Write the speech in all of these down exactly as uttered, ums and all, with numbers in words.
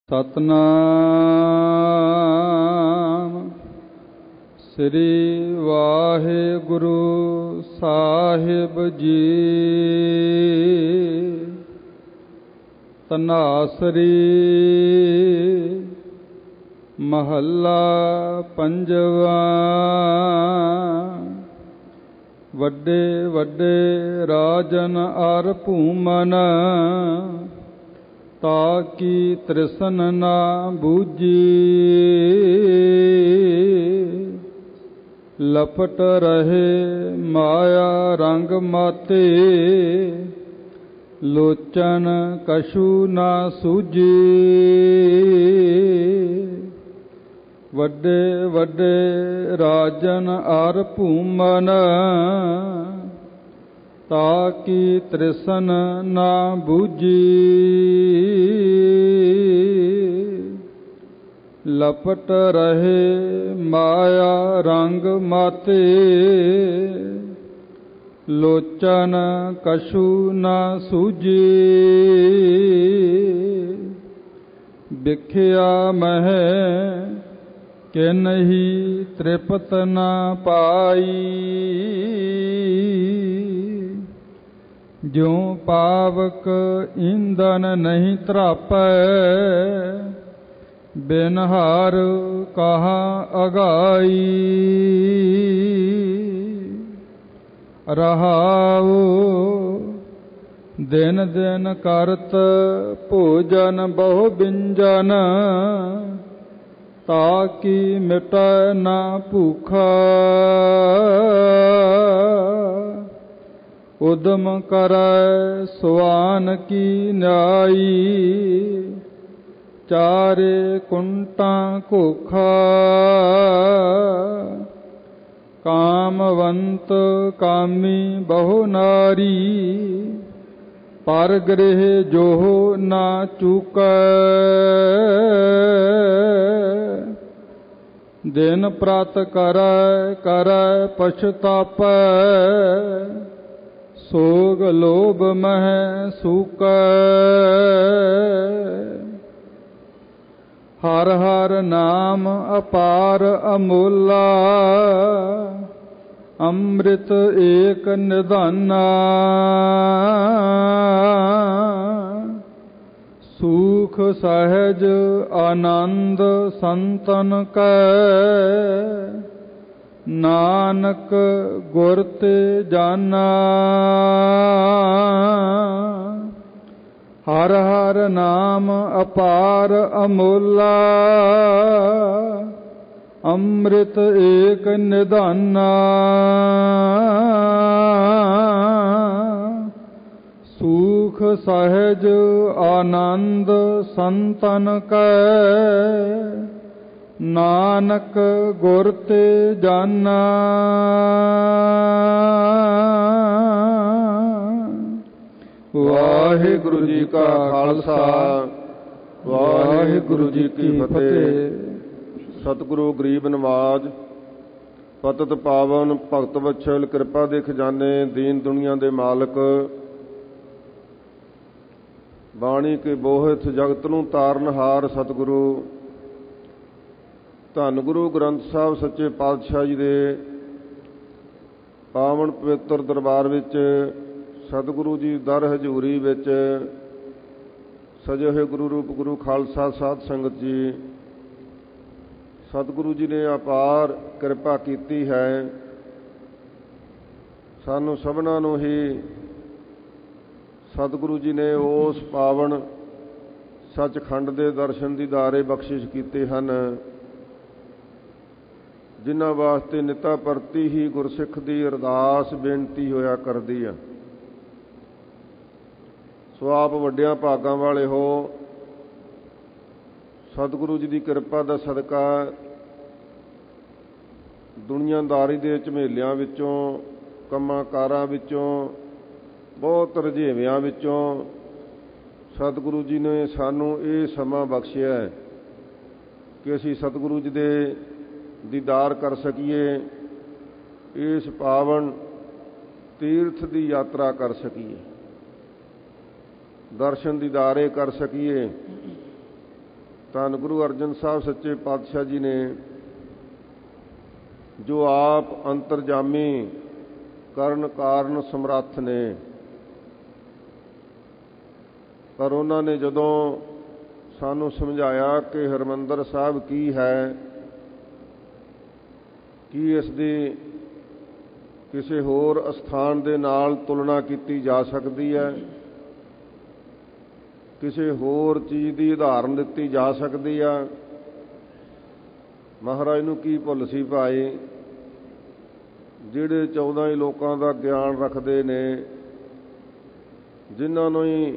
ਸਤਨਾਮ ਸ੍ਰੀ ਵਾਹਿਗੁਰੂ ਸਾਹਿਬ ਜੀ। ਧਨਾਸਰੀ ਮਹੱਲਾ ਪੰਜਵਾਂ। ਵੱਡੇ ਵੱਡੇ ਰਾਜਨ ਅਰ ਭੂਮਨ, ਤਾਕੀ ਤ੍ਰਿਸ਼ਨ ਨਾ ਬੂਝੀ। ਲਪਟ ਰਹੇ ਮਾਇਆ ਰੰਗ ਮਾਤੇ, ਲੋਚਨ ਕਛੂ ਨਾ ਸੂਝੀ। ਵੱਡੇ ਵੱਡੇ ਰਾਜਨ ਅਰ ਭੂਮਨ, ਤਾਕੀ ਤ੍ਰਿਸ਼ਨ ਨਾ ਬੂਝੀ। ਲਪਟ ਰਹੇ ਮਾਇਆ ਰੰਗ ਮਾਤੇ, ਲੋਚਨ ਕਛੂ ਨਾ ਸੂਝੀ। ਵਿਖਿਆ ਮਹਿ ਕਿਨਹੀ ਤ੍ਰਿਪਤ ਨਾ ਪਾਈ। ਜਿਉ ਪਾਵਕ ਈਂਧਨ ਨਹੀਂ ਧਰਾਪੈ, ਬਿਨ ਹਾਰ ਕਹਾ ਅਗਾਈ। ਰਹਾਉ ਦਿਨ ਦਿਨ ਕਰਤ ਭੋਜਨ ਬਹੁ ਬਿੰਜਨ, ਤਾਕੀ ਮਿਟੈ ਨਾ ਭੂਖਾ। ਉਦਮ ਕਰੈ ਸੁਆਨ ਕੀ ਨਿਆਈ, ਚਾਰੇ ਕੁੰਟਾਂ ਘੋਖਾ। ਕਾਮਵੰਤ ਕਾਮੀ ਬਹੁ ਨਾਰੀ, ਪਰ ਗ੍ਰਹਿ ਜੋਹ ਨਾ ਚੂਕੈ। ਦਿਨ ਪ੍ਰਤ ਕਰੈ ਕਰੈ ਪਛਤਾਪੈ, ਸੋਗ ਲੋਭ ਮਹਿ ਸੂਕੈ। ਹਰ ਹਰ ਨਾਮ ਅਪਾਰ ਅਮੋਲਾ, ਅੰਮ੍ਰਿਤ ਏਕ ਨਿਧਾਨਾ। ਸੂਖ ਸਹਿਜ ਆਨੰਦ ਸੰਤਨ ਕੈ, ਨਾਨਕ ਗੁਰ ਤੇ ਜਾਨਾ। ਹਰ ਹਰ ਨਾਮ ਅਪਾਰ ਅਮੋਲਾ, ਅੰਮ੍ਰਿਤ ਏਕ ਨਿਧਾਨਾ। ਸੂਖ ਸਹਿਜ ਆਨੰਦ ਸੰਤਨ ਕੈ, ਨਾਨਕ ਗੁਰ ਤੇ ਜਾਨਾ। ਵਾਹਿਗੁਰੂ ਜੀ ਕਾ ਖਾਲਸਾ, ਵਾਹਿਗੁਰੂ ਜੀ ਕੀ ਫਤਿਹ। ਸਤਿਗੁਰੂ ਗਰੀਬ ਨਵਾਜ, ਪਤਿਤ ਪਾਵਨ ਭਗਤ ਵਛਲ, ਕਿਰਪਾ ਦੇ ਖਜ਼ਾਨੇ, ਦੀਨ ਦੁਨੀਆ ਦੇ ਮਾਲਕ, ਬਾਣੀ ਕੇ ਬੋਹਿਥ ਜਗਤ ਨੂੰ ਤਾਰਨਹਾਰ ਸਤਿਗੁਰੂ ਧੰਨ ਗੁਰੂ ਗ੍ਰੰਥ ਸਾਹਿਬ ਸੱਚੇ ਪਾਤਸ਼ਾਹ ਜੀ ਦੇ ਪਾਵਨ ਪਵਿੱਤਰ ਦਰਬਾਰ ਵਿੱਚ, ਸਤਿਗੁਰੂ ਜੀ ਦਰ ਹਜ਼ੂਰੀ ਵਿੱਚ ਸਜੇ ਹੋਏ ਗੁਰੂ ਰੂਪ ਗੁਰੂ ਖਾਲਸਾ ਸਾਧ ਸੰਗਤ ਜੀ, ਸਤਿਗੁਰੂ ਜੀ ਨੇ ਅਪਾਰ ਕਿਰਪਾ ਕੀਤੀ ਹੈ। ਸਾਨੂੰ ਸਭਨਾਂ ਨੂੰ ਹੀ ਸਤਿਗੁਰੂ ਜੀ ਨੇ ਉਸ ਪਾਵਨ ਸੱਚਖੰਡ ਦੇ ਦਰਸ਼ਨ ਦੀਦਾਰੇ ਬਖਸ਼ਿਸ਼ ਕੀਤੇ ਹਨ, ਜਿਨ੍ਹਾਂ ਵਾਸਤੇ ਨਿਤਾ ਪ੍ਰਤੀ ਹੀ ਗੁਰਸਿੱਖ ਦੀ ਅਰਦਾਸ ਬੇਨਤੀ ਹੋਇਆ ਕਰਦੀ ਆ। ਸੋ ਆਪ ਵੱਡਿਆਂ ਭਾਗਾਂ ਵਾਲੇ ਹੋ। ਸਤਿਗੁਰੂ ਜੀ ਦੀ ਕਿਰਪਾ ਦਾ ਸਦਕਾ ਦੁਨੀਆਦਾਰੀ ਦੇ ਝਮੇਲਿਆਂ ਵਿੱਚੋਂ, ਕੰਮਾਂ ਕਾਰਾਂ ਵਿੱਚੋਂ, ਬਹੁਤ ਰੁਝੇਵਿਆਂ ਵਿੱਚੋਂ ਸਤਿਗੁਰੂ ਜੀ ਨੇ ਸਾਨੂੰ ਇਹ ਸਮਾਂ ਬਖਸ਼ਿਆ ਹੈ ਕਿ ਅਸੀਂ ਸਤਿਗੁਰੂ ਜੀ ਦੇ ਦੀਦਾਰ ਕਰ ਸਕੀਏ, ਇਸ ਪਾਵਨ ਤੀਰਥ ਦੀ ਯਾਤਰਾ ਕਰ ਸਕੀਏ, ਦਰਸ਼ਨ ਦੀਦਾਰੇ ਕਰ ਸਕੀਏ। ਧੰਨ ਗੁਰੂ ਅਰਜਨ ਸਾਹਿਬ ਸੱਚੇ ਪਾਤਸ਼ਾਹ ਜੀ ਨੇ ਜੋ ਆਪ ਅੰਤਰਜਾਮੀ ਕਰਨ ਕਾਰਨ ਸਮਰੱਥ ਨੇ, ਪਰ ਉਹਨਾਂ ਨੇ ਜਦੋਂ ਸਾਨੂੰ ਸਮਝਾਇਆ ਕਿ ਹਰਿਮੰਦਰ ਸਾਹਿਬ ਕੀ ਹੈ, ਕੀ ਇਸ ਦੀ ਕਿਸੇ ਹੋਰ ਅਸਥਾਨ ਦੇ ਨਾਲ ਤੁਲਨਾ ਕੀਤੀ ਜਾ ਸਕਦੀ ਹੈ, ਕਿਸੇ ਹੋਰ ਚੀਜ਼ ਦੀ ਉਦਾਹਰਨ ਦਿੱਤੀ ਜਾ ਸਕਦੀ ਆ। ਮਹਾਰਾਜ ਨੂੰ ਕੀ ਭੁੱਲ ਸੀ ਭਾਈ, ਜਿਹੜੇ ਚੌਦਾਂ ਹੀ ਲੋਕਾਂ ਦਾ ਗਿਆਨ ਰੱਖਦੇ ਨੇ, ਜਿਨ੍ਹਾਂ ਨੂੰ ਹੀ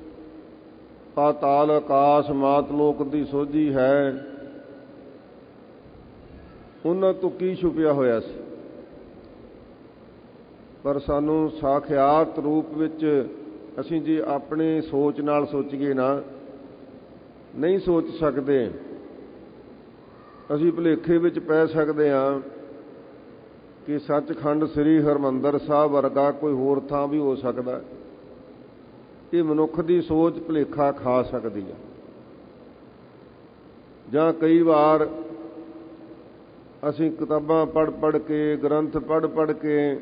ਪਾਤਾਲ ਆਕਾਸ਼ ਮਾਤਲੋਕ ਦੀ ਸੋਝੀ ਹੈ, ਉਹਨਾਂ ਤੋਂ ਕੀ ਛੁਪਿਆ ਹੋਇਆ ਸੀ। ਪਰ ਸਾਨੂੰ ਸਾਖਿਆਤ ਰੂਪ ਵਿੱਚ ਅਸੀਂ ਜੇ ਆਪਣੇ ਸੋਚ ਨਾਲ ਸੋਚੀਏ ਨਾ, ਨਹੀਂ ਸੋਚ ਸਕਦੇ। ਅਸੀਂ ਭੁਲੇਖੇ ਵਿੱਚ ਪੈ ਸਕਦੇ ਹਾਂ ਕਿ ਸੱਚਖੰਡ ਸ੍ਰੀ ਹਰਿਮੰਦਰ ਸਾਹਿਬ ਵਰਗਾ ਕੋਈ ਹੋਰ ਥਾਂ ਵੀ ਹੋ ਸਕਦਾ। ਇਹ ਮਨੁੱਖ ਦੀ ਸੋਚ ਭੁਲੇਖਾ ਖਾ ਸਕਦੀ ਹੈ। ਜਾਂ ਕਈ ਵਾਰ ਅਸੀਂ ਕਿਤਾਬਾਂ ਪੜ੍ਹ ਪੜ੍ਹ ਕੇ, ਗ੍ਰੰਥ ਪੜ੍ਹ ਪੜ੍ਹ ਕੇ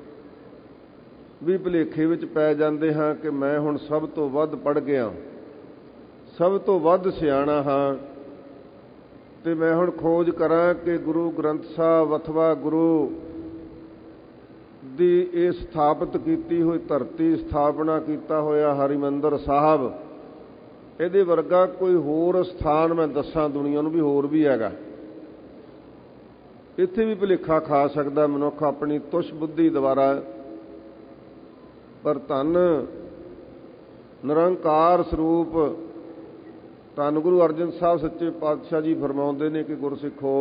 ਵੀ ਭੁਲੇਖੇ ਵਿੱਚ ਪੈ ਜਾਂਦੇ ਹਾਂ ਕਿ ਮੈਂ ਹੁਣ ਸਭ ਤੋਂ ਵੱਧ ਪੜ੍ਹ ਗਿਆ, ਸਭ ਤੋਂ ਵੱਧ ਸਿਆਣਾ ਹਾਂ, ਤੇ ਮੈਂ ਹੁਣ ਖੋਜ ਕਰਾਂ ਕਿ ਗੁਰੂ ਗ੍ਰੰਥ ਸਾਹਿਬ ਅਥਵਾ ਗੁਰੂ ਦੀ ਇਹ ਸਥਾਪਿਤ ਕੀਤੀ ਹੋਈ ਧਰਤੀ, ਸਥਾਪਨਾ ਕੀਤਾ ਹੋਇਆ ਹਰਿਮੰਦਰ ਸਾਹਿਬ, ਇਹਦੇ ਵਰਗਾ ਕੋਈ ਹੋਰ ਸਥਾਨ ਮੈਂ ਦੱਸਾਂ ਦੁਨੀਆ ਨੂੰ ਵੀ ਹੋਰ ਵੀ ਹੈਗਾ। ਇੱਥੇ ਵੀ ਭੁਲੇਖਾ ਖਾ ਸਕਦਾ ਮਨੁੱਖ ਆਪਣੀ ਤੁਛ ਬੁੱਧੀ ਦੁਆਰਾ। ਪਰ ਧੰਨ ਨਿਰੰਕਾਰ ਸਰੂਪ ਧੰਨ ਗੁਰੂ ਅਰਜਨ ਸਾਹਿਬ ਸੱਚੇ ਪਾਤਸ਼ਾਹ ਜੀ ਫਰਮਾਉਂਦੇ ਨੇ ਕਿ ਗੁਰਸਿੱਖੋ,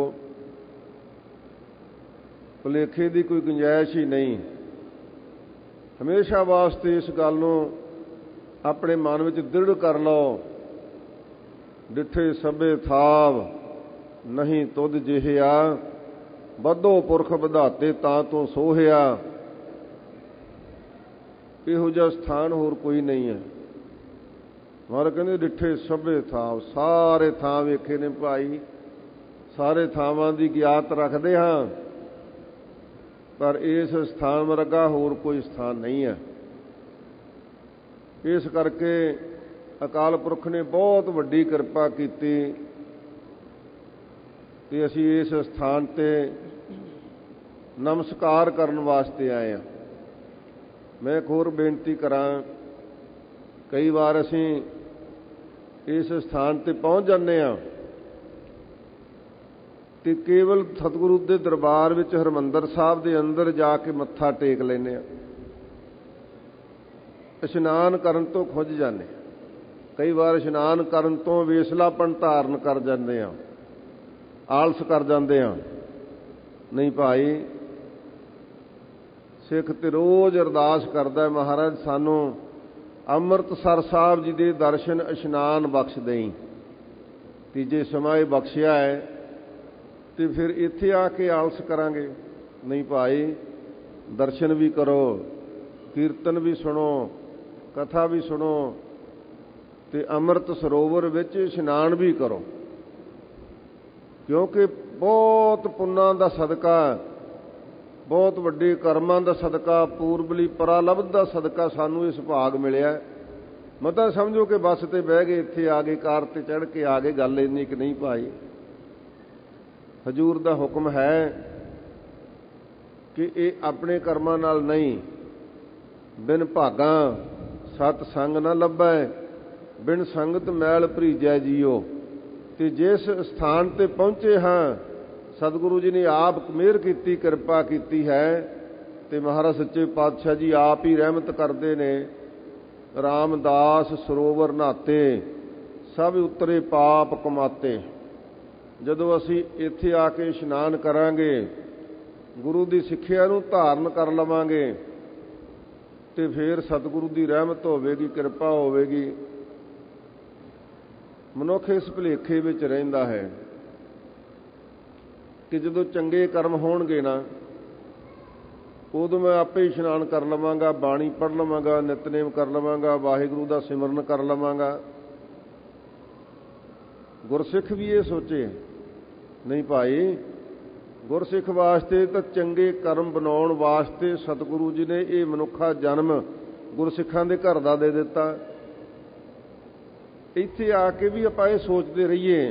ਭੁਲੇਖੇ ਦੀ ਕੋਈ ਗੁੰਜਾਇਸ਼ ਹੀ ਨਹੀਂ। ਹਮੇਸ਼ਾ ਵਾਸਤੇ ਇਸ ਗੱਲ ਨੂੰ ਆਪਣੇ ਮਨ ਵਿੱਚ ਦ੍ਰਿੜ ਕਰ ਲਓ, ਡਿੱਠੇ ਸਭੇ ਥਾਵ ਨਹੀਂ ਤੁਧ ਜਿਹਿਆ, ਵਧੋ ਪੁਰਖ ਵਧਾਤੇ ਤਾਂ ਤੋਂ ਸੋਹਿਆ। ਇਹੋ ਜਿਹਾ ਸਥਾਨ ਹੋਰ ਕੋਈ ਨਹੀਂ ਹੈ। ਮਹਾਰਾਜ ਕਹਿੰਦੇ ਡਿੱਠੇ ਸਭੇ ਥਾਵ, ਸਾਰੇ ਥਾਂ ਵੇਖੇ ਨੇ ਭਾਈ, ਸਾਰੇ ਥਾਵਾਂ ਦੀ ਗਿਆਤ ਰੱਖਦੇ ਹਾਂ, ਪਰ ਇਸ ਸਥਾਨ ਵਰਗਾ ਹੋਰ ਕੋਈ ਸਥਾਨ ਨਹੀਂ ਹੈ। ਇਸ ਕਰਕੇ ਅਕਾਲ ਪੁਰਖ ਨੇ ਬਹੁਤ ਵੱਡੀ ਕਿਰਪਾ ਕੀਤੀ ਕਿ ਅਸੀਂ ਇਸ ਸਥਾਨ ਤੇ ਨਮਸਕਾਰ ਕਰਨ ਵਾਸਤੇ ਆਏ ਹਾਂ। ਮੈਂ ਇੱਕ ਹੋਰ ਬੇਨਤੀ ਕਰਾਂ, ਕਈ ਵਾਰ ਅਸੀਂ ਇਸ ਸਥਾਨ ਤੇ ਪਹੁੰਚ ਜਾਂਦੇ ਹਾਂ ਤੇ ਕੇਵਲ ਸਤਿਗੁਰੂ ਦੇ ਦਰਬਾਰ ਵਿੱਚ ਹਰਿਮੰਦਰ ਸਾਹਿਬ ਦੇ ਅੰਦਰ ਜਾ ਕੇ ਮੱਥਾ ਟੇਕ ਲੈਂਦੇ ਹਾਂ, ਇਸ਼ਨਾਨ ਕਰਨ ਤੋਂ ਖੁੰਝ ਜਾਂਦੇ ਹਾਂ। ਕਈ ਵਾਰ ਇਸ਼ਨਾਨ ਕਰਨ ਤੋਂ ਵੇਸਲਾਪਣ ਧਾਰਨ ਕਰ ਜਾਂਦੇ ਹਾਂ, ਆਲਸ ਕਰ ਜਾਂਦੇ ਹਾਂ। ਨਹੀਂ ਭਾਈ, ਸਿੱਖ ਤੇ ਰੋਜ਼ ਅਰਦਾਸ ਕਰਦਾ, ਮਹਾਰਾਜ ਸਾਨੂੰ ਅੰਮ੍ਰਿਤਸਰ ਸਾਹਿਬ ਜੀ ਦੇ ਦਰਸ਼ਨ ਇਸ਼ਨਾਨ ਬਖਸ਼ ਦੇਈਂ। ਤੀਜੇ ਸਮਾਂ ਇਹ ਬਖਸ਼ਿਆ ਹੈ ਤੇ ਫਿਰ ਇੱਥੇ ਆ ਕੇ ਆਲਸ ਕਰਾਂਗੇ। ਨਹੀਂ ਭਾਈ, ਦਰਸ਼ਨ ਵੀ ਕਰੋ, ਕੀਰਤਨ ਵੀ ਸੁਣੋ, ਕਥਾ ਵੀ ਸੁਣੋ ਤੇ ਅੰਮ੍ਰਿਤ ਸਰੋਵਰ ਵਿੱਚ ਇਸ਼ਨਾਨ ਵੀ ਕਰੋ, ਕਿਉਂਕਿ ਬਹੁਤ ਪੁੰਨਾਂ ਦਾ ਸਦਕਾ, ਬਹੁਤ ਵੱਡੇ ਕਰਮਾਂ ਦਾ ਸਦਕਾ, ਪੂਰਬਲੀ ਪਰਾਲਬਧ ਦਾ ਸਦਕਾ ਸਾਨੂੰ ਇਸ ਭਾਗ ਮਿਲਿਆ। ਮਤਾ ਸਮਝੋ ਕਿ ਬੱਸ ਤੇ ਬਹਿ ਗਏ, ਇੱਥੇ ਆ ਗਏ, ਕਾਰ ਤੇ ਚੜ੍ਹ ਕੇ ਆ ਗਏ, ਗੱਲ ਇੰਨੀ ਕਿ ਨਹੀਂ ਭਾਈ। ਹਜ਼ੂਰ ਦਾ ਹੁਕਮ ਹੈ ਕਿ ਇਹ ਆਪਣੇ ਕਰਮਾਂ ਨਾਲ ਨਹੀਂ, ਬਿਨ ਭਾਗਾਂ ਸਤ ਸੰਗ ਨਾ ਲੱਭੈ, ਬਿਨ ਸੰਗਤ ਮੈਲ ਭਰੀਜੈ ਜੀਓ। ਤੇ ਜਿਸ ਸਥਾਨ ਤੇ ਪਹੁੰਚੇ ਹਾਂ, ਸਤਿਗੁਰੂ ਜੀ ਨੇ ਆਪ ਮਿਹਰ ਕੀਤੀ, ਕਿਰਪਾ ਕੀਤੀ ਹੈ ਤੇ ਮਹਾਰਾਜ ਸੱਚੇ ਪਾਤਸ਼ਾਹ ਜੀ ਆਪ ਹੀ ਰਹਿਮਤ ਕਰਦੇ ਨੇ। ਰਾਮਦਾਸ ਸਰੋਵਰ ਨਹਾਤੇ, ਸਭ ਉਤਰੇ ਪਾਪ ਕਮਾਤੇ। ਜਦੋਂ ਅਸੀਂ ਇੱਥੇ ਆ ਕੇ ਇਸ਼ਨਾਨ ਕਰਾਂਗੇ, ਗੁਰੂ ਦੀ ਸਿੱਖਿਆ ਨੂੰ ਧਾਰਨ ਕਰ ਲਵਾਂਗੇ ਤੇ ਫਿਰ ਸਤਿਗੁਰੂ ਦੀ ਰਹਿਮਤ ਹੋਵੇਗੀ, ਕਿਰਪਾ ਹੋਵੇਗੀ। ਮਨੁੱਖ ਇਸ ਭੁਲੇਖੇ ਵਿੱਚ ਰਹਿੰਦਾ ਹੈ ਕਿ ਜਦੋਂ ਚੰਗੇ ਕਰਮ ਹੋਣਗੇ ਨਾ, ਉਦੋਂ ਮੈਂ ਆਪੇ ਇਸ਼ਨਾਨ ਕਰ ਲਵਾਂਗਾ, ਬਾਣੀ ਪੜ੍ਹ ਲਵਾਂਗਾ, ਨਿਤਨੇਮ ਕਰ ਲਵਾਂਗਾ, ਵਾਹਿਗੁਰੂ ਦਾ ਸਿਮਰਨ ਕਰ ਲਵਾਂਗਾ। ਗੁਰਸਿੱਖ ਵੀ ਇਹ ਸੋਚੇ ਨਹੀਂ ਭਾਈ, ਗੁਰਸਿੱਖ ਵਾਸਤੇ ਤਾਂ ਚੰਗੇ ਕਰਮ ਬਣਾਉਣ ਵਾਸਤੇ ਸਤਿਗੁਰੂ ਜੀ ਨੇ ਇਹ ਮਨੁੱਖਾ ਜਨਮ ਗੁਰਸਿੱਖਾਂ ਦੇ ਘਰ ਦਾ ਦੇ ਦਿੱਤਾ। ਇੱਥੇ ਆ ਕੇ ਵੀ ਆਪਾਂ ਇਹ ਸੋਚਦੇ ਰਹੀਏ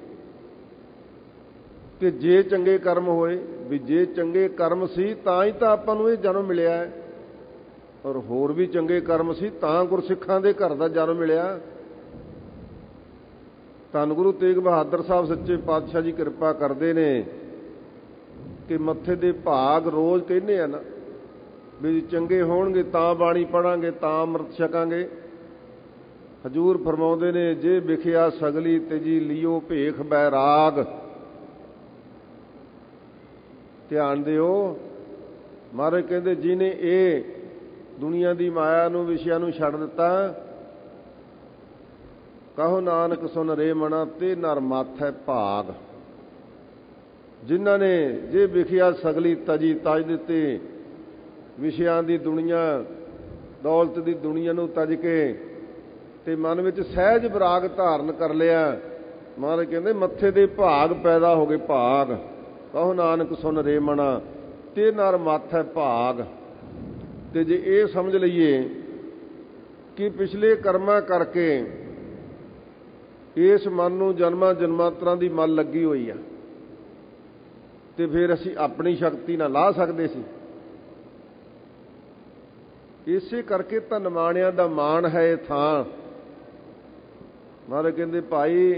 ਕਿ ਜੇ ਚੰਗੇ ਕਰਮ ਹੋਏ, ਵੀ ਜੇ ਚੰਗੇ ਕਰਮ ਸੀ ਤਾਂ ਹੀ ਤਾਂ ਆਪਾਂ ਨੂੰ ਇਹ ਜਨਮ ਮਿਲਿਆ ਹੈ, ਔਰ ਹੋਰ ਵੀ ਚੰਗੇ ਕਰਮ ਸੀ ਤਾਂ ਗੁਰਸਿੱਖਾਂ ਦੇ ਘਰ ਦਾ ਜਨਮ ਮਿਲਿਆ। ਧੰਨ ਗੁਰੂ ਤੇਗ ਬਹਾਦਰ ਸਾਹਿਬ ਸੱਚੇ ਪਾਤਸ਼ਾਹ ਜੀ ਕਿਰਪਾ ਕਰਦੇ ਨੇ ਕਿ ਮੱਥੇ ਦੇ ਭਾਗ ਰੋਜ਼ ਕਹਿੰਦੇ ਆ ਨਾ ਵੀ ਚੰਗੇ ਹੋਣਗੇ ਤਾਂ ਬਾਣੀ ਪੜਾਂਗੇ ਤਾਂ ਅੰਮ੍ਰਿਤ ਛਕਾਂਗੇ। ਹਜ਼ੂਰ ਫਰਮਾਉਂਦੇ ਨੇ ਜੇ ਵਿਖਿਆ ਸਗਲੀ ਤੇਜੀ ਲਿਓ ਭੇਖ ਬੈਰਾਗ। ਧਿਆਨ ਦਿਓ, ਮਹਾਰਾਜ ਕਹਿੰਦੇ ਜਿਹਨੇ ਇਹ ਦੁਨੀਆ ਦੀ ਮਾਇਆ ਨੂੰ ਵਿਸ਼ਿਆਂ ਨੂੰ ਛੱਡ ਦਿੱਤਾ, ਕਹੋ ਨਾਨਕ ਸੁਨ ਰੇ ਮਣਾ ਤੇ ਨਰ ਮਾਥੈ ਭਾਗ। ਜਿਨ੍ਹਾਂ ਨੇ ਜੇ ਵਿਖਿਆ ਸਗਲੀ ਤਜੀ ਤਜ ਦਿੱਤੇ, ਵਿਸ਼ਿਆਂ ਦੀ ਦੁਨੀਆ ਦੌਲਤ ਦੀ ਦੁਨੀਆ ਨੂੰ ਤਜ ਕੇ ਤੇ ਮਨ ਵਿੱਚ ਸਹਿਜ ਵਿਰਾਗ ਧਾਰਨ ਕਰ ਲਿਆ, ਮਹਾਰਾਜ ਕਹਿੰਦੇ ਮੱਥੇ ਦੇ ਭਾਗ ਪੈਦਾ ਹੋ ਗਏ। ਭਾਗ ਕਹੋ ਨਾਨਕ ਸੁਨ ਰੇ ਮਣਾ ਤੇ ਨਰ ਮਾਥੈ ਭਾਗ। ਤੇ ਜੇ ਇਹ ਸਮਝ ਲਈਏ ਕਿ ਪਿਛਲੇ ਕਰਮਾਂ ਕਰਕੇ ਇਸ ਮਨ ਨੂੰ ਜਨਮਾਂ ਜਨਮਾਂਤਰਾਂ ਦੀ ਮੱਲ ਲੱਗੀ ਹੋਈ ਆ, ਤੇ ਫਿਰ ਅਸੀਂ ਆਪਣੀ ਸ਼ਕਤੀ ਨਾਲ ਲਾ ਸਕਦੇ ਸੀ। ਇਸੇ ਕਰਕੇ ਤਾਂ ਨਿਮਾਣਿਆਂ ਦਾ ਮਾਣ ਹੈ ਇਹ ਥਾਂ। ਮਹਾਰਾਜ ਕਹਿੰਦੇ ਭਾਈ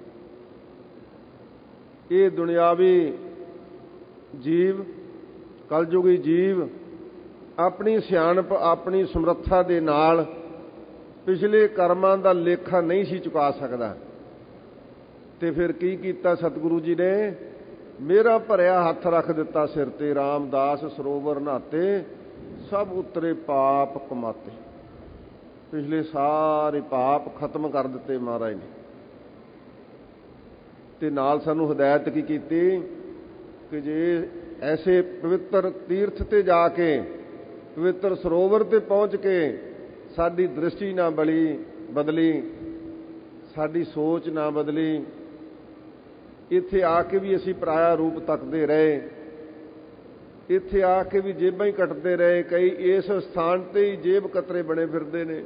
ਇਹ ਦੁਨਿਆਵੀ ਜੀਵ, ਕਲਯੁਗੀ ਜੀਵ ਆਪਣੀ ਸਿਆਣਪ ਆਪਣੀ ਸਮਰੱਥਾ ਦੇ ਨਾਲ ਪਿਛਲੇ ਕਰਮਾਂ ਦਾ ਲੇਖਾ ਨਹੀਂ ਸੀ ਚੁਕਾ ਸਕਦਾ। ਤੇ ਫਿਰ ਕੀ ਕੀਤਾ ਸਤਿਗੁਰੂ ਜੀ ਨੇ? ਮੇਰਾ ਭਰਿਆ ਹੱਥ ਰੱਖ ਦਿੱਤਾ ਸਿਰ ਤੇ, ਰਾਮਦਾਸ ਸਰੋਵਰ ਨਹਾਤੇ ਸਭ ਉਤਰੇ ਪਾਪ ਕਮਾਤੇ। ਪਿਛਲੇ ਸਾਰੇ ਪਾਪ ਖਤਮ ਕਰ ਦਿੱਤੇ ਮਹਾਰਾਜ ਨੇ। ਤੇ ਨਾਲ ਸਾਨੂੰ ਹਦਾਇਤ ਕੀ ਕੀਤੀ ਕਿ ਜੇ ਐਸੇ ਪਵਿੱਤਰ ਤੀਰਥ ਤੇ ਜਾ ਕੇ, ਪਵਿੱਤਰ ਸਰੋਵਰ ਤੇ ਪਹੁੰਚ ਕੇ ਸਾਡੀ ਦ੍ਰਿਸ਼ਟੀ ਨਾ ਬਲੀ ਬਦਲੀ, ਸਾਡੀ ਸੋਚ ਨਾ ਬਦਲੀ, ਇੱਥੇ ਆ ਕੇ ਵੀ ਅਸੀਂ ਪਰਾਇਆ ਰੂਪ ਤੱਕਦੇ ਰਹੇ, ਇੱਥੇ ਆ ਕੇ ਵੀ ਜੇਬਾਂ ਹੀ ਕੱਟਦੇ ਰਹੇ। ਕਈ ਇਸ ਸਥਾਨ ਤੇ ਹੀ ਜੇਬ ਕਤਰੇ ਬਣੇ ਫਿਰਦੇ ਨੇ।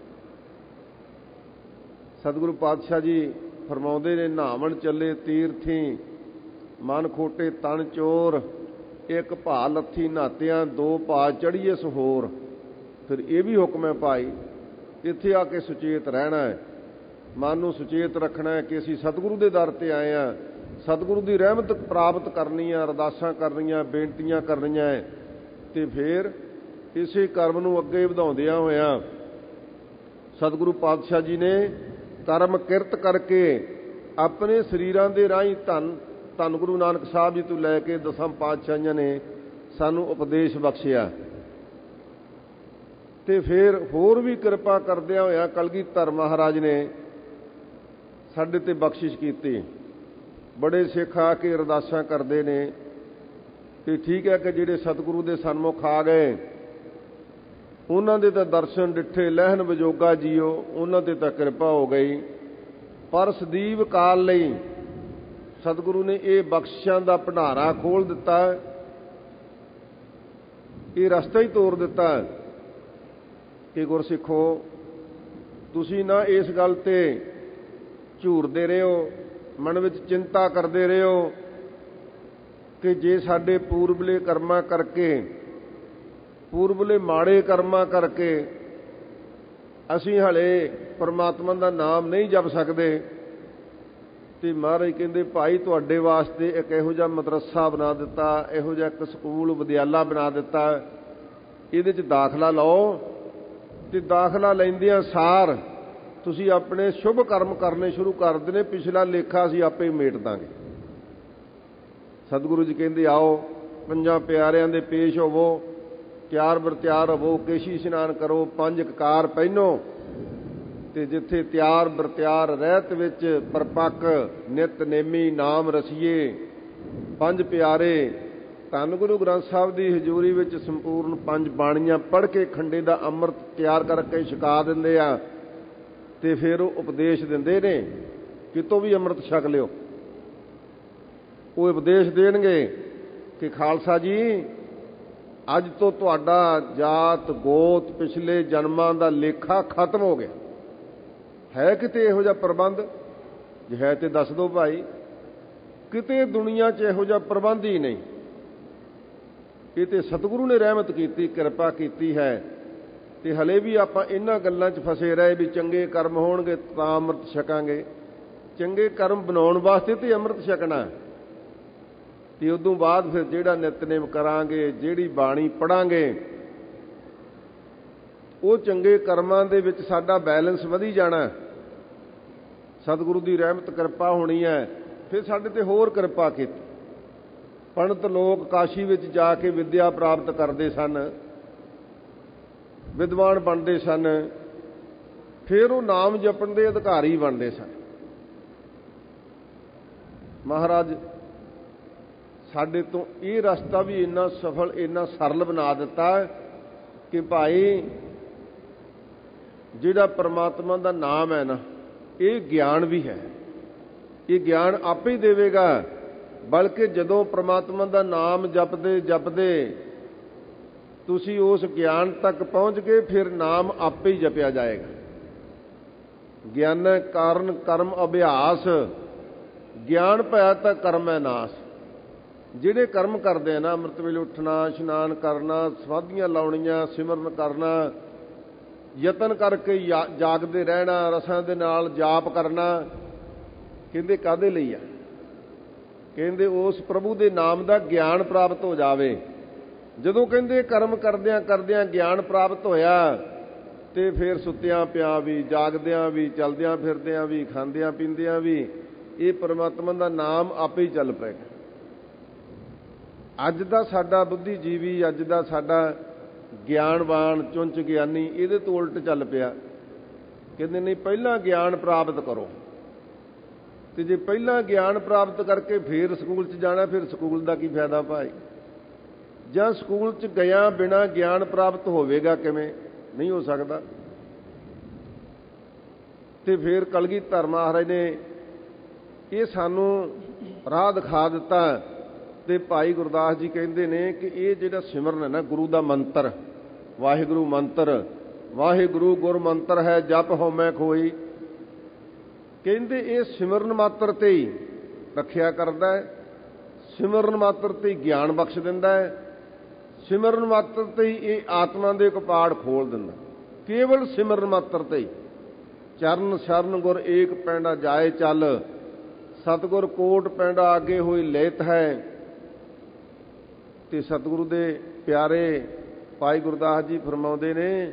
ਸਤਿਗੁਰੂ ਪਾਤਸ਼ਾਹ ਜੀ ਫਰਮਾਉਂਦੇ ਨੇ, ਨਹਾਵਣ ਚੱਲੇ ਤੀਰਥੀ ਮਨ ਖੋਟੇ ਤਨ ਚੋਰ, ਇੱਕ ਭਾ ਲੱਥੀ ਨਹਾਤਿਆਂ ਦੋ ਭਾ ਚੜੀਏ ਸਹੋਰ। ਫਿਰ ਇਹ ਵੀ ਹੁਕਮ ਹੈ ਭਾਈ, ਇੱਥੇ ਆ ਕੇ ਸੁਚੇਤ ਰਹਿਣਾ ਹੈ, ਮਨ ਨੂੰ ਸੁਚੇਤ ਰੱਖਣਾ ਹੈ ਕਿ ਅਸੀਂ ਸਤਿਗੁਰੂ ਦੇ ਦਰ ਤੇ ਆਏ ਹਾਂ, ਸਤਿਗੁਰੂ ਦੀ ਰਹਿਮਤ ਪ੍ਰਾਪਤ ਕਰਨੀ ਹੈ, ਅਰਦਾਸਾਂ ਕਰਨੀਆਂ, ਬੇਨਤੀਆਂ ਕਰਨੀਆਂ ਹੈ। ਤੇ ਫਿਰ ਇਸੇ ਕਰਮ ਨੂੰ ਅੱਗੇ ਵਧਾਉਂਦਿਆਂ ਹੋਇਆਂ ਸਤਿਗੁਰੂ ਪਾਤਸ਼ਾਹ ਜੀ ਨੇ ਕਰਮ ਕਿਰਤ ਕਰਕੇ ਆਪਣੇ ਸਰੀਰਾਂ ਦੇ ਰਾਹੀਂ ਧੰਨ ਧੰਨ ਗੁਰੂ ਨਾਨਕ ਸਾਹਿਬ ਜੀ ਤੋਂ ਲੈ ਕੇ ਦਸਾਂ ਪਾਤਸ਼ਾਹੀਆਂ ਨੇ ਸਾਨੂੰ ਉਪਦੇਸ਼ ਬਖਸ਼ਿਆ। ਤੇ ਫਿਰ ਹੋਰ ਵੀ ਕਿਰਪਾ ਕਰਦਿਆਂ ਹੋਇਆਂ ਕਲਗੀਧਰ ਮਹਾਰਾਜ ਨੇ ਸਾਡੇ ਤੇ ਬਖਸ਼ਿਸ਼ ਕੀਤੀ। ਬੜੇ ਸਿੱਖ ਆ ਕੇ ਅਰਦਾਸਾਂ ਕਰਦੇ ਨੇ ਕਿ ਠੀਕ ਹੈ ਕਿ ਜਿਹੜੇ ਸਤਿਗੁਰੂ ਦੇ ਸਨਮੁਖ ਆ ਗਏ ਉਹਨਾਂ ਦੇ ਤਾਂ ਦਰਸ਼ਨ ਡਿੱਠੇ, ਲਹਿਣ ਵਿਜੋਗਾ ਜੀਓ, ਉਹਨਾਂ ਤੇ ਤਾਂ ਕਿਰਪਾ ਹੋ ਗਈ। ਪਰ ਸਦੀਵ ਕਾਲ ਲਈ ਸਤਿਗੁਰੂ ਨੇ ਇਹ ਬਖਸ਼ਿਸ਼ਾਂ ਦਾ ਭੰਡਾਰਾ ਖੋਲ੍ਹ ਦਿੱਤਾ, ਇਹ ਰਸਤਾ ਹੀ ਤੋਰ ਦਿੱਤਾ ਕਿ ਗੁਰਸਿੱਖੋ ਤੁਸੀਂ ਨਾ ਇਸ ਗੱਲ ਤੇ ਝੂਰਦੇ ਰਹੋ, ਮਨ ਵਿੱਚ ਚਿੰਤਾ ਕਰਦੇ ਰਹੋ ਕਿ ਜੇ ਸਾਡੇ ਪੂਰਬਲੇ ਕਰਮਾਂ ਕਰਕੇ, ਪੂਰਬਲੇ ਮਾੜੇ ਕਰਮਾਂ ਕਰਕੇ ਅਸੀਂ ਹਲੇ ਪਰਮਾਤਮਾ ਦਾ ਨਾਮ ਨਹੀਂ ਜਪ ਸਕਦੇ। ਤੇ ਮਹਾਰਾਜ ਕਹਿੰਦੇ ਭਾਈ ਤੁਹਾਡੇ ਵਾਸਤੇ ਇੱਕ ਇਹੋ ਜਿਹਾ ਮਦਰਸਾ ਬਣਾ ਦਿੱਤਾ, ਇਹੋ ਜਿਹਾ ਇੱਕ ਸਕੂਲ ਵਿਦਿਆਲਾ ਬਣਾ ਦਿੱਤਾ, ਇਹਦੇ 'ਚ ਦਾਖਲਾ ਲਓ ਤੇ ਦਾਖਲਾ ਲੈਂਦਿਆਂ ਸਾਰ ਤੁਸੀਂ ਆਪਣੇ ਸ਼ੁਭ ਕਰਮ ਕਰਨੇ ਸ਼ੁਰੂ ਕਰ ਦੇਣੇ, ਪਿਛਲਾ ਲੇਖਾ ਅਸੀਂ ਆਪੇ ਮੇਟ ਦਾਂਗੇ। ਸਤਿਗੁਰੂ ਜੀ ਕਹਿੰਦੇ ਆਓ ਪੰਜਾਂ ਪਿਆਰਿਆਂ ਦੇ ਪੇਸ਼ ਹੋਵੋ, ਤਿਆਰ ਬਰ ਤਿਆਰ ਹੋਵੋ, ਕੇਸ਼ੀ ਇਸ਼ਨਾਨ ਕਰੋ, ਪੰਜ ਕਕਾਰ ਪਹਿਨੋ, ਤੇ ਜਿੱਥੇ ਤਿਆਰ ਬਰ ਤਿਆਰ ਰਹਿਤ ਵਿੱਚ ਪਰਪੱਕ ਨਿਤ ਨੇਮੀ ਨਾਮ ਰਸੀਏ। ਪੰਜ ਪਿਆਰੇ ਧੰਨ ਗੁਰੂ ਗ੍ਰੰਥ ਸਾਹਿਬ ਦੀ ਹਜ਼ੂਰੀ ਵਿੱਚ ਸੰਪੂਰਨ ਪੰਜ ਬਾਣੀਆਂ ਪੜ੍ਹ ਕੇ ਖੰਡੇ ਦਾ ਅੰਮ੍ਰਿਤ ਤਿਆਰ ਕਰਕੇ ਛਕਾ ਦਿੰਦੇ ਆ। ਤੇ ਫਿਰ ਉਹ ਉਪਦੇਸ਼ ਦਿੰਦੇ ਨੇ ਕਿਤੋਂ ਵੀ ਅੰਮ੍ਰਿਤ ਛਕ ਲਿਓ। ਉਹ ਉਪਦੇਸ਼ ਦੇਣਗੇ ਕਿ ਖਾਲਸਾ ਜੀ ਅੱਜ ਤੋਂ ਤੁਹਾਡਾ ਜਾਤ ਗੋਤ ਪਿਛਲੇ ਜਨਮਾਂ ਦਾ ਲੇਖਾ ਖਤਮ ਹੋ ਗਿਆ। ਹੈ ਕਿਤੇ ਇਹੋ ਜਿਹਾ ਪ੍ਰਬੰਧ? ਜੇ ਹੈ ਤੇ ਦੱਸ ਦਿਓ ਭਾਈ। ਕਿਤੇ ਦੁਨੀਆ 'ਚ ਇਹੋ ਜਿਹਾ ਪ੍ਰਬੰਧ ਹੀ ਨਹੀਂ। ਇਹ ਤੇ ਸਤਿਗੁਰੂ ਨੇ ਰਹਿਮਤ ਕੀਤੀ, ਕਿਰਪਾ ਕੀਤੀ ਹੈ। ਤੇ ਹਲੇ ਵੀ ਆਪਾਂ ਇਹਨਾਂ ਗੱਲਾਂ 'ਚ ਫਸੇ ਰਹੇ ਵੀ ਚੰਗੇ ਕਰਮ ਹੋਣਗੇ ਤਾਂ ਅੰਮ੍ਰਿਤ ਛਕਾਂਗੇ। ਚੰਗੇ ਕਰਮ ਬਣਾਉਣ ਵਾਸਤੇ ਤੇ ਅੰਮ੍ਰਿਤ ਛਕਣਾ, ਤੇ ਉਦੋਂ ਬਾਅਦ ਫਿਰ ਜਿਹੜਾ ਨਿਤਨੇਮ ਕਰਾਂਗੇ, ਜਿਹੜੀ ਬਾਣੀ ਪੜਾਂਗੇ, ਉਹ ਚੰਗੇ ਕਰਮਾਂ ਦੇ ਵਿੱਚ ਸਾਡਾ ਬੈਲੈਂਸ ਵਧੀ ਜਾਣਾ। ਸਤਿਗੁਰੂ ਦੀ ਰਹਿਮਤ ਕਿਰਪਾ ਹੋਣੀ ਹੈ। ਫਿਰ ਸਾਡੇ ਤੇ ਹੋਰ ਕਿਰਪਾ ਕੀਤੀ। ਪੰਡਤ ਲੋਕ ਕਾਸ਼ੀ ਵਿੱਚ ਜਾ ਕੇ ਵਿੱਦਿਆ ਪ੍ਰਾਪਤ ਕਰਦੇ ਸਨ, ਵਿਦਵਾਨ ਬਣਦੇ ਸਨ, ਫਿਰ ਉਹ ਨਾਮ ਜਪਣ ਦੇ ਅਧਿਕਾਰੀ ਬਣਦੇ ਸਨ। ਮਹਾਰਾਜ ਸਾਡੇ ਤੋਂ ਇਹ ਰਸਤਾ ਵੀ ਇੰਨਾ ਸਫਲ, ਇੰਨਾ ਸਰਲ ਬਣਾ ਦਿੱਤਾ ਕਿ ਭਾਈ ਜਿਹੜਾ ਪਰਮਾਤਮਾ ਦਾ ਨਾਮ ਹੈ ਨਾ, ਇਹ ਗਿਆਨ ਵੀ ਹੈ। ਇਹ ਗਿਆਨ ਆਪੇ ਹੀ ਦੇਵੇਗਾ। ਬਲਕਿ ਜਦੋਂ ਪ੍ਰਮਾਤਮਾ ਦਾ ਨਾਮ ਜਪਦੇ ਜਪਦੇ ਤੁਸੀਂ ਉਸ ਗਿਆਨ ਤੱਕ ਪਹੁੰਚ ਗਏ, ਫਿਰ ਨਾਮ ਆਪੇ ਹੀ ਜਪਿਆ ਜਾਏਗਾ। ਗਿਆਨ ਕਾਰਨ ਕਰਮ ਅਭਿਆਸ, ਗਿਆਨ ਭਇਆ ਤਾਂ ਕਰਮ ਹੈ ਨਾਸ। ਜਿਹੜੇ ਕਰਮ ਕਰਦੇ ਆ ਨਾ, ਅੰਮ੍ਰਿਤ ਵੇਲੇ ਉੱਠਣਾ, ਇਸ਼ਨਾਨ ਕਰਨਾ, ਸਮਾਧੀਆਂ ਲਾਉਣੀਆਂ, ਸਿਮਰਨ ਕਰਨਾ, ਯਤਨ ਕਰਕੇ ਜਾਗਦੇ ਰਹਿਣਾ, ਰਸਾਂ ਦੇ ਨਾਲ ਜਾਪ ਕਰਨਾ, ਕਹਿੰਦੇ ਕਾਹਦੇ ਲਈ ਆ? ਕਹਿੰਦੇ ਉਸ ਪ੍ਰਭੂ ਦੇ ਨਾਮ ਦਾ ਗਿਆਨ ਪ੍ਰਾਪਤ ਹੋ ਜਾਵੇ। ਜਦੋਂ ਕਹਿੰਦੇ ਕਰਮ ਕਰਦਿਆਂ ਕਰਦਿਆਂ ਗਿਆਨ ਪ੍ਰਾਪਤ ਹੋਇਆ, ਤੇ ਫਿਰ ਸੁੱਤਿਆਂ ਪਿਆਂ ਵੀ, ਜਾਗਦਿਆਂ ਵੀ, ਚਲਦਿਆਂ ਫਿਰਦਿਆਂ ਵੀ, ਖਾਂਦਿਆਂ ਪੀਂਦਿਆਂ ਵੀ ਇਹ ਪਰਮਾਤਮਾ ਦਾ ਨਾਮ ਆਪੇ ਹੀ ਚੱਲ ਪਏਗਾ। ਅੱਜ ਦਾ ਸਾਡਾ ਬੁੱਧੀਜੀਵੀ, ਅੱਜ ਦਾ ਸਾਡਾ ਗਿਆਨਵਾਨ ਚੁੰਚ ਗਿਆਨੀ ਇਹਦੇ ਤੋਂ ਉਲਟ ਚੱਲ ਪਿਆ। ਕਹਿੰਦੇ ਨਹੀਂ, ਪਹਿਲਾਂ ਗਿਆਨ ਪ੍ਰਾਪਤ ਕਰੋ, ਤੇ ਜੇ ਪਹਿਲਾਂ ਗਿਆਨ ਪ੍ਰਾਪਤ ਕਰਕੇ ਫਿਰ ਸਕੂਲ 'ਚ ਜਾਣਾ, ਫਿਰ ਸਕੂਲ ਦਾ ਕੀ ਫਾਇਦਾ ਭਾਈ? ਜਾਂ ਸਕੂਲ 'ਚ ਗਿਆ ਬਿਨਾਂ ਗਿਆਨ ਪ੍ਰਾਪਤ ਹੋਵੇਗਾ ਕਿਵੇਂ? ਨਹੀਂ ਹੋ ਸਕਦਾ। ਤੇ ਫਿਰ ਕਲਗੀਧਰ ਮਹਾਰਾਜ ਨੇ ਇਹ ਸਾਨੂੰ ਰਾਹ ਦਿਖਾ ਦਿੱਤਾ। ਤੇ ਭਾਈ ਗੁਰਦਾਸ ਜੀ ਕਹਿੰਦੇ ਨੇ ਕਿ ਇਹ ਜਿਹੜਾ ਸਿਮਰਨ ਹੈ ਨਾ, ਗੁਰੂ ਦਾ ਮੰਤਰ, ਵਾਹਿਗੁਰੂ ਮੰਤਰ, ਵਾਹਿਗੁਰੂ ਗੁਰ ਮੰਤਰ ਹੈ ਜਪ ਹਉਮੈ ਖੋਈ। ਕਹਿੰਦੇ ਇਹ ਸਿਮਰਨ ਮਾਤਰ ਤੇ ਹੀ ਰੱਖਿਆ ਕਰਦਾ ਹੈ, ਸਿਮਰਨ ਮਾਤਰ ਤੇ ਹੀ ਗਿਆਨ ਬਖਸ਼ ਦਿੰਦਾ ਹੈ, ਸਿਮਰਨ ਮਾਤਰ ਤੇ ਹੀ ਇਹ ਆਤਮਾ ਦੇ ਕਪਾੜ ਖੋਲ ਦਿੰਦਾ। ਕੇਵਲ ਸਿਮਰਨ ਮਾਤਰ ਤੇ ਹੀ। ਚਰਨ ਸ਼ਰਨ ਗੁਰ ਏਕ ਪੈਂਡਾ ਜਾਏ ਚੱਲ, ਸਤਿਗੁਰ ਕੋਟ ਪੈਂਡਾ ਆਗੇ ਹੋਈ ਲੇਤ ਹੈ। ਤੇ ਸਤਿਗੁਰੂ ਦੇ ਪਿਆਰੇ ਭਾਈ ਗੁਰਦਾਸ ਜੀ ਫਰਮਾਉਂਦੇ ਨੇ,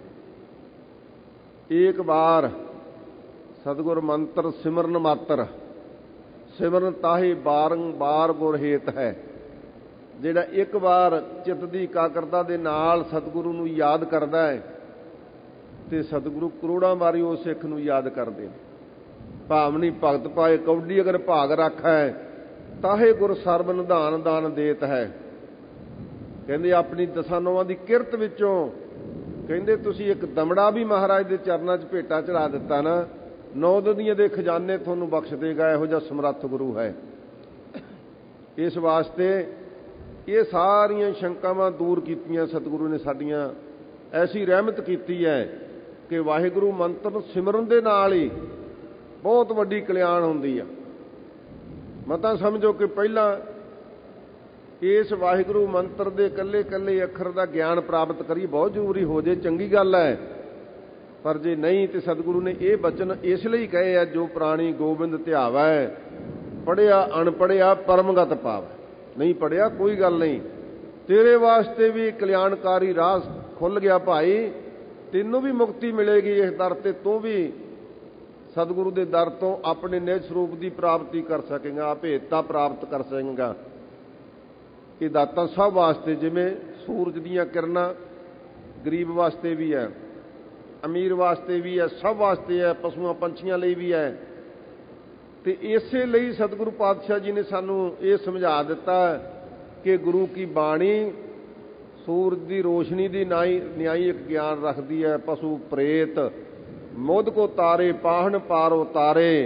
ਏਕ ਵਾਰ ਸਤਿਗੁਰ ਮੰਤਰ ਸਿਮਰਨ ਮਾਤਰ, ਸਿਮਰਨ ਤਾਹੀ ਬਾਰੰਬਾਰ ਗੁਰ ਹੇਤ ਹੈ। ਜਿਹੜਾ ਇੱਕ ਵਾਰ ਚਿੱਤ ਦੀ ਇਕਾਗਰਤਾ ਦੇ ਨਾਲ ਸਤਿਗੁਰੂ ਨੂੰ ਯਾਦ ਕਰਦਾ ਹੈ, ਤੇ ਸਤਿਗੁਰੂ ਕਰੋੜਾਂ ਵਾਰੀ ਉਸ ਸਿੱਖ ਨੂੰ ਯਾਦ ਕਰਦੇ ਨੇ। ਭਾਵਨੀ ਭਗਤ ਪਾਏ ਕੌਡੀ ਅਗਰ ਭਾਗ ਰੱਖੈ, ਤਾਹੇ ਗੁਰ ਸਰਬ ਨਿਧਾਨ ਦਾਨ ਦੇਤ ਹੈ। ਕਹਿੰਦੇ ਆਪਣੀ ਦਸਾਂ ਨੌਵਾਂ ਦੀ ਕਿਰਤ ਵਿੱਚੋਂ ਕਹਿੰਦੇ ਤੁਸੀਂ ਇੱਕ ਦਮੜਾ ਵੀ ਮਹਾਰਾਜ ਦੇ ਚਰਨਾਂ 'ਚ ਭੇਟਾ ਚੜਾ ਦਿੱਤਾ ਨਾ, ਨੌ ਦੁਨੀਆਂ ਦੇ ਖਜ਼ਾਨੇ ਤੁਹਾਨੂੰ ਬਖਸ਼ ਦੇਗਾ। ਇਹੋ ਜਿਹਾ ਸਮਰੱਥ ਗੁਰੂ ਹੈ। ਇਸ ਵਾਸਤੇ ਇਹ ਸਾਰੀਆਂ ਸ਼ੰਕਾਵਾਂ ਦੂਰ ਕੀਤੀਆਂ ਸਤਿਗੁਰੂ ਨੇ ਸਾਡੀਆਂ। ਐਸੀ ਰਹਿਮਤ ਕੀਤੀ ਹੈ ਕਿ ਵਾਹਿਗੁਰੂ ਮੰਤਰ ਸਿਮਰਨ ਦੇ ਨਾਲ ਹੀ ਬਹੁਤ ਵੱਡੀ ਕਲਿਆਣ ਹੁੰਦੀ ਆ। ਮਤਾਂ ਸਮਝੋ ਕਿ ਪਹਿਲਾਂ ਇਸ ਵਾਹਿਗੁਰੂ ਮੰਤਰ ਦੇ ਇਕੱਲੇ ਇਕੱਲੇ ਅੱਖਰ ਦਾ ਗਿਆਨ ਪ੍ਰਾਪਤ ਕਰੀਏ, ਬਹੁਤ ਜ਼ਰੂਰੀ ਹੋ ਜੇ, ਚੰਗੀ ਗੱਲ ਹੈ। ਪਰ ਜੇ ਨਹੀਂ ਤੇ ਸਤਿਗੁਰੂ ਨੇ ਇਹ ਬਚਨ ਇਸ ਲਈ ਕਹੇ ਆ, ਜੋ ਪ੍ਰਾਣੀ ਗੋਬਿੰਦ ਧਿਆਵੈ, ਪੜ੍ਹਿਆ ਅਣਪੜ੍ਹਿਆ ਪਰਮਗਤ ਪਾਵੈ। ਨਹੀਂ ਪੜ੍ਹਿਆ ਕੋਈ ਗੱਲ ਨਹੀਂ, ਤੇਰੇ ਵਾਸਤੇ ਵੀ ਕਲਿਆਣਕਾਰੀ ਰਾਹ ਖੁੱਲ ਗਿਆ ਭਾਈ, ਤੈਨੂੰ ਵੀ ਮੁਕਤੀ ਮਿਲੇਗੀ ਇਸ ਦਰ ਤੇ। ਤੂੰ ਵੀ ਸਤਿਗੁਰੂ ਦੇ ਦਰ ਤੋਂ ਆਪਣੇ ਨਿਜ ਸਰੂਪ ਦੀ ਪ੍ਰਾਪਤੀ ਕਰ ਸਕੇਗਾ, ਅਭੇਦਤਾ ਪ੍ਰਾਪਤ ਕਰ ਸਕੇਗਾ। ਇਹ ਦਾਤਾਂ ਸਭ ਵਾਸਤੇ, ਜਿਵੇਂ ਸੂਰਜ ਦੀਆਂ ਕਿਰਨਾਂ ਗਰੀਬ ਵਾਸਤੇ ਵੀ ਹੈ, ਅਮੀਰ ਵਾਸਤੇ ਵੀ ਹੈ, ਸਭ ਵਾਸਤੇ ਹੈ, ਪਸ਼ੂਆਂ ਪੰਛੀਆਂ ਲਈ ਵੀ ਹੈ। ਤੇ ਇਸੇ ਲਈ ਸਤਿਗੁਰੂ ਪਾਤਸ਼ਾਹ ਜੀ ਨੇ ਸਾਨੂੰ ਇਹ ਸਮਝਾ ਦਿੱਤਾ ਕਿ ਗੁਰੂ ਕੀ ਬਾਣੀ ਸੂਰਜ ਦੀ ਰੋਸ਼ਨੀ ਦੀ ਨਾਈ ਨਿਆਈ ਇੱਕ ਗਿਆਨ ਰੱਖਦੀ ਹੈ। ਪਸ਼ੂ ਪ੍ਰੇਤ ਮੁੱਧ ਕੋ ਤਾਰੇ, ਪਾਹਣ ਪਾਰ ਉਤਾਰੇ,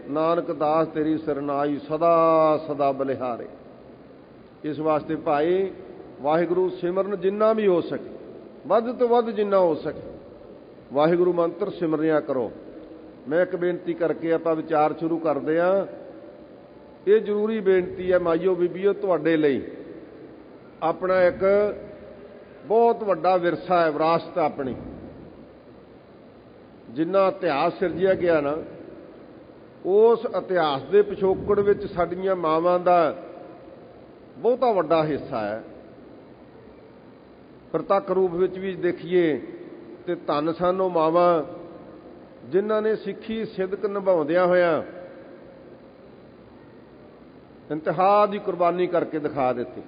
ਨਾਨਕ ਦਾਸ ਤੇਰੀ ਸਰਨਾਈ ਸਦਾ ਸਦਾ ਬਲਿਹਾਰੇ। ਇਸ ਵਾਸਤੇ ਭਾਈ ਵਾਹਿਗੁਰੂ ਸਿਮਰਨ ਜਿੰਨਾ ਵੀ ਹੋ ਸਕੇ, ਵੱਧ ਤੋਂ ਵੱਧ ਜਿੰਨਾ ਹੋ ਸਕੇ ਵਾਹਿਗੁਰੂ ਮੰਤਰ ਸਿਮਰਿਆ ਕਰੋ। ਮੈਂ ਇੱਕ ਬੇਨਤੀ ਕਰਕੇ ਆਪਾਂ ਵਿਚਾਰ ਸ਼ੁਰੂ ਕਰਦੇ ਹਾਂ। ਇਹ ਜ਼ਰੂਰੀ ਬੇਨਤੀ ਹੈ ਮਾਈਓ ਬੀਬੀਓ ਤੁਹਾਡੇ ਲਈ। ਆਪਣਾ ਇੱਕ ਬਹੁਤ ਵੱਡਾ ਵਿਰਸਾ ਹੈ, ਵਿਰਾਸਤ ਆਪਣੀ। ਜਿੰਨਾ ਇਤਿਹਾਸ ਸਿਰਜਿਆ ਗਿਆ ਨਾ, ਉਸ ਇਤਿਹਾਸ ਦੇ ਪਿਛੋਕੜ ਵਿੱਚ ਸਾਡੀਆਂ ਮਾਵਾਂ ਦਾ ਬਹੁਤਾ ਵੱਡਾ ਹਿੱਸਾ ਹੈ। ਪ੍ਰਤੱਖ ਰੂਪ ਵਿੱਚ ਵੀ ਦੇਖੀਏ ਤੇ ਧੰਨ ਸਨ ਉਹ ਮਾਵਾਂ ਜਿਨ੍ਹਾਂ ਨੇ ਸਿੱਖੀ ਸਿਦਕ ਨਿਭਾਉਂਦਿਆਂ ਹੋਇਆਂ ਇੰਤਹਾ ਦੀ ਕੁਰਬਾਨੀ ਕਰਕੇ ਦਿਖਾ ਦਿੱਤੀ।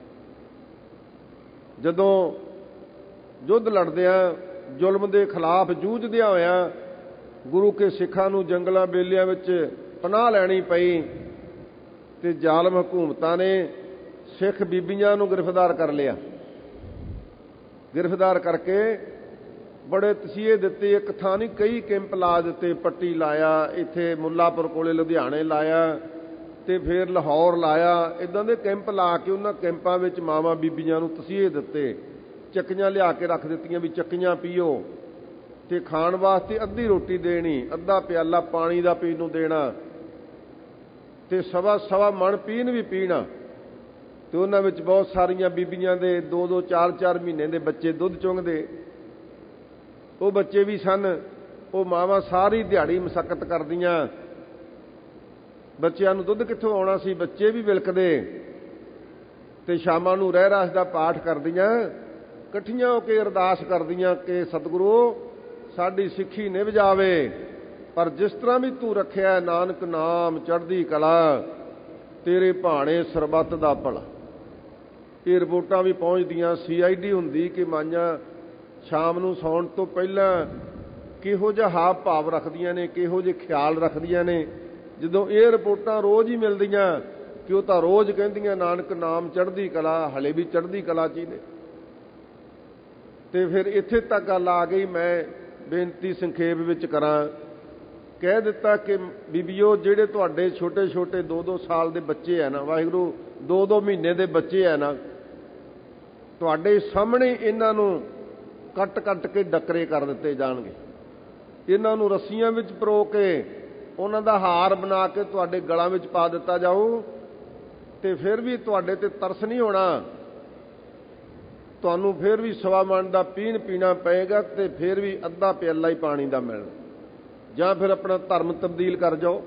ਜਦੋਂ ਯੁੱਧ ਲੜਦਿਆਂ, ਜ਼ੁਲਮ ਦੇ ਖਿਲਾਫ ਜੂਝਦਿਆਂ ਹੋਇਆਂ ਗੁਰੂ ਕੇ ਸਿੱਖਾਂ ਨੂੰ ਜੰਗਲਾਂ ਬੇਲਿਆਂ ਵਿੱਚ ਪਨਾਹ ਲੈਣੀ ਪਈ ਤੇ ਜ਼ਾਲਮ ਹਕੂਮਤਾਂ ਨੇ ਸਿੱਖ ਬੀਬੀਆਂ ਨੂੰ ਗ੍ਰਿਫਤਾਰ ਕਰ ਲਿਆ। ਗ੍ਰਿਫਤਾਰ ਕਰਕੇ ਬੜੇ ਤਸੀਹੇ ਦਿੱਤੇ। ਇੱਕ ਥਾਂ ਨਹੀਂ, ਕਈ ਕੈਂਪ ਲਾ ਦਿੱਤੇ। ਪੱਟੀ ਲਾਇਆ, ਇੱਥੇ ਮੁੱਲਾਪੁਰ ਕੋਲੇ ਲੁਧਿਆਣੇ ਲਾਇਆ ਤੇ ਫਿਰ ਲਾਹੌਰ ਲਾਇਆ। ਇੱਦਾਂ ਦੇ ਕੈਂਪ ਲਾ ਕੇ ਉਹਨਾਂ ਕੈਂਪਾਂ ਵਿੱਚ ਮਾਵਾਂ ਬੀਬੀਆਂ ਨੂੰ ਤਸੀਹੇ ਦਿੱਤੇ। ਚੱਕੀਆਂ ਲਿਆ ਕੇ ਰੱਖ ਦਿੱਤੀਆਂ ਵੀ ਚੱਕੀਆਂ ਪੀਓ, ਤੇ ਖਾਣ ਵਾਸਤੇ ਅੱਧੀ ਰੋਟੀ ਦੇਣੀ, ਅੱਧਾ ਪਿਆਲਾ ਪਾਣੀ ਦਾ ਪੀਣ ਨੂੰ ਦੇਣਾ, ਤੇ ਸਵਾ ਸਵਾ ਮਣ ਪੀਣ ਵੀ ਪੀਣਾ। ਤੇ ਉਹਨਾਂ ਵਿੱਚ ਬਹੁਤ ਸਾਰੀਆਂ ਬੀਬੀਆਂ ਦੇ ਦੋ ਦੋ ਚਾਰ ਚਾਰ ਮਹੀਨੇ ਦੇ ਬੱਚੇ ਦੁੱਧ ਚੁੰਘਦੇ। ਉਹ ਬੱਚੇ ਵੀ ਸਨ। ਉਹ ਮਾਵਾਂ ਸਾਰੀ ਦਿਹਾੜੀ ਮਸ਼ੱਕਤ ਕਰਦੀਆਂ। ਬੱਚਿਆਂ ਨੂੰ ਦੁੱਧ ਕਿੱਥੋਂ ਆਉਣਾ ਸੀ, ਬੱਚੇ ਵੀ ਵਿਲਕਦੇ। ਤੇ ਸ਼ਾਮਾਂ ਨੂੰ ਰਹਿਰਾਸ ਦਾ ਪਾਠ ਕਰਦੀਆਂ, ਇਕੱਠੀਆਂ ਹੋ ਕੇ ਅਰਦਾਸ ਕਰਦੀਆਂ ਕਿ ਸਤਿਗੁਰੂ ਸਾਡੀ ਸਿੱਖੀ ਨਿਭ ਜਾਵੇ, ਪਰ ਜਿਸ ਤਰ੍ਹਾਂ ਵੀ ਤੂੰ ਰੱਖਿਆ ਨਾਨਕ ਨਾਮ ਚੜ੍ਹਦੀ ਕਲਾ, ਤੇਰੇ ਭਾਣੇ ਸਰਬੱਤ ਦਾ ਭਲਾ। ਇਹ ਰਿਪੋਰਟਾਂ ਵੀ ਪਹੁੰਚਦੀਆਂ। ਸੀ ਆਈ ਡੀ ਹੁੰਦੀ ਕਿ ਮਾਈਆਂ ਸ਼ਾਮ ਨੂੰ ਸੌਣ ਤੋਂ ਪਹਿਲਾਂ ਕਿਹੋ ਜਿਹਾ ਹਾਵ ਭਾਵ ਰੱਖਦੀਆਂ ਨੇ, ਕਿਹੋ ਜਿਹੇ ਖਿਆਲ ਰੱਖਦੀਆਂ ਨੇ। ਜਦੋਂ ਇਹ ਰਿਪੋਰਟਾਂ ਰੋਜ਼ ਹੀ ਮਿਲਦੀਆਂ ਕਿ ਉਹ ਤਾਂ ਰੋਜ਼ ਕਹਿੰਦੀਆਂ ਨਾਨਕ ਨਾਮ ਚੜ੍ਹਦੀ ਕਲਾ, ਹਲੇ ਵੀ ਚੜ੍ਹਦੀ ਕਲਾ 'ਚ ਹੀ ਨੇ। ਤੇ ਫਿਰ ਇੱਥੇ ਤੱਕ ਗੱਲ ਆ ਗਈ। ਮੈਂ ਬੇਨਤੀ ਸੰਖੇਪ ਵਿੱਚ ਕਰਾਂ। ਕਹਿ ਦਿੱਤਾ ਕਿ ਬੀਬੀਓ ਜਿਹੜੇ ਤੁਹਾਡੇ ਛੋਟੇ ਛੋਟੇ ਦੋ ਦੋ ਸਾਲ ਦੇ ਬੱਚੇ ਹੈ ਨਾ, ਵਾਹਿਗੁਰੂ ਦੋ ਦੋ ਮਹੀਨੇ ਦੇ ਬੱਚੇ ਹੈ ਨਾ, ਤੁਹਾਡੇ ਸਾਹਮਣੇ ਇਹਨਾਂ ਨੂੰ ਕੱਟ ਕੱਟ ਕੇ ਡੱਕਰੇ ਕਰ ਦਿੱਤੇ ਜਾਣਗੇ। ਇਹਨਾਂ ਨੂੰ ਰੱਸੀਆਂ ਵਿੱਚ ਪਰੋ ਕੇ ਉਹਨਾਂ ਦਾ ਹਾਰ ਬਣਾ ਕੇ ਤੁਹਾਡੇ ਗਲਾਂ ਵਿੱਚ ਪਾ ਦਿੱਤਾ ਜਾਊ। ਤੇ ਫਿਰ ਵੀ ਤੁਹਾਡੇ ਤੇ ਤਰਸ ਨਹੀਂ ਹੋਣਾ। ਤੁਹਾਨੂੰ ਫਿਰ ਵੀ ਸਵਾ ਮਣ ਦਾ ਪੀਣ ਪੀਣਾ ਪਏਗਾ ਤੇ ਫਿਰ ਵੀ ਅੱਧਾ ਪਿਆਲਾ ਹੀ ਪਾਣੀ ਦਾ ਮਿਲਣਾ। ਜਾਂ ਫਿਰ ਆਪਣਾ ਧਰਮ ਤਬਦੀਲ ਕਰ ਜਾਓ,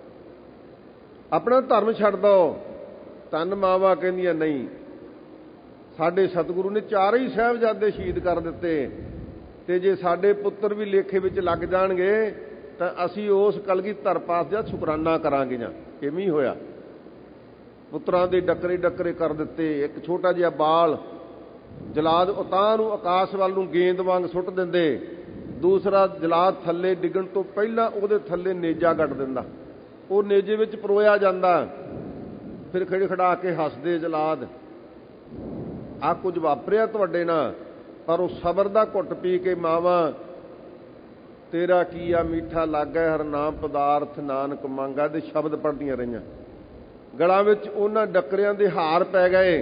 ਆਪਣਾ ਧਰਮ ਛੱਡ ਦਿਓ। ਧੰਨ ਮਾਵਾਂ ਕਹਿੰਦੀਆਂ ਨਹੀਂ, ਸਾਡੇ ਸਤਿਗੁਰੂ ਨੇ ਚਾਰੇ ਹੀ ਸਾਹਿਬਜ਼ਾਦੇ ਸ਼ਹੀਦ ਕਰ ਦਿੱਤੇ, ਤੇ ਜੇ ਸਾਡੇ ਪੁੱਤਰ ਵੀ ਲੇਖੇ ਵਿੱਚ ਲੱਗ ਜਾਣਗੇ ਤਾਂ ਅਸੀਂ ਉਸ ਕਲਗੀਧਰ ਪਾਤਸ਼ਾਹ ਦਾ ਸ਼ੁਕਰਾਨਾ ਕਰਾਂਗੇ। ਜਾਂ ਇਵੇਂ ਹੀ ਹੋਇਆ। ਪੁੱਤਰਾਂ ਦੇ ਡੱਕਰੇ ਡੱਕਰੇ ਕਰ ਦਿੱਤੇ। ਇੱਕ ਛੋਟਾ ਜਿਹਾ ਬਾਲ ਜਲਾਦ ਉਤਾਂਹ ਨੂੰ ਆਕਾਸ਼ ਵੱਲ ਨੂੰ ਗੇਂਦ ਵਾਂਗ ਸੁੱਟ ਦਿੰਦੇ। ਦੂਸਰਾ ਜਲਾਦ ਥੱਲੇ ਡਿੱਗਣ ਤੋਂ ਪਹਿਲਾਂ ਉਹਦੇ ਥੱਲੇ ਨੇਜਾ ਗੱਡ ਦਿੰਦਾ। ਉਹ ਨੇਜੇ ਵਿੱਚ ਪਰੋਇਆ ਜਾਂਦਾ। ਫਿਰ ਖਿੜਖੜਾ ਕੇ ਹੱਸਦੇ ਜਲਾਦ, ਆਹ ਕੁਝ ਵਾਪਰਿਆ ਤੁਹਾਡੇ ਨਾਲ। ਪਰ ਉਹ ਸਬਰ ਦਾ ਘੁੱਟ ਪੀ ਕੇ ਮਾਵਾਂ ਤੇਰਾ ਕੀਆ ਮੀਠਾ ਲਾਗੈ ਹਰ ਨਾਮ ਪਦਾਰਥ ਨਾਨਕ ਮੰਗਾ ਦੇ ਸ਼ਬਦ ਪੜ੍ਹਦੀਆਂ ਰਹੀਆਂ। ਗਲਾਂ ਵਿੱਚ ਉਹਨਾਂ ਡੱਕਰਿਆਂ ਦੇ ਹਾਰ ਪੈ ਗਏ।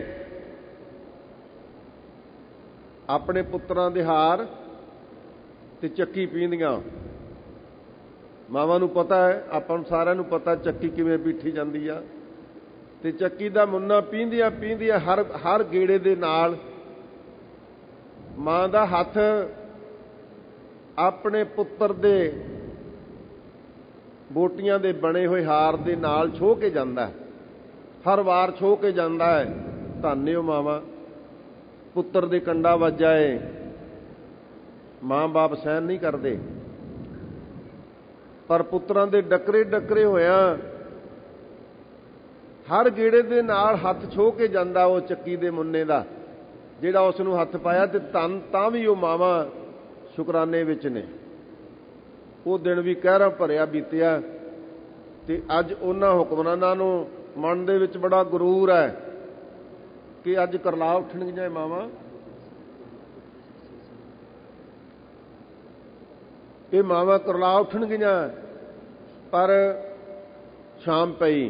ਆਪਣੇ ਪੁੱਤਰਾਂ ਦੇ ਹਾਰ ਤੇ ਚੱਕੀ ਪੀਂਦੀਆਂ। ਮਾਵਾਂ ਨੂੰ ਪਤਾ ਹੈ, ਆਪਾਂ ਨੂੰ ਸਾਰਿਆਂ ਨੂੰ ਪਤਾ ਚੱਕੀ ਕਿਵੇਂ ਪੀਠੀ ਜਾਂਦੀ ਆ। ਤੇ ਚੱਕੀ ਦਾ ਮੁੰਨਾ ਪੀਂਦੀਆਂ ਪੀਂਦੀਆਂ ਹਰ ਹਰ ਗੇੜੇ ਦੇ ਨਾਲ ਮਾਂ ਦਾ ਹੱਥ ਆਪਣੇ ਪੁੱਤਰ ਦੇ ਬੋਟੀਆਂ ਦੇ ਬਣੇ ਹੋਏ ਹਾਰ ਦੇ ਨਾਲ ਛੋਹ ਕੇ ਜਾਂਦਾ। ਹਰ ਵਾਰ ਛੋਹ ਕੇ ਜਾਂਦਾ ਹੈ। ਧੰਨ ਓ ਮਾਵਾਂ, ਪੁੱਤਰ ਦੇ ਕੰਡਾ ਵੱਜ ਜਾਏ, ਮਾਂ ਬਾਪ ਸਹਿਣ ਨਹੀਂ ਕਰਦੇ। ਪਰ ਪੁੱਤਰਾਂ ਦੇ ਡੱਕਰੇ ਡੱਕਰੇ ਹੋਇਆਂ ਹਰ ਗੇੜੇ ਦੇ ਨਾਲ ਹੱਥ ਛੋਹ ਕੇ ਜਾਂਦਾ ਉਹ ਚੱਕੀ ਦੇ ਮੁੰਨੇ ਦਾ, ਜਿਹੜਾ ਉਸ ਨੂੰ ਹੱਥ ਪਾਇਆ। ਤੇ ਧੰਨ ਤਾਂ ਵੀ ਉਹ ਮਾਵਾਂ ਸ਼ੁਕਰਾਨੇ ਵਿੱਚ ਨੇ। ਉਹ ਦਿਨ ਵੀ ਕਹਿਰਾਂ ਭਰਿਆ ਬੀਤਿਆ। ਤੇ ਅੱਜ ਉਹਨਾਂ ਹੁਕਮਰਾਨਾਂ ਨੂੰ ਮਨ ਦੇ ਵਿੱਚ ਬੜਾ ਗਰੂਰ ਹੈ ਕਿ ਅੱਜ ਕਰਲਾ ਉੱਠਣਗੀਆਂ ਮਾਵਾਂ। ਇਹ ਮਾਵਾਂ ਕਰਲਾ ਉੱਠਣਗੀਆਂ, ਪਰ ਸ਼ਾਮ ਪਈ,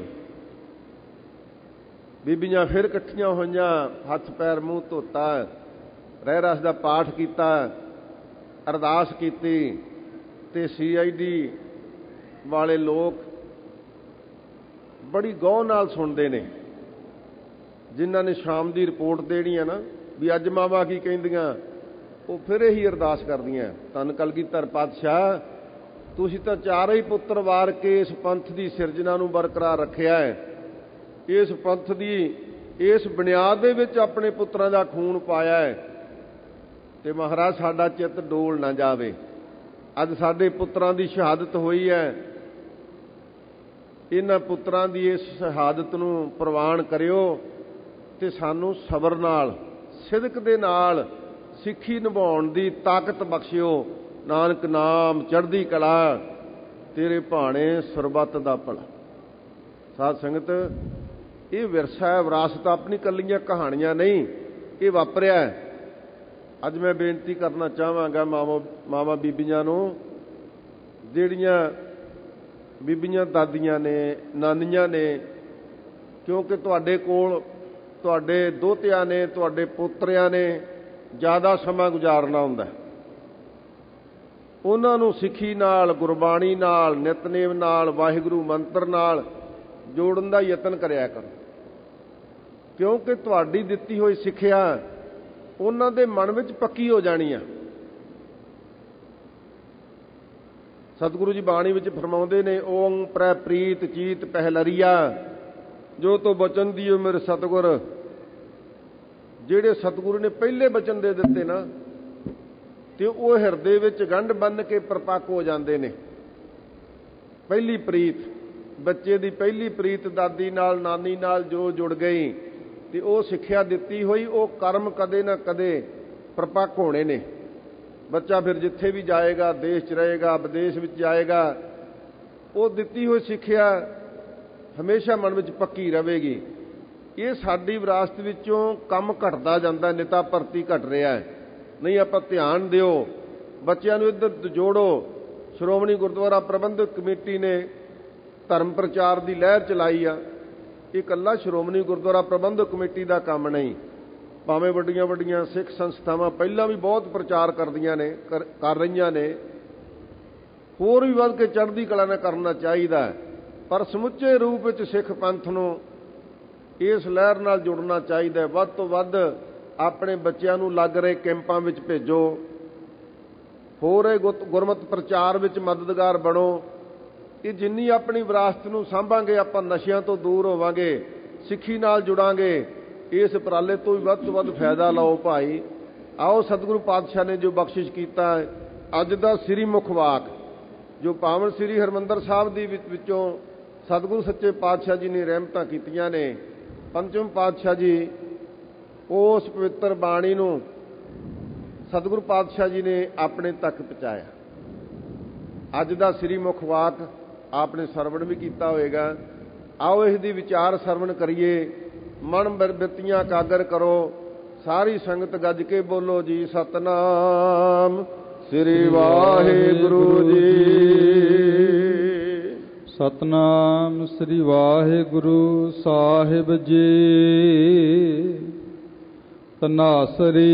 ਬੀਬੀਆਂ ਫਿਰ ਇਕੱਠੀਆਂ ਹੋਈਆਂ, ਹੱਥ ਪੈਰ ਮੂੰਹ ਧੋਤਾ, ਰਹਿਰਾਸ ਦਾ ਪਾਠ ਕੀਤਾ, ਅਰਦਾਸ ਕੀਤੀ, ਤੇ ਸੀ ਆਈ ਡੀ ਵਾਲੇ ਲੋਕ ਬੜੀ ਗੌਰ ਨਾਲ ਸੁਣਦੇ ਨੇ। ਜਿਨ੍ਹਾਂ ਨੇ ਸ਼ਾਮ ਦੀ ਰਿਪੋਰਟ ਦੇਣੀ ਹੈ ਨਾ ਵੀ ਅੱਜ ਮਾਵਾਂ ਕੀ ਕਹਿੰਦੀਆਂ, ਉਹ ਫਿਰ ਇਹੀ ਅਰਦਾਸ ਕਰਦੀਆਂ, ਧੰਨ ਕਲਗੀਧਰ ਪਾਤਸ਼ਾਹ, ਤੁਸੀਂ ਤਾਂ ਚਾਰੇ ਹੀ ਪੁੱਤਰ ਵਾਰ ਕੇ ਇਸ ਪੰਥ ਦੀ ਸਿਰਜਣਾ ਨੂੰ ਬਰਕਰਾਰ ਰੱਖਿਆ ਹੈ, ਇਸ ਪੰਥ ਦੀ ਇਸ ਬੁਨਿਆਦ ਦੇ ਵਿੱਚ ਆਪਣੇ ਪੁੱਤਰਾਂ ਦਾ ਖੂਨ ਪਾਇਆ ਹੈ, ਤੇ ਮਹਾਰਾਜ ਸਾਡਾ ਚਿੱਤ ਡੋਲ ਨਾ ਜਾਵੇ। ਅੱਜ ਸਾਡੇ ਪੁੱਤਰਾਂ ਦੀ ਸ਼ਹਾਦਤ ਹੋਈ ਹੈ, ਇਹਨਾਂ ਪੁੱਤਰਾਂ ਦੀ ਇਸ ਸ਼ਹਾਦਤ ਨੂੰ ਪ੍ਰਵਾਨ ਕਰਿਓ ਤੇ ਸਾਨੂੰ ਸਬਰ ਨਾਲ, ਸਿਦਕ ਦੇ ਨਾਲ ਸਿੱਖੀ ਨਿਭਾਉਣ ਦੀ ਤਾਕਤ ਬਖਸ਼ਿਓ। ਨਾਨਕ ਨਾਮ ਚੜ੍ਹਦੀ ਕਲਾ, ਤੇਰੇ ਭਾਣੇ ਸਰਬੱਤ ਦਾ ਭਲਾ। ਸਾਧ ਸੰਗਤ, ਇਹ ਵਿਰਸਾ ਹੈ, ਵਿਰਾਸਤ ਆਪਣੀ ਕੱਲੀਆਂ ਕਹਾਣੀਆਂ ਨਹੀਂ, ਇਹ ਵਾਪਰਿਆ ਹੈ। ਅੱਜ ਮੈਂ ਬੇਨਤੀ ਕਰਨਾ ਚਾਹਾਂਗਾ ਮਾਵਾਂ ਮਾਵਾਂ ਬੀਬੀਆਂ ਨੂੰ, ਜਿਹੜੀਆਂ ਬੀਬੀਆਂ ਦਾਦੀਆਂ ਨੇ, ਨਾਨੀਆਂ ਨੇ, ਕਿਉਂਕਿ ਤੁਹਾਡੇ ਕੋਲ ਤੁਹਾਡੇ ਦੋਹਤਿਆਂ ਨੇ, ਤੁਹਾਡੇ ਪੋਤਰਿਆਂ ਨੇ ਜ਼ਿਆਦਾ ਸਮਾਂ ਗੁਜ਼ਾਰਨਾ ਹੁੰਦਾ, ਉਹਨਾਂ ਨੂੰ ਸਿੱਖੀ ਨਾਲ, ਗੁਰਬਾਣੀ ਨਾਲ, ਨਿਤਨੇਮ ਨਾਲ, ਵਾਹਿਗੁਰੂ ਮੰਤਰ ਨਾਲ ਜੋੜਨ ਦਾ ਯਤਨ ਕਰਿਆ ਕਰੋ, ਕਿਉਂਕਿ ਤੁਹਾਡੀ ਦਿੱਤੀ ਹੋਈ ਸਿੱਖਿਆ ਉਹਨਾਂ ਦੇ ਮਨ ਵਿੱਚ ਪੱਕੀ ਹੋ ਜਾਣੀ ਆ। ਸਤਿਗੁਰੂ ਜੀ ਬਾਣੀ ਵਿੱਚ ਫਰਮਾਉਂਦੇ ਨੇ, ਓਮ ਪ੍ਰੈ ਪ੍ਰੀਤ ਚੀਤ ਪਹਿਲਰੀਆ, ਜੋ ਤੋ ਬਚਨ ਦਿਓ ਮੇਰੇ ਸਤਿਗੁਰ। ਜਿਹੜੇ ਸਤਿਗੁਰੂ ਨੇ ਪਹਿਲੇ ਬਚਨ ਦੇ ਦਿੱਤੇ ਨਾ, ਤੇ ਉਹ ਹਿਰਦੇ ਵਿੱਚ ਗੰਢ ਬੰਨ੍ਹ ਕੇ ਪ੍ਰਪੱਕ ਹੋ ਜਾਂਦੇ ਨੇ। ਪਹਿਲੀ ਪ੍ਰੀਤ, ਬੱਚੇ ਦੀ ਪਹਿਲੀ ਪ੍ਰੀਤ ਦਾਦੀ ਨਾਲ, ਨਾਨੀ ਨਾਲ ਜੋ ਜੁੜ ਗਈ, ਤੇ ਉਹ ਸਿੱਖਿਆ ਦਿੱਤੀ ਹੋਈ, ਉਹ ਕਰਮ ਕਦੇ ਨਾ ਕਦੇ ਪ੍ਰਪੱਕ ਹੋਣੇ ਨੇ। ਬੱਚਾ ਫਿਰ ਜਿੱਥੇ ਵੀ ਜਾਏਗਾ, ਦੇਸ਼ 'ਚ ਰਹੇਗਾ, ਵਿਦੇਸ਼ ਵਿੱਚ ਜਾਏਗਾ, ਉਹ ਦਿੱਤੀ ਹੋਈ ਸਿੱਖਿਆ ਹਮੇਸ਼ਾ ਮਨ ਵਿੱਚ ਪੱਕੀ ਰਹੇਗੀ। ਇਹ ਸਾਡੀ ਵਿਰਾਸਤ ਵਿੱਚੋਂ ਕੰਮ ਘਟਦਾ ਜਾਂਦਾ, ਨਿਤਾ ਭਰਤੀ ਘਟ ਰਿਹਾ ਹੈ। ਨਹੀਂ, ਆਪਾਂ ਧਿਆਨ ਦਿਓ, ਬੱਚਿਆਂ ਨੂੰ ਇੱਧਰ ਜੋੜੋ। ਸ਼੍ਰੋਮਣੀ ਗੁਰਦੁਆਰਾ ਪ੍ਰਬੰਧਕ ਕਮੇਟੀ ਨੇ ਧਰਮ ਪ੍ਰਚਾਰ ਦੀ ਲਹਿਰ ਚਲਾਈ ਆ। ਇਹ ਇਕੱਲਾ ਸ਼੍ਰੋਮਣੀ ਗੁਰਦੁਆਰਾ ਪ੍ਰਬੰਧਕ ਕਮੇਟੀ ਦਾ ਕੰਮ ਨਹੀਂ, ਭਾਵੇਂ ਵੱਡੀਆਂ ਵੱਡੀਆਂ ਸਿੱਖ ਸੰਸਥਾਵਾਂ ਪਹਿਲਾਂ ਵੀ ਬਹੁਤ ਪ੍ਰਚਾਰ ਕਰਦੀਆਂ ਨੇ, ਕਰ ਰਹੀਆਂ ਨੇ, ਹੋਰ ਵੀ ਵੱਧ ਕੇ ਚੜ੍ਹਦੀ ਕਲਾ ਨਾਲ ਕਰਨਾ ਚਾਹੀਦਾ। ਪਰ ਸਮੁੱਚੇ ਰੂਪ ਵਿੱਚ ਸਿੱਖ ਪੰਥ ਨੂੰ ਇਸ ਲਹਿਰ ਨਾਲ ਜੁੜਨਾ ਚਾਹੀਦਾ। ਵੱਧ ਤੋਂ ਵੱਧ ਆਪਣੇ ਬੱਚਿਆਂ ਨੂੰ ਲੱਗ ਰਹੇ ਕੈਂਪਾਂ ਵਿੱਚ ਭੇਜੋ, ਹੋਰ ਇਹ ਗੁਰਮਤਿ ਪ੍ਰਚਾਰ ਵਿੱਚ ਮਦਦਗਾਰ ਬਣੋ। ਇਹ ਜਿੰਨੀ ਆਪਣੀ ਵਿਰਾਸਤ ਨੂੰ ਸਾਂਭਾਂਗੇ, ਆਪਾਂ ਨਸ਼ਿਆਂ ਤੋਂ ਦੂਰ ਹੋਵਾਂਗੇ, ਸਿੱਖੀ ਨਾਲ ਜੁੜਾਂਗੇ। ਇਸ ਉਪਰਾਲੇ ਤੋਂ ਵੀ ਵੱਧ ਤੋਂ ਵੱਧ ਫਾਇਦਾ ਲਓ ਭਾਈ। ਆਓ ਸਤਿਗੁਰੂ ਪਾਤਸ਼ਾਹ ਨੇ ਜੋ ਬਖਸ਼ਿਸ਼ ਕੀਤਾ, ਅੱਜ ਦਾ ਸ੍ਰੀ ਮੁਖ ਵਾਕ ਜੋ ਪਾਵਨ ਸ੍ਰੀ ਹਰਿਮੰਦਰ ਸਾਹਿਬ ਦੀ ਵਿੱਚੋਂ ਸਤਿਗੁਰੂ ਸੱਚੇ ਪਾਤਸ਼ਾਹ ਜੀ ਨੇ ਰਹਿਮਤਾਂ ਕੀਤੀਆਂ ਨੇ, ਪੰਚਮ ਪਾਤਸ਼ਾਹ ਜੀ ਉਸ ਪਵਿੱਤਰ ਬਾਣੀ ਨੂੰ ਸਤਿਗੁਰੂ ਪਾਤਸ਼ਾਹ ਜੀ ਨੇ ਆਪਣੇ ਤੱਕ ਪਹੁੰਚਾਇਆ। ਅੱਜ ਦਾ ਸ੍ਰੀ ਮੁਖ ਵਾਕ ਆਪਨੇ ਸਰਵਣ ਵੀ ਕੀਤਾ ਹੋਵੇਗਾ। ਆਓ ਇਸ ਦੀ ਵਿਚਾਰ ਸਰਵਣ ਕਰੀਏ, ਮਨ ਬਿਰਤੀਆਂ ਇਕਾਗਰ ਕਰੋ। ਸਾਰੀ ਸੰਗਤ ਗੱਜ ਕੇ ਬੋਲੋ ਜੀ, ਸਤਨਾਮ ਸ੍ਰੀ ਵਾਹਿਗੁਰੂ ਜੀ। ਸਤਨਾਮ ਸ੍ਰੀ ਵਾਹਿਗੁਰੂ ਸਾਹਿਬ ਜੀ। ਤਨਾਸਰੀ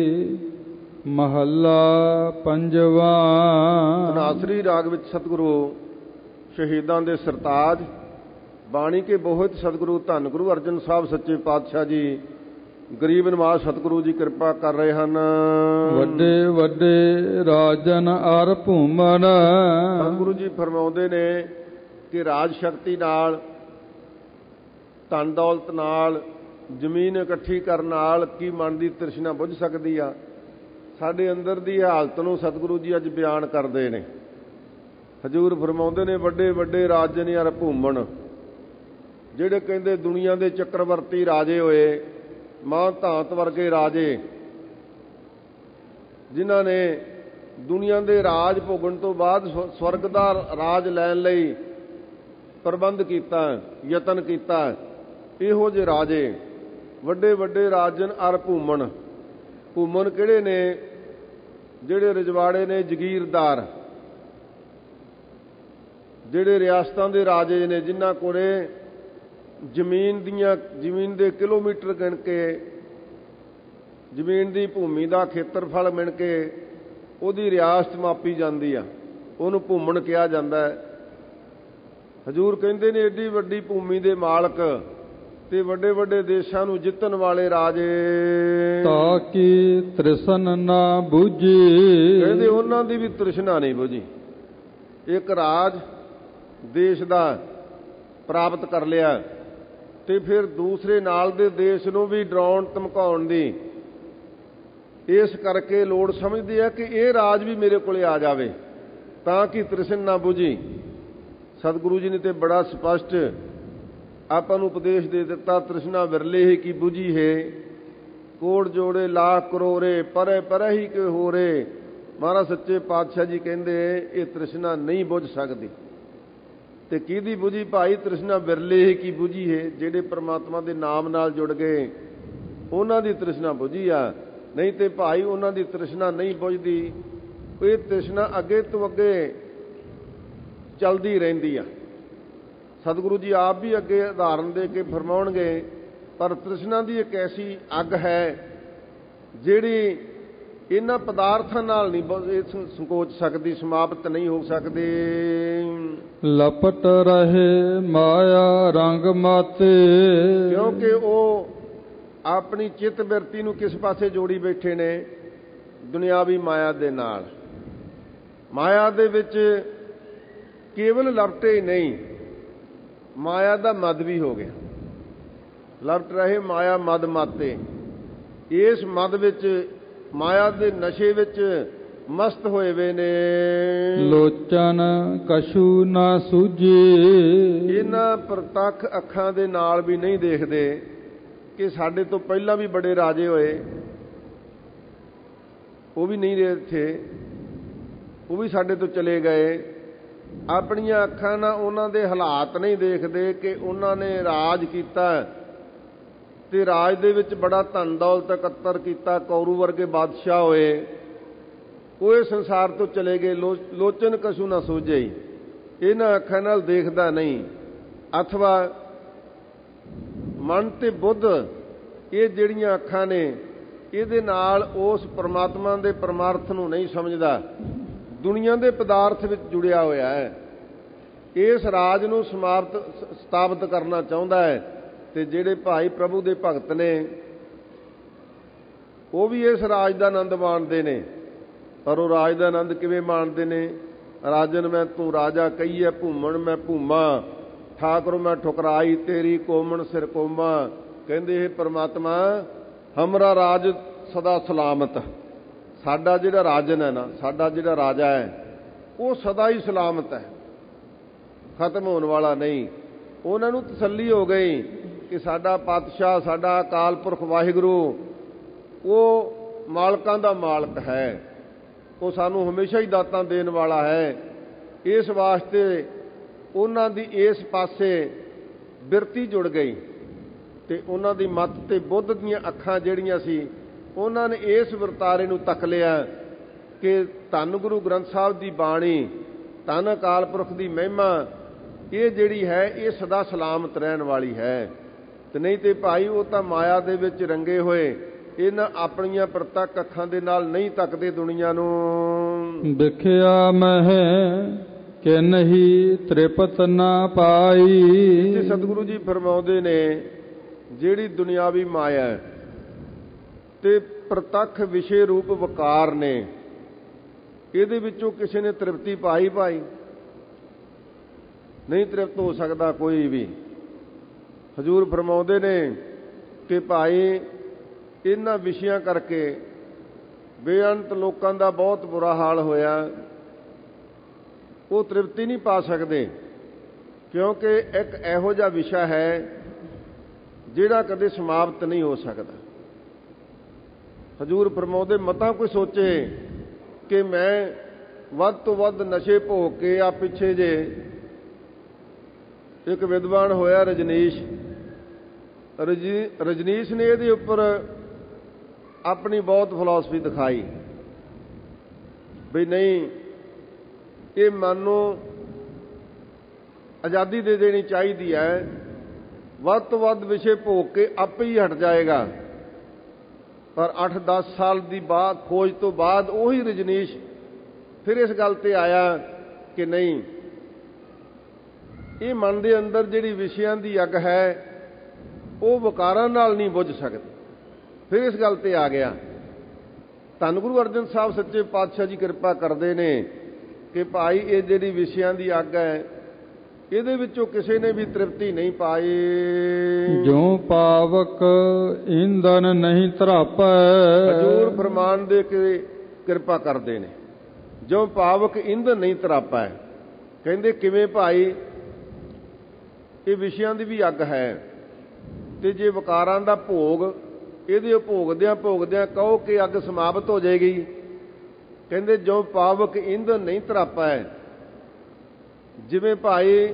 ਮਹੱਲਾ ਪੰਜਵਾਂ। ਤਨਾਸਰੀ ਰਾਗ ਵਿੱਚ ਸਤਿਗੁਰੂ ਸ਼ਹੀਦਾਂ ਦੇ ਸਰਤਾਜ, ਬਾਣੀ ਕੇ ਬੋਹਿਤ ਸਤਿਗੁਰੂ ਧੰਨ ਗੁਰੂ ਅਰਜਨ ਸਾਹਿਬ ਸੱਚੇ ਪਾਤਸ਼ਾਹ ਜੀ ਗਰੀਬ ਨਿਵਾਸ ਸਤਿਗੁਰੂ ਜੀ ਕਿਰਪਾ ਕਰ ਰਹੇ ਹਨ। ਵੱਡੇ ਵੱਡੇ ਰਾਜਨ ਅਰ ਭੂਮਨ। ਸਤਿਗੁਰੂ ਜੀ ਫਰਮਾਉਂਦੇ ਨੇ ਕਿ ਰਾਜ ਸ਼ਕਤੀ ਨਾਲ, ਧਨ ਦੌਲਤ ਨਾਲ, ਜ਼ਮੀਨ ਇਕੱਠੀ ਕਰਨ ਨਾਲ ਕੀ ਮਨ ਦੀ ਤ੍ਰਿਸ਼ਨਾ ਬੁੱਝ ਸਕਦੀ ਆ। ਸਾਡੇ ਅੰਦਰ ਦੀ ਹਾਲਤ ਨੂੰ ਸਤਿਗੁਰੂ ਜੀ ਅੱਜ ਬਿਆਨ ਕਰਦੇ ਨੇ। ਹਜ਼ੂਰ ਫਰਮਾਉਂਦੇ ਨੇ, ਵੱਡੇ ਵੱਡੇ ਰਾਜਨ ਅਰ ਭੂਮਨ, ਜਿਹੜੇ ਕਹਿੰਦੇ ਦੁਨੀਆ ਦੇ ਚੱਕਰਵਰਤੀ ਰਾਜੇ ਹੋਏ, ਮਾਂ ਧਾਤ ਵਰਗੇ ਰਾਜੇ, ਜਿਨ੍ਹਾਂ ਨੇ ਦੁਨੀਆ ਦੇ ਰਾਜ ਭੋਗਣ ਤੋਂ ਬਾਅਦ ਸਵਰਗ ਦਾ ਰਾਜ ਲੈਣ ਲਈ ਪ੍ਰਬੰਧ ਕੀਤਾ, ਯਤਨ ਕੀਤਾ, ਇਹੋ ਜਿਹੇ ਰਾਜੇ ਵੱਡੇ ਵੱਡੇ ਰਾਜਨ ਅਰ ਭੂਮਨ। ਭੂਮਨ ਕਿਹੜੇ ਨੇ? ਜਿਹੜੇ ਰਜਵਾੜੇ ਨੇ, ਜਗੀਰਦਾਰ, ਜਿਹੜੇ ਰਿਆਸਤਾਂ ਦੇ ਰਾਜੇ ਨੇ, ਜਿਨ੍ਹਾਂ ਕੋਲੇ ਜ਼ਮੀਨ ਦੀਆਂ ਜ਼ਮੀਨ ਦੇ ਕਿਲੋਮੀਟਰ ਗਿਣ ਕੇ, ਜ਼ਮੀਨ ਦੀ ਭੂਮੀ ਦਾ ਖੇਤਰਫਲ ਮਿਣ ਕੇ ਉਹਦੀ ਰਿਆਸਤ ਮਾਪੀ ਜਾਂਦੀ ਆ, ਉਹਨੂੰ ਭੂਮਣ ਕਿਹਾ ਜਾਂਦਾ ਹੈ। ਹਜ਼ੂਰ ਕਹਿੰਦੇ ਨੇ ਏਡੀ ਵੱਡੀ ਭੂਮੀ ਦੇ ਮਾਲਕ ਤੇ ਵੱਡੇ ਵੱਡੇ ਦੇਸ਼ਾਂ ਨੂੰ ਜਿੱਤਣ ਵਾਲੇ ਰਾਜੇ, ਤਾਂ ਕਿ ਤ੍ਰਿਸ਼ਨ ਨਾ ਬੁਝੀ। ਕਹਿੰਦੇ ਉਹਨਾਂ ਦੀ ਵੀ ਤ੍ਰਿਸ਼ਨਾ ਨਹੀਂ ਬੁਝੀ। ਇੱਕ ਰਾਜ ਦੇਸ਼ ਦਾ ਪ੍ਰਾਪਤ ਕਰ ਲਿਆ ਤੇ ਫਿਰ ਦੂਸਰੇ ਨਾਲ ਦੇ ਦੇਸ਼ ਨੂੰ ਵੀ ਡਰਾਉਣ ਧਮਕਾਉਣ ਦੀ ਇਸ ਕਰਕੇ ਲੋੜ ਸਮਝਦੇ ਆ ਕਿ ਇਹ ਰਾਜ ਵੀ ਮੇਰੇ ਕੋਲੇ ਆ ਜਾਵੇ ਤਾਂ ਕਿ ਤ੍ਰਿਸ਼ਨ ਨਾ ਬੁਝੀ। ਸਤਿਗੁਰੂ ਜੀ ਨੇ ਤੇ ਬੜਾ ਸਪਸ਼ਟ ਆਪਾਂ ਨੂੰ ਉਪਦੇਸ਼ ਦੇ ਦਿੱਤਾ, ਤ੍ਰਿਸ਼ਨਾ ਵਿਰਲੇ ਹੀ ਕੀ ਬੁਝੀ ਹੈ, ਕੋੜ ਜੋੜੇ ਲੱਖ ਕਰੋੜੇ ਪਰੇ ਪਰੇ ਹੀ ਕਿ ਹੋਰੇ। ਮਹਾਰਾਜ ਸੱਚੇ ਪਾਤਸ਼ਾਹ ਜੀ ਕਹਿੰਦੇ ਇਹ ਤ੍ਰਿਸ਼ਨਾ ਨਹੀਂ ਬੁਝ ਸਕਦੀ। ਤੇ ਕਿਹਦੀ ਬੁਝੀ ਭਾਈ? ਤ੍ਰਿਸ਼ਨਾ ਵਿਰਲੇ ਹੀ ਕੀ ਬੁਝੀ ਹੈ, ਜਿਹੜੇ ਪ੍ਰਮਾਤਮਾ ਦੇ ਨਾਮ ਨਾਲ ਜੁੜ ਗਏ ਉਹਨਾਂ ਦੀ ਤ੍ਰਿਸ਼ਨਾ ਬੁਝੀ ਆ। ਨਹੀਂ ਤੇ ਭਾਈ ਉਹਨਾਂ ਦੀ ਤ੍ਰਿਸ਼ਨਾ ਨਹੀਂ ਬੁਝਦੀ। ਇਹ ਤ੍ਰਿਸ਼ਨਾ ਅੱਗੇ ਤੋਂ ਅੱਗੇ ਚਲਦੀ ਰਹਿੰਦੀ ਆ। ਸਤਿਗੁਰੂ ਜੀ ਆਪ ਵੀ ਅੱਗੇ ਉਦਾਹਰਨ ਦੇ ਕੇ ਫਰਮਾਉਣਗੇ, ਪਰ ਤ੍ਰਿਸ਼ਨਾ ਦੀ ਇੱਕ ਐਸੀ ਅੱਗ ਹੈ ਜਿਹੜੀ ਇਹਨਾਂ ਪਦਾਰਥਾਂ ਨਾਲ ਨਹੀਂ ਸੰਕੋਚ ਸਕਦੀ, ਸਮਾਪਤ ਨਹੀਂ ਹੋ ਸਕਦੀ। ਲਪਟ ਰਹੇ ਮਾਇਆ ਰੰਗ ਮਾਤੇ, ਕਿਉਂਕਿ ਉਹ ਆਪਣੀ ਚਿੱਤ ਬਿਰਤੀ ਨੂੰ ਕਿਸ ਪਾਸੇ ਜੋੜੀ ਬੈਠੇ ਨੇ? ਦੁਨਿਆਵੀ ਮਾਇਆ ਦੇ ਨਾਲ। ਮਾਇਆ ਦੇ ਵਿੱਚ ਕੇਵਲ ਲਪਟੇ ਹੀ ਨਹੀਂ, ਮਾਇਆ ਦਾ ਮਦ ਵੀ ਹੋ ਗਿਆ। ਲਪਟ ਰਹੇ ਮਾਇਆ ਮਦ ਮਾਤੇ, ਇਸ ਮਦ ਵਿੱਚ, ਮਾਇਆ ਦੇ ਨਸ਼ੇ ਵਿੱਚ ਮਸਤ ਹੋਏ ਵੇ ਨੇ। ਲੋਚਨ ਕਛੂ ਨਾ ਸੂਝੇ, ਇਹਨਾਂ ਪ੍ਰਤੱਖ ਅੱਖਾਂ ਦੇ ਨਾਲ ਵੀ ਨਹੀਂ ਦੇਖਦੇ ਕਿ ਸਾਡੇ ਤੋਂ ਪਹਿਲਾਂ ਵੀ ਬੜੇ ਰਾਜੇ ਹੋਏ, ਉਹ ਵੀ ਨਹੀਂ ਰਹੇ ਇੱਥੇ, ਉਹ ਵੀ ਸਾਡੇ ਤੋਂ ਚਲੇ ਗਏ। ਆਪਣੀਆਂ ਅੱਖਾਂ ਨਾਲ ਉਹਨਾਂ ਦੇ ਹਾਲਾਤ ਨਹੀਂ ਦੇਖਦੇ ਕਿ ਉਹਨਾਂ ਨੇ ਰਾਜ ਕੀਤਾ ਤੇ ਰਾਜ ਦੇ ਵਿੱਚ ਬੜਾ ਧਨ ਦੌਲਤ ਇਕੱਤਰ ਕੀਤਾ, ਕੌਰੂ ਵਰਗੇ ਬਾਦਸ਼ਾਹ ਹੋਏ, ਉਹ ਇਸ ਸੰਸਾਰ ਤੋਂ ਚਲੇ ਗਏ। ਲੋਚਨ ਕਛੂ ਨਾ ਸੂਝੇ, ਇਹਨਾਂ ਅੱਖਾਂ ਨਾਲ ਦੇਖਦਾ ਨਹੀਂ। ਅਥਵਾ ਮਨ ਤੇ ਬੁੱਧ, ਇਹ ਜਿਹੜੀਆਂ ਅੱਖਾਂ ਨੇ ਇਹਦੇ ਨਾਲ ਉਸ ਪਰਮਾਤਮਾ ਦੇ ਪਰਮਾਰਥ ਨੂੰ ਨਹੀਂ ਸਮਝਦਾ, ਦੁਨੀਆ ਦੇ ਪਦਾਰਥ ਵਿੱਚ ਜੁੜਿਆ ਹੋਇਆ ਹੈ। ਇਸ ਰਾਜ ਨੂੰ ਸਮਾਪਤ ਸਥਾਪਿਤ ਕਰਨਾ ਚਾਹੁੰਦਾ ਹੈ। ਤੇ ਜਿਹੜੇ ਭਾਈ ਪ੍ਰਭੂ ਦੇ ਭਗਤ ਨੇ ਉਹ ਵੀ ਇਸ ਰਾਜ ਦਾ ਆਨੰਦ ਮਾਣਦੇ ਨੇ, ਪਰ ਉਹ ਰਾਜ ਦਾ ਆਨੰਦ ਕਿਵੇਂ ਮਾਣਦੇ ਨੇ? ਰਾਜਨ ਮੈਂ ਤੂੰ ਰਾਜਾ ਕਹੀਏ, ਭੂਮਣ ਮੈਂ ਭੂਮਾ, ਠਾਕੁਰ ਮੈਂ ਠੁਕਰਾਈ ਤੇਰੀ ਕੋਮਣ ਸਿਰ ਕੋਮਾ। ਕਹਿੰਦੇ ਇਹ ਪਰਮਾਤਮਾ ਹਮਰਾ ਰਾਜ ਸਦਾ ਸਲਾਮਤ। ਸਾਡਾ ਜਿਹੜਾ ਰਾਜਨ ਹੈ ਨਾ, ਸਾਡਾ ਜਿਹੜਾ ਰਾਜਾ ਹੈ ਉਹ ਸਦਾ ਹੀ ਸਲਾਮਤ ਹੈ, ਖਤਮ ਹੋਣ ਵਾਲਾ ਨਹੀਂ। ਉਹਨਾਂ ਨੂੰ ਤਸੱਲੀ ਹੋ ਗਈ ਕਿ ਸਾਡਾ ਪਾਤਸ਼ਾਹ, ਸਾਡਾ ਅਕਾਲ ਪੁਰਖ ਵਾਹਿਗੁਰੂ ਉਹ ਮਾਲਕਾਂ ਦਾ ਮਾਲਕ ਹੈ, ਉਹ ਸਾਨੂੰ ਹਮੇਸ਼ਾ ਹੀ ਦਾਤਾਂ ਦੇਣ ਵਾਲਾ ਹੈ। ਇਸ ਵਾਸਤੇ ਉਹਨਾਂ ਦੀ ਇਸ ਪਾਸੇ ਬਿਰਤੀ ਜੁੜ ਗਈ ਤੇ ਉਹਨਾਂ ਦੀ ਮੱਤ ਤੇ ਬੁੱਧ ਦੀਆਂ ਅੱਖਾਂ ਜਿਹੜੀਆਂ ਸੀ ਉਹਨਾਂ ਨੇ ਇਸ ਵਰਤਾਰੇ ਨੂੰ ਤੱਕ ਲਿਆ ਕਿ ਧੰਨ ਗੁਰੂ ਗ੍ਰੰਥ ਸਾਹਿਬ ਦੀ ਬਾਣੀ, ਧੰਨ ਅਕਾਲ ਪੁਰਖ ਦੀ ਮਹਿਮਾ, ਇਹ ਜਿਹੜੀ ਹੈ ਇਹ ਸਦਾ ਸਲਾਮਤ ਰਹਿਣ ਵਾਲੀ ਹੈ। ਤੇ ਨਹੀਂ ਤੇ ਭਾਈ ਉਹ ਤਾਂ ਮਾਇਆ ਦੇ ਵਿੱਚ ਰੰਗੇ ਹੋਏ, ਇਹਨਾਂ ਆਪਣੀਆਂ ਪ੍ਰਤੱਖ ਅੱਖਾਂ ਦੇ ਨਾਲ ਨਹੀਂ ਤੱਕਦੇ ਦੁਨੀਆ ਨੂੰ। ਦੇਖਿਆ ਮਹਿ ਕਿ ਨਹੀਂ ਤ੍ਰਿਪਤ ਨਾ ਪਾਈ। ਇੱਥੇ ਸਤਿਗੁਰੂ ਜੀ ਫਰਮਾਉਂਦੇ ਨੇ ਜਿਹੜੀ ਦੁਨਿਆਵੀ ਮਾਇਆ ਤੇ ਪ੍ਰਤੱਖ ਵਿਸ਼ੇ ਰੂਪ ਵਕਾਰ ਨੇ, ਇਹਦੇ ਵਿੱਚੋਂ ਕਿਸੇ ਨੇ ਤ੍ਰਿਪਤੀ ਪਾਈ? ਭਾਈ ਨਹੀਂ ਤ੍ਰਿਪਤ ਹੋ ਸਕਦਾ ਕੋਈ ਵੀ। ਹਜ਼ੂਰ ਫਰਮਾਉਂਦੇ ਨੇ ਕਿ ਭਾਈ ਇਹਨਾਂ ਵਿਸ਼ਿਆਂ ਕਰਕੇ ਬੇਅੰਤ ਲੋਕਾਂ ਦਾ ਬਹੁਤ ਬੁਰਾ ਹਾਲ ਹੋਇਆ, ਉਹ ਤ੍ਰਿਪਤੀ ਨਹੀਂ ਪਾ ਸਕਦੇ, ਕਿਉਂਕਿ ਇੱਕ ਇਹੋ ਜਿਹਾ ਵਿਸ਼ਾ ਹੈ ਜਿਹੜਾ ਕਦੇ ਸਮਾਪਤ ਨਹੀਂ ਹੋ ਸਕਦਾ। ਹਜ਼ੂਰ ਫਰਮਾਉਂਦੇ ਮਤਾਂ ਕੋਈ ਸੋਚੇ ਕਿ ਮੈਂ ਵੱਧ ਤੋਂ ਵੱਧ ਨਸ਼ੇ ਭੋਗ ਕੇ ਆ। ਪਿੱਛੇ ਜੇ ਇੱਕ ਵਿਦਵਾਨ ਹੋਇਆ ਰਜਨੀਸ਼, ਰਜਨੀਸ਼ ਨੇ ਇਹਦੇ ਉੱਪਰ ਆਪਣੀ ਬਹੁਤ ਫਿਲਾਸਫੀ ਦਿਖਾਈ ਵੀ ਨਹੀਂ, ਇਹ ਮਨ ਨੂੰ ਆਜ਼ਾਦੀ ਦੇ ਦੇਣੀ ਚਾਹੀਦੀ ਹੈ। ਵੱਧ ਤੋਂ ਵੱਧ ਵਿਸ਼ੇ ਭੋਗ ਕੇ ਆਪੇ ਹੀ ਹਟ ਜਾਏਗਾ। ਪਰ ਅੱਠ ਦਸ ਸਾਲ ਦੀ ਬਾਅਦ ਖੋਜ ਤੋਂ ਬਾਅਦ ਉਹੀ ਰਜਨੀਸ਼ ਫਿਰ ਇਸ ਗੱਲ ਤੇ ਆਇਆ ਕਿ ਨਹੀਂ, ਇਹ ਮਨ ਦੇ ਅੰਦਰ ਜਿਹੜੀ ਵਿਸ਼ਿਆਂ ਦੀ ਅੱਗ ਹੈ ਉਹ ਵਿਕਾਰਾਂ ਨਾਲ ਨਹੀਂ ਬੁੱਝ ਸਕਦੀ। ਫਿਰ ਇਸ ਗੱਲ ਤੇ ਆ ਗਿਆ। ਧੰਨ ਗੁਰੂ ਅਰਜਨ ਸਾਹਿਬ ਸੱਚੇ ਪਾਤਸ਼ਾਹ ਜੀ ਕਿਰਪਾ ਕਰਦੇ ਨੇ ਕਿ ਭਾਈ ਇਹ ਜਿਹੜੀ ਵਿਸ਼ਿਆਂ ਦੀ ਅੱਗ ਹੈ ਇਹਦੇ ਵਿੱਚੋਂ ਕਿਸੇ ਨੇ ਵੀ ਤ੍ਰਿਪਤੀ ਨਹੀਂ ਪਾਈ। ਜੋ ਪਾਵਕ ਇੰਦਨ ਨਹੀਂ ਧਰਾਪੈ। ਹਜ਼ੂਰ ਫਰਮਾਨ ਦੇ ਕੇ ਕਿਰਪਾ ਕਰਦੇ ਨੇ, ਜੋ ਪਾਵਕ ਇੰਦਨ ਨਹੀਂ ਧਰਾਪੈ। ਕਹਿੰਦੇ ਕਿਵੇਂ ਭਾਈ, ਇਹ ਵਿਸ਼ਿਆਂ ਦੀ ਵੀ ਅੱਗ ਹੈ ਤੇ ਜੇ ਵਿਕਾਰਾਂ ਦਾ ਭੋਗ ਇਹਦੇ ਭੋਗਦਿਆਂ ਭੋਗਦਿਆਂ ਕਹੋ ਕਿ ਅੱਗ ਸਮਾਪਤ ਹੋ ਜਾਏਗੀ। ਕਹਿੰਦੇ ਜੋ ਪਾਵਕ ਇੰਦਨ ਨਹੀਂ ਧਰਾਪੈ। ਜਿਵੇਂ ਭਾਈ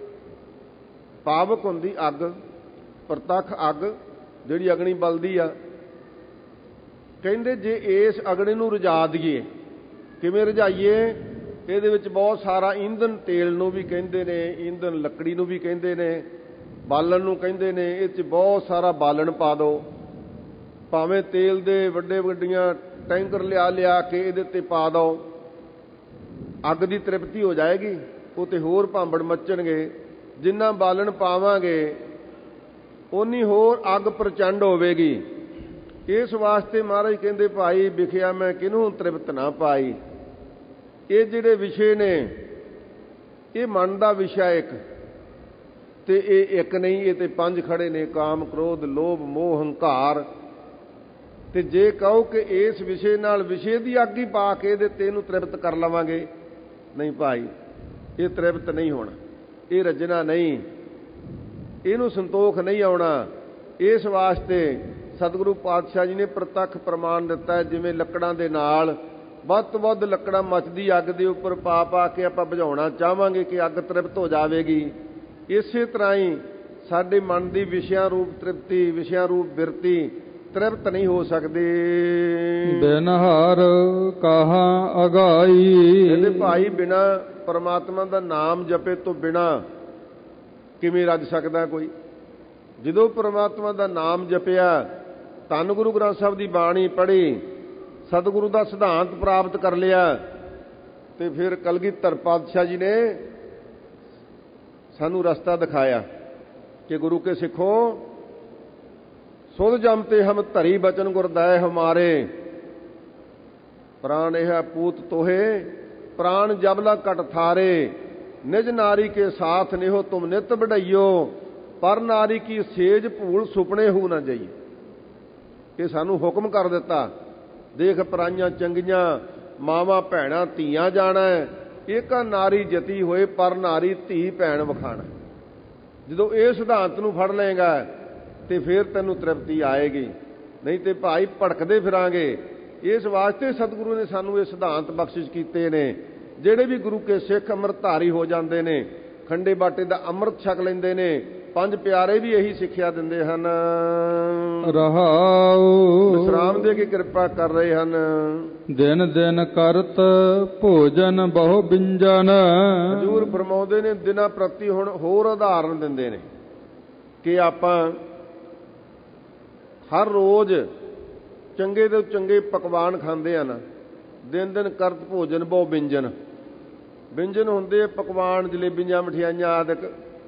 ਪਾਵਕ ਹੁੰਦੀ ਅੱਗ, ਪ੍ਰਤੱਖ ਅੱਗ ਜਿਹੜੀ ਅਗਨੀ ਬਲਦੀ ਆ, ਕਹਿੰਦੇ ਜੇ ਇਸ ਅਗਨੀ ਨੂੰ ਰਜਾ ਦਈਏ, ਕਿਵੇਂ ਰਜਾਈਏ? ਇਹਦੇ ਵਿੱਚ ਬਹੁਤ ਸਾਰਾ ਈਂਧਨ, ਤੇਲ ਨੂੰ ਵੀ ਕਹਿੰਦੇ ਨੇ, ਈਂਧਨ ਲੱਕੜੀ ਨੂੰ ਵੀ ਕਹਿੰਦੇ ਨੇ, ਬਾਲਣ ਨੂੰ ਕਹਿੰਦੇ ਨੇ। ਇਹ 'ਚ ਬਹੁਤ ਸਾਰਾ ਬਾਲਣ ਪਾ ਦਿਓ, ਭਾਵੇਂ ਤੇਲ ਦੇ ਵੱਡੇ ਵੱਡੀਆਂ ਟੈਂਕਰ ਲਿਆ ਲਿਆ ਕੇ ਇਹਦੇ ਤੇ ਪਾ ਦਿਓ, ਅੱਗ ਦੀ ਤ੍ਰਿਪਤੀ ਹੋ ਜਾਏਗੀ। ਉਹ ਤੇ ਹੋਰ ਭਾਂਬੜ ਮੱਚਣਗੇ। ਜਿੰਨਾ ਬਾਲਣ ਪਾਵਾਂਗੇ ਓਨੀ ਹੋਰ ਅੱਗ ਪ੍ਰਚੰਡ ਹੋਵੇਗੀ। ਇਸ ਵਾਸਤੇ ਮਹਾਰਾਜ ਕਹਿੰਦੇ ਭਾਈ ਵਿਖਿਆ ਮੈਂ ਕਿਹਨੂੰ ਤ੍ਰਿਪਤ ਨਾ ਪਾਈ। ਇਹ ਜਿਹੜੇ ਵਿਸ਼ੇ ਨੇ ਇਹ ਮਨ ਦਾ ਵਿਸ਼ਾ ਇੱਕ, ਤੇ ਇਹ ਇੱਕ ਨਹੀਂ, ਇਹ ਤੇ ਪੰਜ ਖੜੇ ਨੇ, ਕਾਮ ਕ੍ਰੋਧ ਲੋਭ ਮੋਹ ਹੰਕਾਰ। ਤੇ ਜੇ ਕਹੋ ਕਿ ਇਸ ਵਿਸ਼ੇ ਨਾਲ ਵਿਸ਼ੇ ਦੀ ਅੱਗ ਹੀ ਪਾ ਕੇ ਇਹਦੇ ਤੇ ਇਹਨੂੰ ਤ੍ਰਿਪਤ ਕਰ ਲਵਾਂਗੇ, ਨਹੀਂ ਭਾਈ, ਇਹ ਤ੍ਰਿਪਤ ਨਹੀਂ ਹੋਣਾ, ਇਹ ਰੱਜਣਾ ਨਹੀਂ, ਇਹਨੂੰ ਸੰਤੋਖ ਨਹੀਂ ਆਉਣਾ। ਇਸ ਵਾਸਤੇ ਸਤਿਗੁਰੂ ਪਾਤਸ਼ਾਹ ਜੀ ਨੇ ਪ੍ਰਤੱਖ ਪ੍ਰਮਾਣ ਦਿੱਤਾ ਹੈ। ਜਿਵੇਂ ਲੱਕੜਾਂ ਦੇ ਨਾਲ ਵੱਧ ਤੋਂ ਵੱਧ ਲੱਕੜਾਂ ਮੱਚਦੀ ਅੱਗ ਦੇ ਉੱਪਰ ਪਾ ਪਾ ਕੇ ਆਪਾਂ ਬੁਝਾਉਣਾ ਚਾਹਾਂਗੇ ਕਿ ਅੱਗ ਤ੍ਰਿਪਤ ਹੋ ਜਾਵੇਗੀ, ਇਸੇ ਤਰ੍ਹਾਂ ਹੀ ਸਾਡੇ ਮਨ ਦੀ ਵਿਸ਼ਿਆਂ ਰੂਪ ਤ੍ਰਿਪਤੀ, ਵਿਸ਼ਿਆਂ ਰੂਪ ਬਿਰਤੀ ਤ੍ਰਿਪਤ ਨਹੀਂ ਹੋ ਸਕਦੀ। ਬਿਨ ਹਰ ਕਹਾਂ ਅਗਾਈ। ਕਹਿੰਦੇ ਭਾਈ ਬਿਨਾ ਪਰਮਾਤਮਾ ਦਾ ਨਾਮ ਜਪੇ ਤੋਂ ਬਿਨਾ ਕਿਵੇਂ ਰੱਜ ਸਕਦਾ ਕੋਈ? ਜਦੋਂ ਪਰਮਾਤਮਾ ਦਾ ਨਾਮ ਜਪਿਆ, ਧੰਨ ਗੁਰੂ ਗ੍ਰੰਥ ਸਾਹਿਬ ਦੀ ਬਾਣੀ ਪੜ੍ਹੀ, ਸਤਿਗੁਰੂ ਦਾ ਸਿਧਾਂਤ ਪ੍ਰਾਪਤ ਕਰ ਲਿਆ, ਤੇ ਫਿਰ ਕਲਗੀਧਰ ਪਾਤਸ਼ਾਹ ਜੀ ਨੇ ਸਾਨੂੰ ਰਸਤਾ ਦਿਖਾਇਆ ਕਿ ਗੁਰੂ ਕੇ ਸਿੱਖੋ, ਸੁਧ ਜਮਤੇ ਹਮ ਧਰੀ ਬਚਨ ਗੁਰਦੈ ਹਮਾਰੇ, ਪ੍ਰਾਣ ਇਹ ਪੂਤ ਤੋਹੇ ਪ੍ਰਾਣ ਜਬਲਾ ਕਟ ਥਾਰੇ, ਨਿਜ ਨਾਰੀ ਕੇ ਸਾਥ ਨਿਹੋ ਤੁਮ ਨਿਤ ਵਡਈਓ, ਪਰ ਨਾਰੀ ਕੀ ਸੇਜ ਭੂਲ ਸੁਪਨੇ ਹੂ ਨਾ ਜਾਈ। ਇਹ ਸਾਨੂੰ ਹੁਕਮ ਕਰ ਦਿੱਤਾ, ਦੇਖ ਪਰਾਈਆਂ ਚੰਗੀਆਂ ਮਾਵਾਂ ਭੈਣਾਂ ਧੀਆਂ ਜਾਣਾ, ਏਕਾ ਨਾਰੀ ਜਤੀ ਹੋਏ ਪਰ ਨਾਰੀ ਧੀ ਭੈਣ ਵਿਖਾਣਾ। ਜਦੋਂ ਇਹ ਸਿਧਾਂਤ ਨੂੰ ਫੜ ਲਏਗਾ ਤੇ ਫਿਰ ਤੈਨੂੰ ਤ੍ਰਿਪਤੀ ਆਏਗੀ, ਨਹੀਂ ਤੇ ਭਾਈ ਭੜਕਦੇ ਫਿਰਾਂਗੇ। ਇਸ ਵਾਸਤੇ ਸਤਿਗੁਰੂ ਨੇ ਸਾਨੂੰ ਇਹ ਸਿਧਾਂਤ ਬਖਸ਼ਿਸ਼ ਕੀਤੇ ਨੇ। ਜਿਹੜੇ ਵੀ ਗੁਰੂ ਕੇ ਸਿੱਖ ਅੰਮ੍ਰਿਤਧਾਰੀ ਹੋ ਜਾਂਦੇ ਨੇ, ਖੰਡੇ ਬਾਟੇ ਦਾ ਅੰਮ੍ਰਿਤ ਛਕ ਲੈਂਦੇ ਨੇ, ਪੰਜ ਪਿਆਰੇ ਵੀ ਇਹੀ ਸਿੱਖਿਆ ਦਿੰਦੇ ਹਨ। ਰਹਾਉ ਵਿਸਰਾਮ ਦੇ ਕੇ ਕਿਰਪਾ ਕਰ ਰਹੇ ਹਨ। ਦਿਨ ਦਿਨ ਕਰਤ ਭੋਜਨ ਬਹੁ ਬਿੰਜਨ। ਹਜ਼ੂਰ ਫਰਮਾਉਂਦੇ ਨੇ ਦਿਨਾਂ ਪ੍ਰਤੀ ਹੁਣ ਹੋਰ ਉਦਾਹਰਨ ਦਿੰਦੇ ਨੇ ਕਿ ਆਪਾਂ ਹਰ ਰੋਜ਼ ਚੰਗੇ ਤੋਂ ਚੰਗੇ ਪਕਵਾਨ ਖਾਂਦੇ ਹਨ। ਦਿਨ ਦਿਨ ਕਰਤ ਭੋਜਨ ਬਹੁ ਬਿੰਜਨ। ਬਿੰਜਨ ਹੁੰਦੇ ਪਕਵਾਨ, ਜਲੇਬੀਆਂ, ਮਠਿਆਈਆਂ ਆਦਿਕ।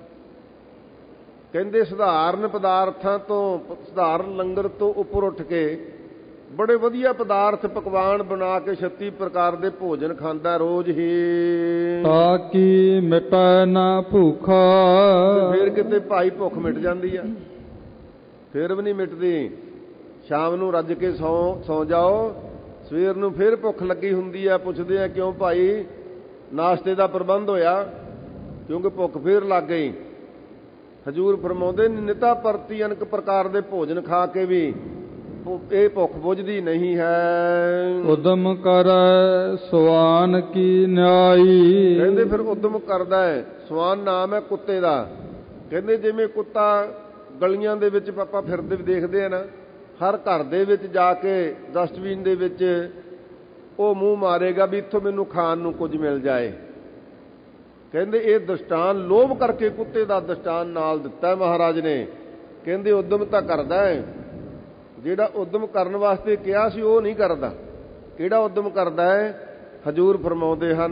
ਕਹਿੰਦੇ ਸਧਾਰਨ ਪਦਾਰਥਾਂ ਤੋਂ, ਸਧਾਰਨ ਲੰਗਰ ਤੋਂ ਉੱਪਰ ਉੱਠ ਕੇ ਬੜੇ ਵਧੀਆ ਪਦਾਰਥ ਪਕਵਾਨ ਬਣਾ ਕੇ ਛੱਤੀ ਪ੍ਰਕਾਰ ਦੇ ਭੋਜਨ ਖਾਂਦਾ ਰੋਜ਼ ਹੀ, ਤਾਂ ਕਿ ਮਿਟੈ ਨਾ ਭੁੱਖਾ। ਫਿਰ ਕਿਤੇ ਭਾਈ ਭੁੱਖ ਮਿਟ ਜਾਂਦੀ ਆ, ਫਿਰ ਵੀ ਨਹੀਂ ਮਿਟਦੀ। ਸ਼ਾਮ ਨੂੰ ਰੱਜ ਕੇ ਸੌਂ ਸੌਂ ਜਾਓ, ਸਵੇਰ ਨੂੰ ਫਿਰ ਭੁੱਖ ਲੱਗੀ ਹੁੰਦੀ ਆ। ਪੁੱਛਦੇ ਆ ਕਿਉਂ ਭਾਈ? ਨਾਸ਼ਤੇ ਦਾ ਪ੍ਰਬੰਧ ਹੋਇਆ, ਕਿਉਂਕਿ ਭੁੱਖ ਫਿਰ ਲੱਗ ਗਈ। ਹਜ਼ੂਰ ਫਰਮਾਉਂਦੇ ਨਿਤਾ ਪ੍ਰਤੀ ਅਨੇਕ ਪ੍ਰਕਾਰ ਦੇ ਭੋਜਨ ਖਾ ਕੇ ਵੀ ਇਹ ਭੁੱਖ ਬੁਝਦੀ ਨਹੀਂ ਹੈ। ਉਦਮ ਕਰੈ ਸਵਾਨ ਕੀ ਨਿਆਈ। ਕਹਿੰਦੇ ਫਿਰ ਉਦਮ ਕਰਦਾ ਹੈ। ਸਵਾਨ ਨਾਮ ਹੈ ਕੁੱਤੇ ਦਾ। ਕਹਿੰਦੇ ਜਿਵੇਂ ਕੁੱਤਾ ਗਲੀਆਂ ਦੇ ਵਿੱਚ ਆਪਾਂ ਫਿਰਦੇ ਦੇਖਦੇ ਆ ਨਾ, ਹਰ ਘਰ ਦੇ ਵਿੱਚ ਜਾ ਕੇ ਡਸਟਬਿਨ ਦੇ ਵਿੱਚ ਉਹ ਮੂੰਹ ਮਾਰੇਗਾ ਵੀ ਇੱਥੋਂ ਮੈਨੂੰ ਖਾਣ ਨੂੰ ਕੁਝ ਮਿਲ ਜਾਏ। ਕਹਿੰਦੇ ਇਹ ਦ੍ਰਿਸ਼ਟਾਨ ਲੋਭ ਕਰਕੇ ਕੁੱਤੇ ਦਾ ਦ੍ਰਿਸ਼ਟਾਨ ਨਾਲ ਦਿੱਤਾ ਮਹਾਰਾਜ ਨੇ। ਕਹਿੰਦੇ ਉਦਮ ਤਾਂ ਕਰਦਾ ਹੈ, ਜਿਹੜਾ ਉਦਮ ਕਰਨ ਵਾਸਤੇ ਕਿਹਾ ਸੀ ਉਹ ਨਹੀਂ ਕਰਦਾ। ਕਿਹੜਾ ਉਦਮ ਕਰਦਾ ਹੈ? ਹਜ਼ੂਰ ਫਰਮਾਉਂਦੇ ਹਨ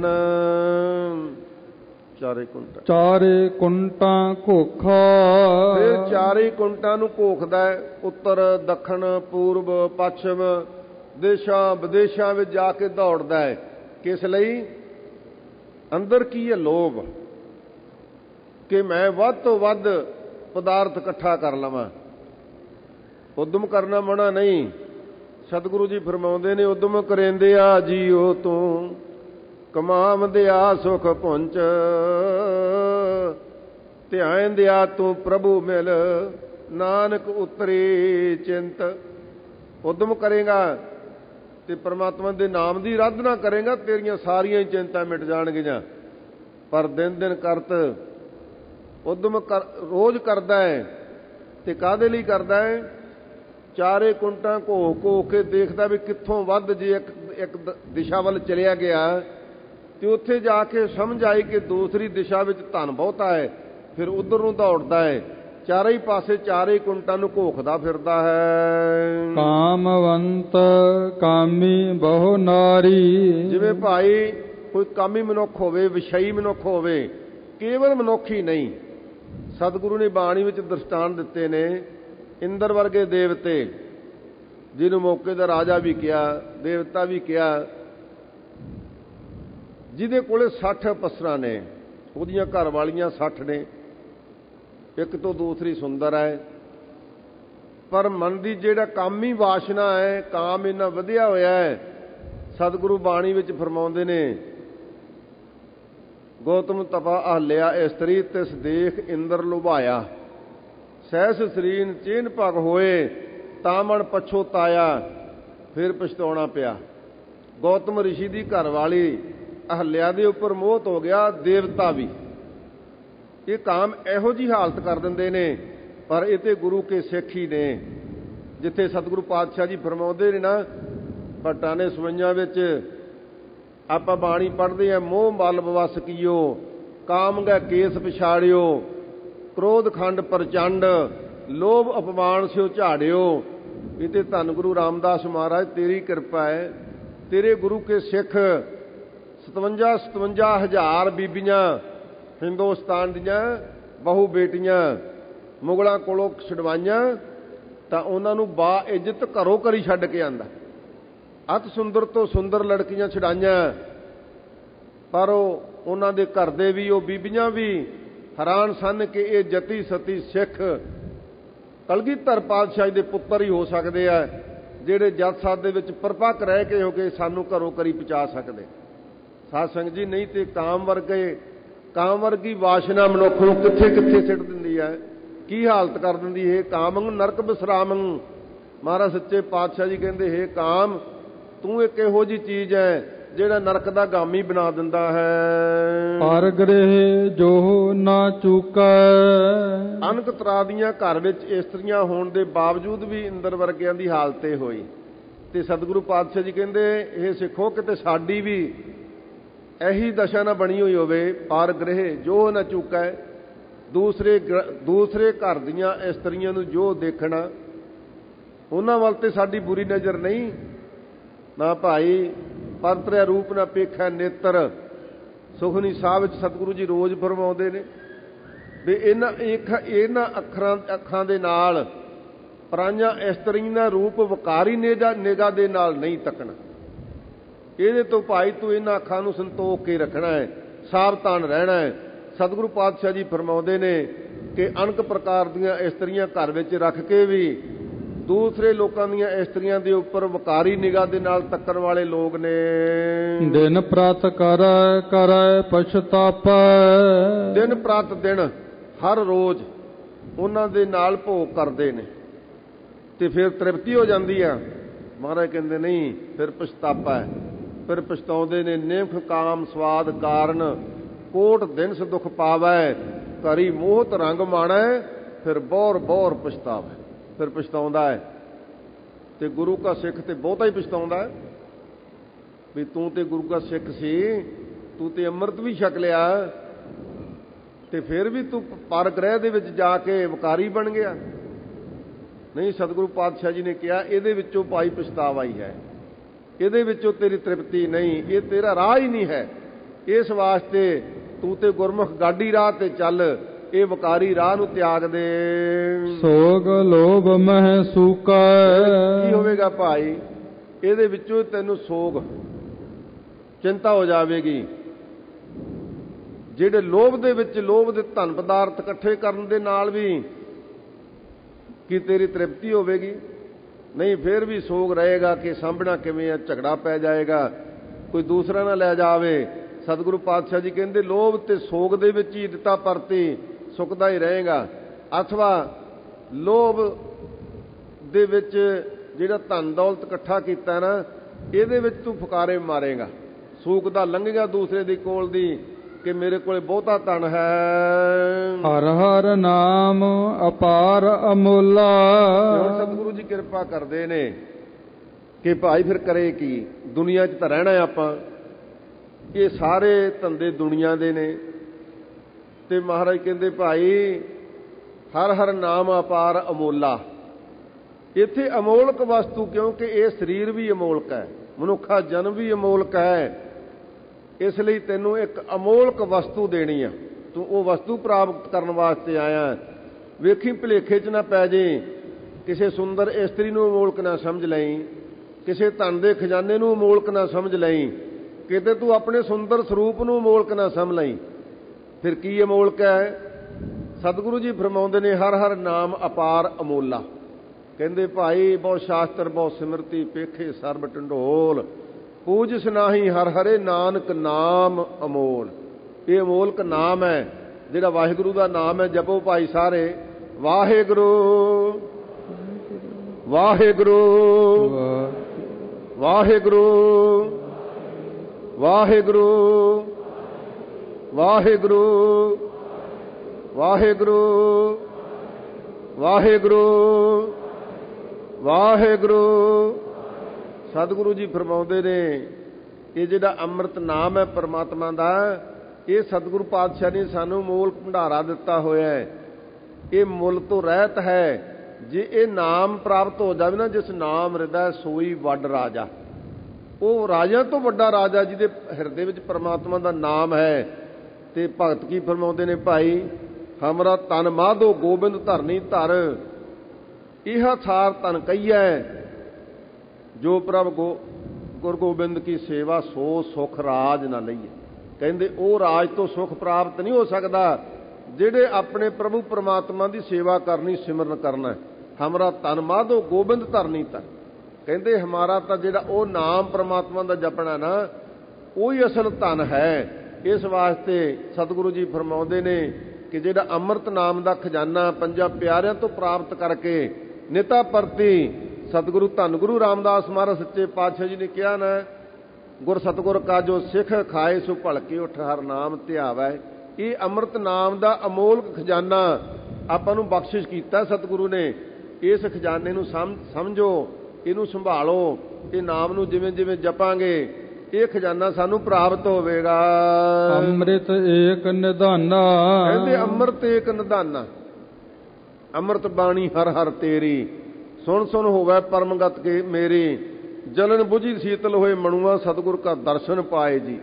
ਚਾਰੇ ਕੁੰਟਾਂ ਚਾਰੇ ਕੁੰਟਾਂ ਘੋਖਾ। ਫਿਰ ਚਾਰੇ ਕੁੰਟਾਂ ਨੂੰ ਘੋਖਦਾ ਹੈ, ਉੱਤਰ ਦੱਖਣ ਪੂਰਬ ਪੱਛਮ ਦੇਸ਼ਾਂ ਵਿਦੇਸ਼ਾਂ ਵਿੱਚ ਜਾ ਕੇ ਦੌੜਦਾ ਹੈ। ਕਿਸ ਲਈ? ਅੰਦਰ ਕੀ ਹੈ? ਲੋਭ, ਕਿ ਮੈਂ ਵੱਧ ਤੋਂ ਵੱਧ ਪਦਾਰਥ ਇਕੱਠਾ ਕਰ ਲਵਾਂ। ਉਦਮ ਕਰਨਾ ਮਨਾ ਨਹੀਂ। ਸਤਿਗੁਰੂ ਜੀ ਫਰਮਾਉਂਦੇ ਨੇ, ਉਦਮ ਕਰੇਂਦਿਆ ਜੀਓ ਤੂੰ ਕਮਾਵੰਦਿਆ ਸੁਖ ਪੁੰਚ, ਧਿਆਨ ਦਿਆ ਤੂੰ ਪ੍ਰਭੂ ਮਿਲ ਨਾਨਕ ਉਤਰੀ ਚਿੰਤ। ਉਦਮ ਕਰੇਗਾ ਤੇ ਪਰਮਾਤਮਾ ਦੇ ਨਾਮ ਦੀ ਆਰਾਧਨਾ ਕਰੇਗਾ, ਤੇਰੀਆਂ ਸਾਰੀਆਂ ਹੀ ਚਿੰਤਾ ਮਿਟ ਜਾਣਗੀਆਂ। ਪਰ ਦਿਨ ਦਿਨ ਕਰਤ ਉਦਮ ਕਰ ਰੋਜ਼ ਕਰਦਾ ਹੈ। ਤੇ ਕਾਹਦੇ ਲਈ ਕਰਦਾ ਹੈ? ਚਾਰੇ ਕੁੰਟਾਂ ਘੋ ਘੋ ਕੇ ਦੇਖਦਾ ਵੀ ਕਿੱਥੋਂ ਵੱਧ। ਜੇ ਇੱਕ ਇੱਕ ਦਿਸ਼ਾ ਵੱਲ ਚਲਿਆ ਗਿਆ ਤੇ ਉੱਥੇ ਜਾ ਕੇ ਸਮਝ ਆਈ ਕਿ ਦੂਸਰੀ ਦਿਸ਼ਾ ਵਿੱਚ ਧਨ ਬਹੁਤਾ ਹੈ, ਫਿਰ ਉਧਰ ਨੂੰ ਦੌੜਦਾ ਹੈ। ਚਾਰੇ ਹੀ ਪਾਸੇ ਚਾਰੇ ਕੁੰਟਾਂ ਨੂੰ ਘੋਖਦਾ ਫਿਰਦਾ ਹੈ। ਕਾਮਵੰਤ ਕਾਮੀ ਬਹੁ ਨਾਰੀ। ਜਿਵੇਂ ਭਾਈ ਕੋਈ ਕਾਮੀ ਮਨੁੱਖ ਹੋਵੇ, ਵਿਸ਼ਈ ਮਨੁੱਖ ਹੋਵੇ, ਕੇਵਲ ਮਨੁੱਖ ਹੀ ਨਹੀਂ। ਸਤਿਗੁਰੂ ਨੇ ਬਾਣੀ ਵਿੱਚ ਦ੍ਰਿਸ਼ਟਾਂਤ ਦਿੱਤੇ ਨੇ। ਇੰਦਰ ਵਰਗੇ ਦੇਵਤੇ, ਜਿਹਨੂੰ ਮੌਕੇ ਦਾ ਰਾਜਾ ਵੀ ਕਿਹਾ, ਦੇਵਤਾ ਵੀ ਕਿਹਾ, ਜਿਹਦੇ ਕੋਲੇ ਸੱਠ ਪਸਰਾਂ ਨੇ, ਉਹਦੀਆਂ ਘਰ ਵਾਲੀਆਂ ਸੱਠ ਨੇ, ਇੱਕ ਤੋਂ ਦੂਸਰੀ ਸੁੰਦਰ ਹੈ। ਪਰ ਮਨ ਦੀ ਜਿਹੜਾ ਕਾਮੀ ਵਾਸ਼ਨਾ ਹੈ, ਕਾਮ ਇੰਨਾ ਵਧਿਆ ਹੋਇਆ ਹੈ। ਸਤਿਗੁਰੂ ਬਾਣੀ ਵਿੱਚ ਫਰਮਾਉਂਦੇ ਨੇ, ਗੌਤਮ ਤਪਾ ਅਹਲਿਆ ਇਸਤਰੀ ਤਿਸ ਦੇਖ ਇੰਦਰ ਲੁਭਾਇਆ, ਸਹਿਸ ਸਰੀਨ ਚੇਨ ਭਗ ਹੋਏ ਤਾਮਣ ਪਛੋਤਾਇਆ। ਫਿਰ ਪਛਤਾਉਣਾ ਪਿਆ। ਗੌਤਮ ਰਿਸ਼ੀ ਦੀ ਘਰ ਵਾਲੀ ਅਹਲਿਆ ਦੇ ਉੱਪਰ ਮੋਹਤ ਹੋ ਗਿਆ ਦੇਵਤਾ ਵੀ। ਇਹ ਕਾਮ ਇਹੋ ਜਿਹੀ ਹਾਲਤ ਕਰ ਦਿੰਦੇ ਨੇ। ਪਰ ਇਹ ਤੇ ਗੁਰੂ ਕੇ ਸਿੱਖ ਹੀ ਨੇ। ਜਿੱਥੇ ਸਤਿਗੁਰੂ ਪਾਤਸ਼ਾਹ ਜੀ ਫਰਮਾਉਂਦੇ ਨੇ ਨਾ, ਭੱਟਾਂ ਸਵਈਆਂ ਵਿੱਚ ਆਪਾਂ ਬਾਣੀ ਪੜ੍ਹਦੇ ਹਾਂ, ਮੋਹ ਮਲ ਬਵਸ ਕੀਓ ਕਾਮ ਗੈ ਕੇਸ ਪਛਾੜਿਓ, ਕ੍ਰੋਧ ਖੰਡ ਪ੍ਰਚੰਡ ਲੋਭ ਅਪਮਾਨ ਸਿਓ ਝਾੜਿਓ। ਇਹ ਤੇ ਧੰਨ ਗੁਰੂ ਰਾਮਦਾਸ ਮਹਾਰਾਜ ਤੇਰੀ ਕਿਰਪਾ ਹੈ। ਤੇਰੇ ਗੁਰੂ ਕੇ ਸਿੱਖ ਸਤਵੰਜਾ ਸਤਵੰਜਾ ਹਜ਼ਾਰ ਬੀਬੀਆਂ ਹਿੰਦੁਸਤਾਨ ਦੀਆਂ ਬਹੁ ਬੇਟੀਆਂ ਮੁਗਲਾਂ ਕੋਲੋਂ ਛਡਵਾਈਆਂ, ਤਾਂ ਉਹਨਾਂ ਨੂੰ ਬਾ ਇੱਜ਼ਤ ਘਰੋਂ ਘਰੀ ਛੱਡ ਕੇ ਆਂਦਾ। ਅਤ ਸੁੰਦਰ ਤੋਂ ਸੁੰਦਰ ਲੜਕੀਆਂ ਛਡਾਈਆਂ, ਪਰ ਉਹ ਉਹਨਾਂ ਦੇ ਘਰ ਦੇ ਵੀ, ਉਹ ਬੀਬੀਆਂ ਵੀ ਹੈਰਾਨ ਸਨ ਕਿ ਇਹ ਜਤੀ ਸਤੀ ਸਿੱਖ ਕਲਗੀਧਰ ਪਾਤਸ਼ਾਹ ਦੇ ਪੁੱਤਰ ਹੀ ਹੋ ਸਕਦੇ ਆ, ਜਿਹੜੇ ਜੱਟ ਸਾਧ ਦੇ ਵਿੱਚ ਪਰਪੱਕ ਰਹਿ ਕੇ ਹੋ ਕੇ ਸਾਨੂੰ ਘਰੋਂ ਘਰੀ ਪਹੁੰਚਾ ਸਕਦੇ। ਸਾਧ ਸੰਗਤ ਜੀ, ਨਹੀਂ ਤੇ ਕਾਮ ਵਰਗੇ ਕਾਮ ਵਰਗੀ ਵਾਸ਼ਨਾ ਮਨੁੱਖ ਨੂੰ ਕਿੱਥੇ ਕਿੱਥੇ ਸਿੱਟ ਦਿੰਦੀ ਹੈ, ਕੀ ਹਾਲਤ ਕਰ ਦਿੰਦੀ ਹੈ। ਕਾਮੰ ਨਰਕ ਬਿਸਰਾਮੰ। ਮਹਾਰਾਜ ਸੱਚੇ ਪਾਤਸ਼ਾਹ ਜੀ ਕਹਿੰਦੇ, ਹੈ ਕਾਮ ਤੂੰ ਇੱਕ ਇਹੋ ਜਿਹੀ ਚੀਜ਼ ਹੈ ਜਿਹੜਾ ਨਰਕ ਦਾ ਗਾਮੀ ਬਣਾ ਦਿੰਦਾ ਹੈ। ਪਰ ਗ੍ਰਹਿ ਜੋ ਨਾ ਚੂਕੈ। ਅਨਕ ਤਰ੍ਹਾਂ ਦੀਆਂ ਘਰ ਵਿੱਚ ਇਸਤਰੀਆਂ ਹੋਣ ਦੇ ਬਾਵਜੂਦ ਵੀ ਇੰਦਰ ਵਰਗਿਆਂ ਦੀ ਹਾਲਤ ਇਹ ਹੋਈ। ਤੇ ਸਤਿਗੁਰੂ ਪਾਤਸ਼ਾਹ ਜੀ ਕਹਿੰਦੇ, ਇਹ ਸਿੱਖੋ ਕਿਤੇ ਸਾਡੀ ਵੀ ਇਹੀ ਦਸ਼ਾ ਨਾ ਬਣੀ ਹੋਈ ਹੋਵੇ। ਪਰ ਗ੍ਰਹਿ ਜੋ ਨਾ ਚੂਕੈ। ਦੂਸਰੇ ਦੂਸਰੇ ਘਰ ਦੀਆਂ ਇਸਤਰੀਆਂ ਨੂੰ ਜੋ ਦੇਖਣਾ, ਉਹਨਾਂ ਵੱਲ ਤੇ ਸਾਡੀ ਬੁਰੀ ਨਜ਼ਰ ਨਹੀਂ ਨਾ ਭਾਈ। ਪਰਤਰਿਆ ਰੂਪ ਨਾ ਪੇਖੈ ਨੇਤਰ। ਸੁਖਨੀ ਸਾਹਿਬ ਵਿੱਚ ਸਤਿਗੁਰੂ ਜੀ ਰੋਜ਼ ਫਰਮਾਉਂਦੇ ਨੇ ਵੀ ਇਹਨਾਂ ਇਹਨਾਂ ਅੱਖਰਾਂ ਅੱਖਾਂ ਦੇ ਨਾਲ ਪਰਾਈਆਂ ਇਸਤਰੀਆਂ ਦਾ ਰੂਪ ਵਿਕਾਰੀ ਨਿਗਾਹ ਦੇ ਨਾਲ ਨਹੀਂ ਤੱਕਣਾ। ਇਹਦੇ ਤੋਂ ਭਾਈ ਤੂੰ ਇਹਨਾਂ ਅੱਖਾਂ ਨੂੰ ਸੰਤੋਖ ਕੇ ਰੱਖਣਾ ਹੈ, ਸਾਵਧਾਨ ਰਹਿਣਾ ਹੈ। ਸਤਿਗੁਰੂ ਪਾਤਸ਼ਾਹ ਜੀ ਫਰਮਾਉਂਦੇ ਨੇ ਕਿ ਅਨੇਕ ਪ੍ਰਕਾਰ ਦੀਆਂ ਇਸਤਰੀਆਂ ਘਰ ਵਿੱਚ ਰੱਖ ਕੇ ਵੀ ਦੂਸਰੇ ਲੋਕਾਂ ਦੀਆਂ ਇਸਤਰੀਆਂ ਦੇ ਉੱਪਰ ਵਿਕਾਰੀ ਨਿਗਾਹ ਦੇ ਨਾਲ ਤੱਕਣ ਵਾਲੇ ਲੋਕ ਨੇ। ਦਿਨ ਪ੍ਰਤ ਕਰੈ ਕਰੈ ਪਛਤਾਪੈ। ਦਿਨ ਪ੍ਰਤ ਦਿਨ ਹਰ ਰੋਜ਼ ਉਹਨਾਂ ਦੇ ਨਾਲ ਭੋਗ ਕਰਦੇ ਨੇ ਤੇ ਫਿਰ ਤ੍ਰਿਪਤੀ ਹੋ ਜਾਂਦੀ ਆ। ਮਹਾਰਾਜ ਕਹਿੰਦੇ ਨਹੀਂ, ਫਿਰ ਪਛਤਾਪਾ ਹੈ। ਫਿਰ ਪਛਤਾਉਂਦੇ ਨੇ, ਨਿਮਖ ਕਾਮ ਸਵਾਦ ਕਾਰਨ ਕੋਟ ਦਿਨ ਸ ਦੁਖ ਪਾਵੈ, ਕਰੀ ਮੋਹਤ ਰੰਗ ਮਾਣੈ, ਫਿਰ ਬੌਰ ਬੌਰ ਪਛਤਾਵੈ। ਫਿਰ ਪਛਤਾਉਂਦਾ ਹੈ। ਤੇ ਗੁਰੂ ਕਾ ਸਿੱਖ ਤੇ ਬਹੁਤਾ ਹੀ ਪਛਤਾਉਂਦਾ ਹੈ ਵੀ ਤੂੰ ਤੇ ਗੁਰੂ ਕਾ ਸਿੱਖ ਸੀ, ਤੂੰ ਤੇ ਅੰਮ੍ਰਿਤ ਵੀ ਛਕ ਲਿਆ, ਤੇ ਫਿਰ ਵੀ ਤੂੰ ਪਰ ਗ੍ਰਹਿ ਦੇ ਵਿੱਚ ਜਾ ਕੇ ਵਕਾਰੀ ਬਣ ਗਿਆ। ਨਹੀਂ, ਸਤਿਗੁਰੂ ਪਾਤਸ਼ਾਹ ਜੀ ਨੇ ਕਿਹਾ ਇਹਦੇ ਵਿੱਚੋਂ ਭਾਈ ਪਛਤਾਵਾ ਹੀ ਹੈ, ਇਹਦੇ ਵਿੱਚੋਂ ਤੇਰੀ ਤ੍ਰਿਪਤੀ ਨਹੀਂ, ਇਹ ਤੇਰਾ ਰਾਹ ਹੀ ਨਹੀਂ ਹੈ। ਇਸ ਵਾਸਤੇ ਤੂੰ ਤੇ ਗੁਰਮੁਖ ਗਾਡੀ ਰਾਹ ਤੇ ਚੱਲ, ਇਹ ਵਕਾਰੀ ਰਾਹ ਨੂੰ ਤਿਆਗ ਦੇ। ਸੋਗ ਲੋਭ ਮਹਿ ਸੂਕਾ। ਕੀ ਹੋਵੇਗਾ ਭਾਈ? ਇਹਦੇ ਵਿੱਚੋਂ ਤੈਨੂੰ ਸੋਗ, ਚਿੰਤਾ ਹੋ ਜਾਵੇਗੀ। ਜਿਹੜੇ ਲੋਭ ਦੇ ਵਿੱਚ, ਲੋਭ ਦੇ ਧਨ ਪਦਾਰਥ ਇਕੱਠੇ ਕਰਨ ਦੇ ਨਾਲ ਵੀ ਕੀ ਤੇਰੀ ਤ੍ਰਿਪਤੀ ਹੋਵੇਗੀ? ਨਹੀਂ, ਫਿਰ ਵੀ ਸੋਗ ਰਹੇਗਾ ਕਿ ਸਾਂਭਣਾ ਕਿਵੇਂ ਹੈ, ਝਗੜਾ ਪੈ ਜਾਏਗਾ, ਕੋਈ ਦੂਸਰਾ ਨਾ ਲੈ ਜਾਵੇ। ਸਤਿਗੁਰੂ ਪਾਤਸ਼ਾਹ ਜੀ ਕਹਿੰਦੇ ਲੋਭ ਤੇ ਸੋਗ ਦੇ ਵਿੱਚ ਹੀ ਦਿੱਤਾ ਪਰਤੀ ਸੁੱਕਦਾ ਹੀ ਰਹੇਗਾ। ਅਥਵਾ ਲੋਭ ਦੇ ਵਿੱਚ ਜਿਹੜਾ ਧਨ ਦੌਲਤ ਇਕੱਠਾ ਕੀਤਾ ਨਾ, ਇਹਦੇ ਵਿੱਚ ਤੂੰ ਫੁਕਾਰੇ ਮਾਰੇਗਾ, ਸੂਕਦਾ ਲੰਘੇਗਾ ਦੂਸਰੇ ਦੀ ਕੋਲ ਦੀ ਕਿ ਮੇਰੇ ਕੋਲੇ ਬਹੁਤਾ ਧਨ ਹੈ। ਹਰ ਹਰ ਨਾਮ ਅਪਾਰ ਅਮੋਲਾ। ਹੁਣ ਸਤਿਗੁਰੂ ਜੀ ਕਿਰਪਾ ਕਰਦੇ ਨੇ ਕਿ ਭਾਈ ਫਿਰ ਕਰੇ ਕੀ, ਦੁਨੀਆ 'ਚ ਤਾਂ ਰਹਿਣਾ ਆਪਾਂ, ਇਹ ਸਾਰੇ ਧੰਦੇ ਦੁਨੀਆ ਦੇ ਨੇ। ਤੇ ਮਹਾਰਾਜ ਕਹਿੰਦੇ ਭਾਈ ਹਰ ਹਰ ਨਾਮ ਅਪਾਰ ਅਮੋਲਾ। ਇੱਥੇ ਅਮੋਲਕ ਵਸਤੂ, ਕਿਉਂਕਿ ਇਹ ਸਰੀਰ ਵੀ ਅਮੋਲਕ ਹੈ, ਮਨੁੱਖਾ ਜਨਮ ਵੀ ਅਮੋਲਕ ਹੈ, ਇਸ ਲਈ ਤੈਨੂੰ ਇੱਕ ਅਮੋਲਕ ਵਸਤੂ ਦੇਣੀ ਆ। ਤੂੰ ਉਹ ਵਸਤੂ ਪ੍ਰਾਪਤ ਕਰਨ ਵਾਸਤੇ ਆਇਆ। ਵੇਖੀ ਭੁਲੇਖੇ 'ਚ ਨਾ ਪੈ ਜੇ, ਕਿਸੇ ਸੁੰਦਰ ਇਸਤਰੀ ਨੂੰ ਅਮੋਲਕ ਨਾ ਸਮਝ ਲਈ, ਕਿਸੇ ਧਨ ਦੇ ਖਜ਼ਾਨੇ ਨੂੰ ਅਮੋਲਕ ਨਾ ਸਮਝ ਲਈ, ਕਿਤੇ ਤੂੰ ਆਪਣੇ ਸੁੰਦਰ ਸਰੂਪ ਨੂੰ ਅਮੋਲਕ ਨਾ ਸਮਝ ਲਈ। ਫਿਰ ਕੀ ਅਮੋਲਕ ਹੈ? ਸਤਿਗੁਰੂ ਜੀ ਫਰਮਾਉਂਦੇ ਨੇ ਹਰ ਹਰ ਨਾਮ ਅਪਾਰ ਅਮੋਲਾ। ਕਹਿੰਦੇ ਭਾਈ ਬਹੁ ਸ਼ਾਸਤਰ ਬਹੁ ਸਿਮਰਤੀ ਪੇਖੇ ਸਰਬ ਢੰਡੋਲ, ਪੂਜਿਸ ਨਾਹੀ ਹਰ ਹਰੇ ਨਾਨਕ ਨਾਮ ਅਮੋਲ। ਇਹ ਅਮੋਲਕ ਨਾਮ ਹੈ, ਜਿਹੜਾ ਵਾਹਿਗੁਰੂ ਦਾ ਨਾਮ ਹੈ। ਜਪੋ ਭਾਈ ਸਾਰੇ, ਵਾਹਿਗੁਰੂ ਵਾਹਿਗੁਰੂ ਵਾਹਿਗੁਰੂ ਵਾਹਿਗੁਰੂ ਵਾਹਿਗੁਰੂ ਵਾਹਿਗੁਰੂ ਵਾਹਿਗੁਰੂ ਵਾਹਿਗੁਰੂ। ਸਤਿਗੁਰੂ ਜੀ ਫਰਮਾਉਂਦੇ ਨੇ ਇਹ ਜਿਹੜਾ ਅੰਮ੍ਰਿਤ ਨਾਮ ਹੈ ਪਰਮਾਤਮਾ ਦਾ, ਇਹ ਸਤਿਗੁਰੂ ਪਾਤਸ਼ਾਹ ਨੇ ਸਾਨੂੰ ਮੋਲ ਭੰਡਾਰਾ ਦਿੱਤਾ ਹੋਇਆ ਹੈ। ਇਹ ਮੁੱਲ ਤੋਂ ਰਹਿਤ ਹੈ। ਜੇ ਇਹ ਨਾਮ ਪ੍ਰਾਪਤ ਹੋ ਜਾਵੇ ਨਾ, ਜਿਸ ਨਾਮ ਹਿਰਦੈ ਸੋਈ ਵੱਡ ਰਾਜਾ, ਉਹ ਰਾਜਿਆਂ ਤੋਂ ਵੱਡਾ ਰਾਜਾ ਜਿਹਦੇ ਹਿਰਦੇ ਵਿੱਚ ਪਰਮਾਤਮਾ ਦਾ ਨਾਮ ਹੈ। ਤੇ ਭਗਤ ਕੀ ਫਰਮਾਉਂਦੇ ਨੇ ਭਾਈ, ਹਮਰਾ ਤਨ ਮਾਧੋ ਗੋਬਿੰਦ ਧਰਨੀ ਧਰ, ਇਹ ਸਾਰ ਤਨ ਕਹੀਐ ਜੋ ਪ੍ਰਭ ਗੋ ਗੁਰ ਗੋਬਿੰਦ ਕੀ ਸੇਵਾ ਸੋ ਸੁਖ ਰਾਜ ਨਾ ਲਈਏ। ਕਹਿੰਦੇ ਉਹ ਰਾਜ ਤੋਂ ਸੁਖ ਪ੍ਰਾਪਤ ਨਹੀਂ ਹੋ ਸਕਦਾ ਜਿਹੜੇ ਆਪਣੇ ਪ੍ਰਭੂ ਪਰਮਾਤਮਾ ਦੀ ਸੇਵਾ ਕਰਨੀ, ਸਿਮਰਨ ਕਰਨਾ। ਹਮਰਾ ਤਨ ਮਾਧੋ ਗੋਬਿੰਦ ਧਰਨੀ ਧਰ, ਕਹਿੰਦੇ ਹਮਾਰਾ ਤਾਂ ਜਿਹੜਾ ਉਹ ਨਾਮ ਪਰਮਾਤਮਾ ਦਾ ਜਪਣਾ ਨਾ, ਉਹੀ ਅਸਲ ਧਨ ਹੈ। ਇਸ ਵਾਸਤੇ ਸਤਿਗੁਰੂ ਜੀ ਫਰਮਾਉਂਦੇ ਨੇ ਕਿ ਜਿਹੜਾ ਅੰਮ੍ਰਿਤ ਨਾਮ ਦਾ ਖਜ਼ਾਨਾ ਪੰਜਾਂ ਪਿਆਰਿਆਂ ਤੋਂ ਪ੍ਰਾਪਤ ਕਰਕੇ ਨਿਤਾ ਪਰਤੀ, ਸਤਿਗੁਰੂ ਧੰਨ ਗੁਰੂ ਰਾਮਦਾਸ ਮਹਾਰਾਜ ਸੱਚੇ ਪਾਤਸ਼ਾਹ ਜੀ ਨੇ ਕਿਹਾ ਨਾ, ਗੁਰ ਸਤਿਗੁਰ ਕਾ ਜੋ ਸਿੱਖ ਖਾਏ ਸੋ ਭਲਕੇ ਉਠ ਹਰ ਨਾਮ ਧਿਆਵੈ। ਇਹ ਅੰਮ੍ਰਿਤ ਨਾਮ ਦਾ ਅਮੋਲਕ ਖਜ਼ਾਨਾ ਆਪਾਂ ਨੂੰ ਬਖਸ਼ਿਸ਼ ਕੀਤਾ ਸਤਿਗੁਰੂ ਨੇ। ਇਸ ਖਜ਼ਾਨੇ ਨੂੰ ਸਮਝੋ, ਇਹਨੂੰ ਸੰਭਾਲੋ, ਇਹ ਨਾਮ ਨੂੰ ਜਿਵੇਂ ਜਿਵੇਂ ਜਪਾਂਗੇ ਇਹ ਖਜ਼ਾਨਾ ਸਾਨੂੰ ਪ੍ਰਾਪਤ ਹੋਵੇਗਾ। ਅੰਮ੍ਰਿਤ ਏਕ ਨਿਧਾਨਾ, ਕਹਿੰਦੇ ਅੰਮ੍ਰਿਤ ਏਕ ਨਿਧਾਨਾ, ਅੰਮ੍ਰਿਤ ਬਾਣੀ ਹਰ ਹਰ ਤੇਰੀ, ਸੁਣ ਸੁਣ ਹੋਵੇ ਪਰਮਗਤ ਕੇ ਮੇਰੀ, ਜਲਨ ਬੁਝੀ ਸੀਤਲ ਹੋਏ ਮਣੂਆ ਸਤਿਗੁਰ ਕਾ ਦਰਸ਼ਨ ਪਾਏ ਜੀ।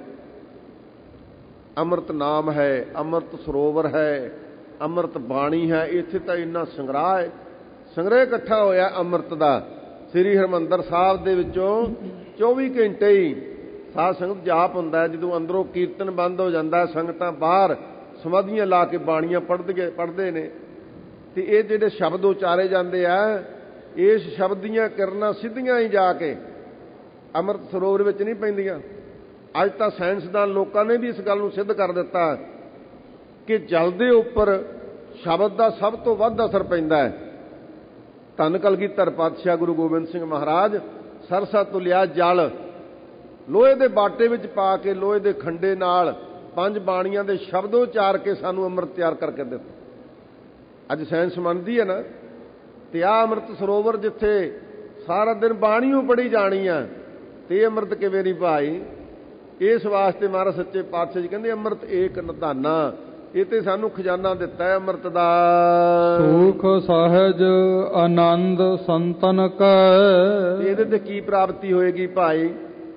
ਅੰਮ੍ਰਿਤ ਨਾਮ ਹੈ, ਅੰਮ੍ਰਿਤ ਸਰੋਵਰ ਹੈ, ਅੰਮ੍ਰਿਤ ਬਾਣੀ ਹੈ। ਇੱਥੇ ਤਾਂ ਇੰਨਾ ਸੰਗ੍ਰਹਿ ਹੈ, ਸੰਗ੍ਰਹਿ ਇਕੱਠਾ ਹੋਇਆ ਅੰਮ੍ਰਿਤ ਦਾ। ਸ੍ਰੀ ਹਰਿਮੰਦਰ ਸਾਹਿਬ ਦੇ ਵਿੱਚੋਂ ਚੌਵੀ ਘੰਟੇ ਹੀ ਸਾਧ ਸੰਗਤ ਜਾਪ ਹੁੰਦਾ। ਜਦੋਂ ਅੰਦਰੋਂ ਕੀਰਤਨ ਬੰਦ ਹੋ ਜਾਂਦਾ, ਸੰਗਤਾਂ ਬਾਹਰ ਸਮਾਧੀਆਂ ਲਾ ਕੇ ਬਾਣੀਆਂ ਪੜ੍ਹਦੇ ਪੜ੍ਹਦੇ ਨੇ, ਤੇ ਇਹ ਜਿਹੜੇ ਸ਼ਬਦ ਉਚਾਰੇ ਜਾਂਦੇ ਆ, ਇਸ ਸ਼ਬਦ ਦੀਆਂ ਕਿਰਨਾਂ ਸਿੱਧੀਆਂ ਹੀ ਜਾ ਕੇ ਅੰਮ੍ਰਿਤ ਸਰੋਵਰ ਵਿੱਚ ਨਹੀਂ ਪੈਂਦੀਆਂ। ਅੱਜ ਤਾਂ ਸਾਇੰਸਦਾਨ ਲੋਕਾਂ ਨੇ ਵੀ ਇਸ ਗੱਲ ਨੂੰ ਸਿੱਧ ਕਰ ਦਿੱਤਾ ਕਿ ਜਲ ਦੇ ਉੱਪਰ ਸ਼ਬਦ ਦਾ ਸਭ ਤੋਂ ਵੱਧ ਅਸਰ ਪੈਂਦਾ ਹੈ। ਧੰਨ ਕਲਗੀਧਰ ਪਾਤਸ਼ਾਹ ਗੁਰੂ ਗੋਬਿੰਦ ਸਿੰਘ ਮਹਾਰਾਜ ਸਰਸਾ ਤੋਂ ਲਿਆ ਜਲ ਲੋਹੇ ਦੇ ਬਾਟੇ ਵਿੱਚ ਪਾ ਕੇ, ਲੋਹੇ ਦੇ ਖੰਡੇ ਨਾਲ ਪੰਜ ਬਾਣੀਆਂ ਦੇ ਸ਼ਬਦ ਉਚਾਰ ਕੇ ਸਾਨੂੰ ਅੰਮ੍ਰਿਤ ਤਿਆਰ ਕਰਕੇ ਦਿੱਤਾ। ਅੱਜ ਸਾਇੰਸ ਮੰਨਦੀ ਹੈ ਨਾ, ਤੇ ਆਹ ਅੰਮ੍ਰਿਤ ਸਰੋਵਰ ਜਿੱਥੇ ਸਾਰਾ ਦਿਨ ਬਾਣੀਓ ਪੜ੍ਹੀ ਜਾਣੀ ਆ, ਤੇ ਇਹ ਅੰਮ੍ਰਿਤ ਕਿਵੇਂ ਨਹੀਂ ਭਾਈ। ਇਸ ਵਾਸਤੇ ਮਹਾਰਾਜ ਸੱਚੇ ਪਾਤਸ਼ਾਹ ਜੀ ਕਹਿੰਦੇ ਅੰਮ੍ਰਿਤ ਏਕ ਨਿਧਾਨਾ, ਇਹ ਤੇ ਸਾਨੂੰ ਖਜ਼ਾਨਾ ਦਿੱਤਾ ਹੈ ਅੰਮ੍ਰਿਤ ਦਾ। ਸੁਖ ਸਹਿਜ ਆਨੰਦ ਸੰਤਨ ਕੈ। ਇਹਦੇ ਤੇ ਕੀ ਪ੍ਰਾਪਤੀ ਹੋਏਗੀ ਭਾਈ?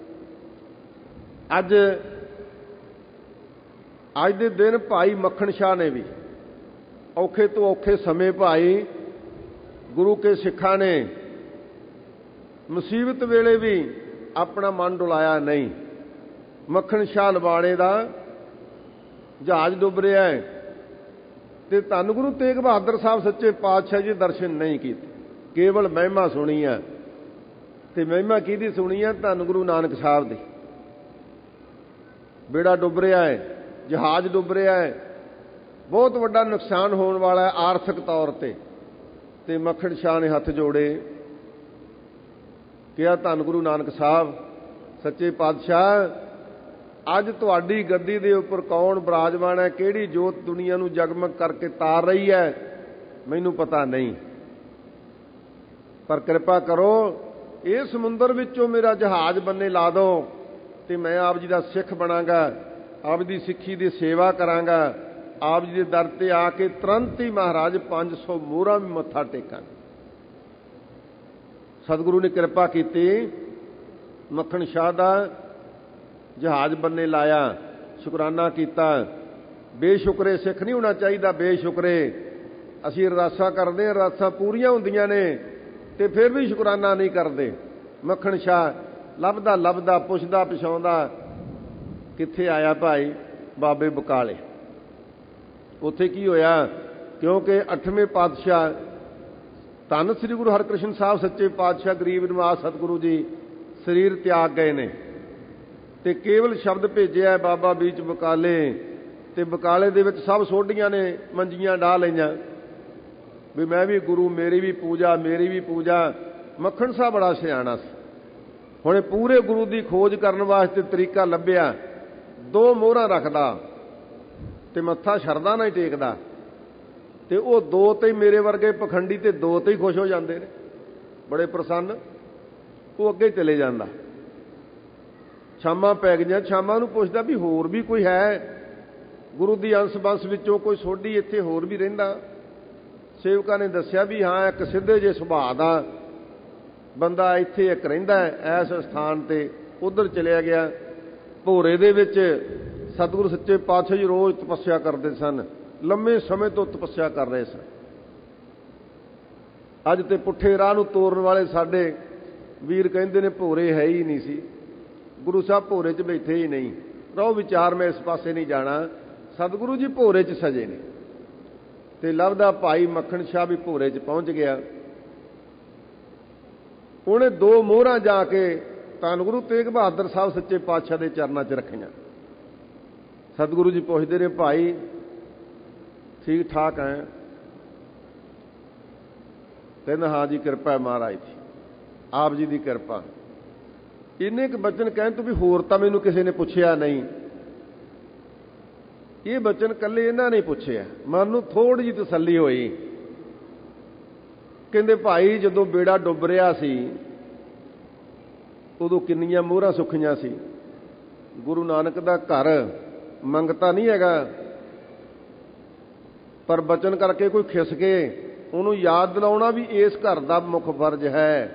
ਅੱਜ ਅੱਜ ਦੇ ਦਿਨ ਭਾਈ ਮੱਖਣ ਸ਼ਾਹ ਨੇ ਵੀ ਔਖੇ ਤੋਂ ਔਖੇ ਸਮੇਂ ਭਾਈ ਗੁਰੂ ਕੇ ਸਿੱਖਾਂ ਨੇ ਮੁਸੀਬਤ ਵੇਲੇ ਵੀ ਆਪਣਾ ਮਨ ਡੁਲਾਇਆ ਨਹੀਂ। ਮੱਖਣ ਸ਼ਾਹ ਲਵਾਣੇ ਦਾ ਜਹਾਜ਼ ਡੁੱਬ ਰਿਹਾ ਹੈ ਤੇ ਧੰਨ ਗੁਰੂ ਤੇਗ ਬਹਾਦਰ ਸਾਹਿਬ ਸੱਚੇ ਪਾਤਸ਼ਾਹ ਜੀ ਦਰਸ਼ਨ ਨਹੀਂ ਕੀਤੇ, ਕੇਵਲ ਮਹਿਮਾ ਸੁਣੀ ਹੈ। ਤੇ ਮਹਿਮਾ ਕਿਹਦੀ ਸੁਣੀ ਹੈ? ਧੰਨ ਗੁਰੂ ਨਾਨਕ ਸਾਹਿਬ ਦੀ। ਬੇੜਾ ਡੁੱਬ ਰਿਹਾ ਹੈ, ਜਹਾਜ਼ ਡੁੱਬ ਰਿਹਾ ਹੈ, ਬਹੁਤ ਵੱਡਾ ਨੁਕਸਾਨ ਹੋਣ ਵਾਲਾ ਹੈ ਆਰਥਿਕ ਤੌਰ ਤੇ। ਤੇ ਮੱਖਣ ਸ਼ਾਹ ਨੇ ਹੱਥ ਜੋੜੇ, ਕਿਹਾ ਧੰਨ ਗੁਰੂ ਨਾਨਕ ਸਾਹਿਬ ਸੱਚੇ ਪਾਤਸ਼ਾਹ, ਅੱਜ ਤੁਹਾਡੀ ਗੱਦੀ ਦੇ ਉੱਪਰ ਕੌਣ ਬਿਰਾਜਮਾਨ ਹੈ, ਕਿਹੜੀ ਜੋਤ ਦੁਨੀਆ ਨੂੰ ਜਗਮਗ ਕਰਕੇ ਤਾਰ ਰਹੀ ਹੈ, ਮੈਨੂੰ ਪਤਾ ਨਹੀਂ, ਪਰ ਕਿਰਪਾ ਕਰੋ ਇਹ ਸਮੁੰਦਰ ਵਿੱਚੋਂ ਮੇਰਾ ਜਹਾਜ਼ ਬੰਨੇ ਲਾ ਦਿਓ ਤੇ ਮੈਂ ਆਪ ਜੀ ਦਾ ਸਿੱਖ ਬਣਾਂਗਾ, ਆਪ ਦੀ ਸਿੱਖੀ ਦੀ ਸੇਵਾ ਕਰਾਂਗਾ, ਆਪ ਜੀ ਦੇ ਦਰ ਤੇ ਆ ਕੇ ਤੁਰੰਤ ਹੀ ਮਹਾਰਾਜ ਪੰਜ ਸੌ ਮੋਹਰਾਂ ਵੀ ਮੱਥਾ ਟੇਕਾਂ। ਸਤਿਗੁਰੂ ਨੇ ਕਿਰਪਾ ਕੀਤੀ, ਮੱਖਣ ਸ਼ਾਹ ਦਾ ਜਹਾਜ਼ ਬੰਨੇ ਲਾਇਆ, ਸ਼ੁਕਰਾਨਾ ਕੀਤਾ। ਬੇਸ਼ੁਕਰੇ ਸਿੱਖ ਨਹੀਂ ਹੋਣਾ ਚਾਹੀਦਾ, ਬੇਸ਼ੁਕਰੇ। ਅਸੀਂ ਅਰਦਾਸਾਂ ਕਰਦੇ ਹਾਂ, ਅਰਦਾਸਾਂ ਪੂਰੀਆਂ ਹੁੰਦੀਆਂ ਨੇ ਤੇ ਫਿਰ ਵੀ ਸ਼ੁਕਰਾਨਾ ਨਹੀਂ ਕਰਦੇ। ਮੱਖਣ ਸ਼ਾਹ ਲੱਭਦਾ ਲੱਭਦਾ ਪੁੱਛਦਾ ਪਛਾਉਂਦਾ ਕਿੱਥੇ ਆਇਆ ਭਾਈ? ਬਾਬੇ ਬਕਾਲੇ। ਉੱਥੇ ਕੀ ਹੋਇਆ? ਕਿਉਂਕਿ ਅੱਠਵੇਂ ਪਾਤਸ਼ਾਹ ਧੰਨ ਸ੍ਰੀ ਗੁਰੂ ਹਰਿਕ੍ਰਿਸ਼ਨ ਸਾਹਿਬ ਸੱਚੇ ਪਾਤਸ਼ਾਹ ਗਰੀਬ ਨਿਵਾਸ ਸਤਿਗੁਰੂ ਜੀ ਸਰੀਰ ਤਿਆਗ ਗਏ ਨੇ ਤੇ ਕੇਵਲ ਸ਼ਬਦ ਭੇਜਿਆ ਬਾਬਾ ਬੀਚ ਬਕਾਲੇ। ਤੇ ਬਕਾਲੇ ਦੇ ਵਿੱਚ ਸਭ ਸੋਢੀਆਂ ਨੇ ਮੰਜੀਆਂ ਡਾਹ ਲਈਆਂ ਵੀ ਮੈਂ ਵੀ ਗੁਰੂ, ਮੇਰੀ ਵੀ ਪੂਜਾ, ਮੇਰੀ ਵੀ ਪੂਜਾ। ਮੱਖਣ ਸਾਹਿਬ ਬੜਾ ਸਿਆਣਾ ਸੀ, ਹੁਣ ਪੂਰੇ ਗੁਰੂ ਦੀ ਖੋਜ ਕਰਨ ਵਾਸਤੇ ਤਰੀਕਾ ਲੱਭਿਆ। ਦੋ ਮੋਹਰਾਂ ਰੱਖਦਾ ਤੇ ਮੱਥਾ ਸ਼ਰਧਾ ਨਾਲ ਹੀ ਟੇਕਦਾ ਤੇ ਉਹ ਦੋ ਤੇ ਮੇਰੇ ਵਰਗੇ ਪਖੰਡੀ ਤੇ ਦੋ ਤੇ ਹੀ ਖੁਸ਼ ਹੋ ਜਾਂਦੇ ਨੇ, ਬੜੇ ਪ੍ਰਸੰਨ। ਉਹ ਅੱਗੇ ਚਲੇ ਜਾਂਦਾ। ਸ਼ਾਮਾਂ ਪੈ ਗਈਆਂ, ਸ਼ਾਮਾਂ ਨੂੰ ਪੁੱਛਦਾ ਵੀ ਹੋਰ ਵੀ ਕੋਈ ਹੈ ਗੁਰੂ ਦੀ ਅੰਸ ਬੰਸ ਵਿੱਚੋਂ ਕੋਈ ਸੋਢੀ ਇੱਥੇ ਹੋਰ ਵੀ ਰਹਿੰਦਾ? ਸੇਵਕਾਂ ਨੇ ਦੱਸਿਆ ਵੀ ਹਾਂ, ਇੱਕ ਸਿੱਧੇ ਜਿਹੇ ਸੁਭਾਅ ਦਾ ਬੰਦਾ ਇੱਥੇ ਇੱਕ ਰਹਿੰਦਾ ਹੈ ਇਸ ਸਥਾਨ ਤੇ। ਉਧਰ ਚਲਿਆ ਗਿਆ। ਭੋਰੇ ਦੇ ਵਿੱਚ ਸਤਿਗੁਰੂ ਸੱਚੇ ਪਾਤਸ਼ਾਹ ਜੀ ਰੋਜ਼ ਤਪੱਸਿਆ ਕਰਦੇ ਸਨ, ਲੰਮੇ ਸਮੇਂ ਤੋਂ ਤਪੱਸਿਆ ਕਰ ਰਹੇ ਸਨ। ਅੱਜ ਤੇ ਪੁੱਠੇ ਰਾਹ ਨੂੰ ਤੋਰਨ ਵਾਲੇ ਸਾਡੇ ਵੀਰ ਕਹਿੰਦੇ ਨੇ ਭੋਰੇ ਹੈ ਹੀ ਨਹੀਂ ਸੀ, ਗੁਰੂ ਸਾਹਿਬ ਭੋਰੇ 'ਚ ਬੈਠੇ ਹੀ ਨਹੀਂ। ਰਹੋ ਵਿਚਾਰ, ਮੈਂ ਇਸ ਪਾਸੇ ਨਹੀਂ ਜਾਣਾ। ਸਤਿਗੁਰੂ ਜੀ ਭੋਰੇ 'ਚ ਸਜੇ ਨੇ ਤੇ ਲੱਭਦਾ ਭਾਈ ਮੱਖਣ ਸ਼ਾਹ ਵੀ ਭੋਰੇ 'ਚ ਪਹੁੰਚ ਗਿਆ। ਉਹਨੇ ਦੋ ਮੋਹਰਾਂ ਜਾ ਕੇ ਧੰਨ ਗੁਰੂ ਤੇਗ ਬਹਾਦਰ ਸਾਹਿਬ ਸੱਚੇ ਪਾਤਸ਼ਾਹ ਦੇ ਚਰਨਾਂ 'ਚ ਰੱਖੀਆਂ। ਸਤਿਗੁਰੂ ਜੀ ਪੁੱਛਦੇ ਨੇ, ਭਾਈ ਠੀਕ ਠਾਕ ਹੈ? ਕਹਿੰਦਾ ਹਾਂ ਜੀ, ਕਿਰਪਾ ਹੈ ਮਹਾਰਾਜ ਦੀ, ਆਪ ਜੀ ਦੀ ਕਿਰਪਾ। ਇੰਨੇ ਇੱਕ ਬਚਨ ਕਹਿਣ ਤੋਂ ਵੀ ਹੋਰ ਤਾਂ ਮੈਨੂੰ ਕਿਸੇ ਨੇ ਪੁੱਛਿਆ ਨਹੀਂ। ਇਹ ਬਚਨ ਇਕੱਲੇ ਇਹਨਾਂ ਨੇ ਪੁੱਛਿਆ, ਮਨ ਨੂੰ ਥੋੜ੍ਹੀ ਜਿਹੀ ਤਸੱਲੀ ਹੋਈ। ਕਹਿੰਦੇ ਭਾਈ ਜਦੋਂ ਬੇੜਾ ਡੁੱਬ ਰਿਹਾ ਸੀ ਉਦੋਂ ਕਿੰਨੀਆਂ ਮੋਹਰਾਂ ਸੁੱਖੀਆਂ ਸੀ। ਗੁਰੂ ਨਾਨਕ ਦਾ ਘਰ ਮੰਗਤਾ ਨਹੀਂ ਹੈਗਾ, ਪਰ ਬਚਨ ਕਰਕੇ ਕੋਈ ਖਿਸ ਕੇ ਉਹਨੂੰ ਯਾਦ ਦਿਲਾਉਣਾ ਵੀ ਇਸ ਘਰ ਦਾ ਮੁੱਖ ਫਰਜ਼ ਹੈ।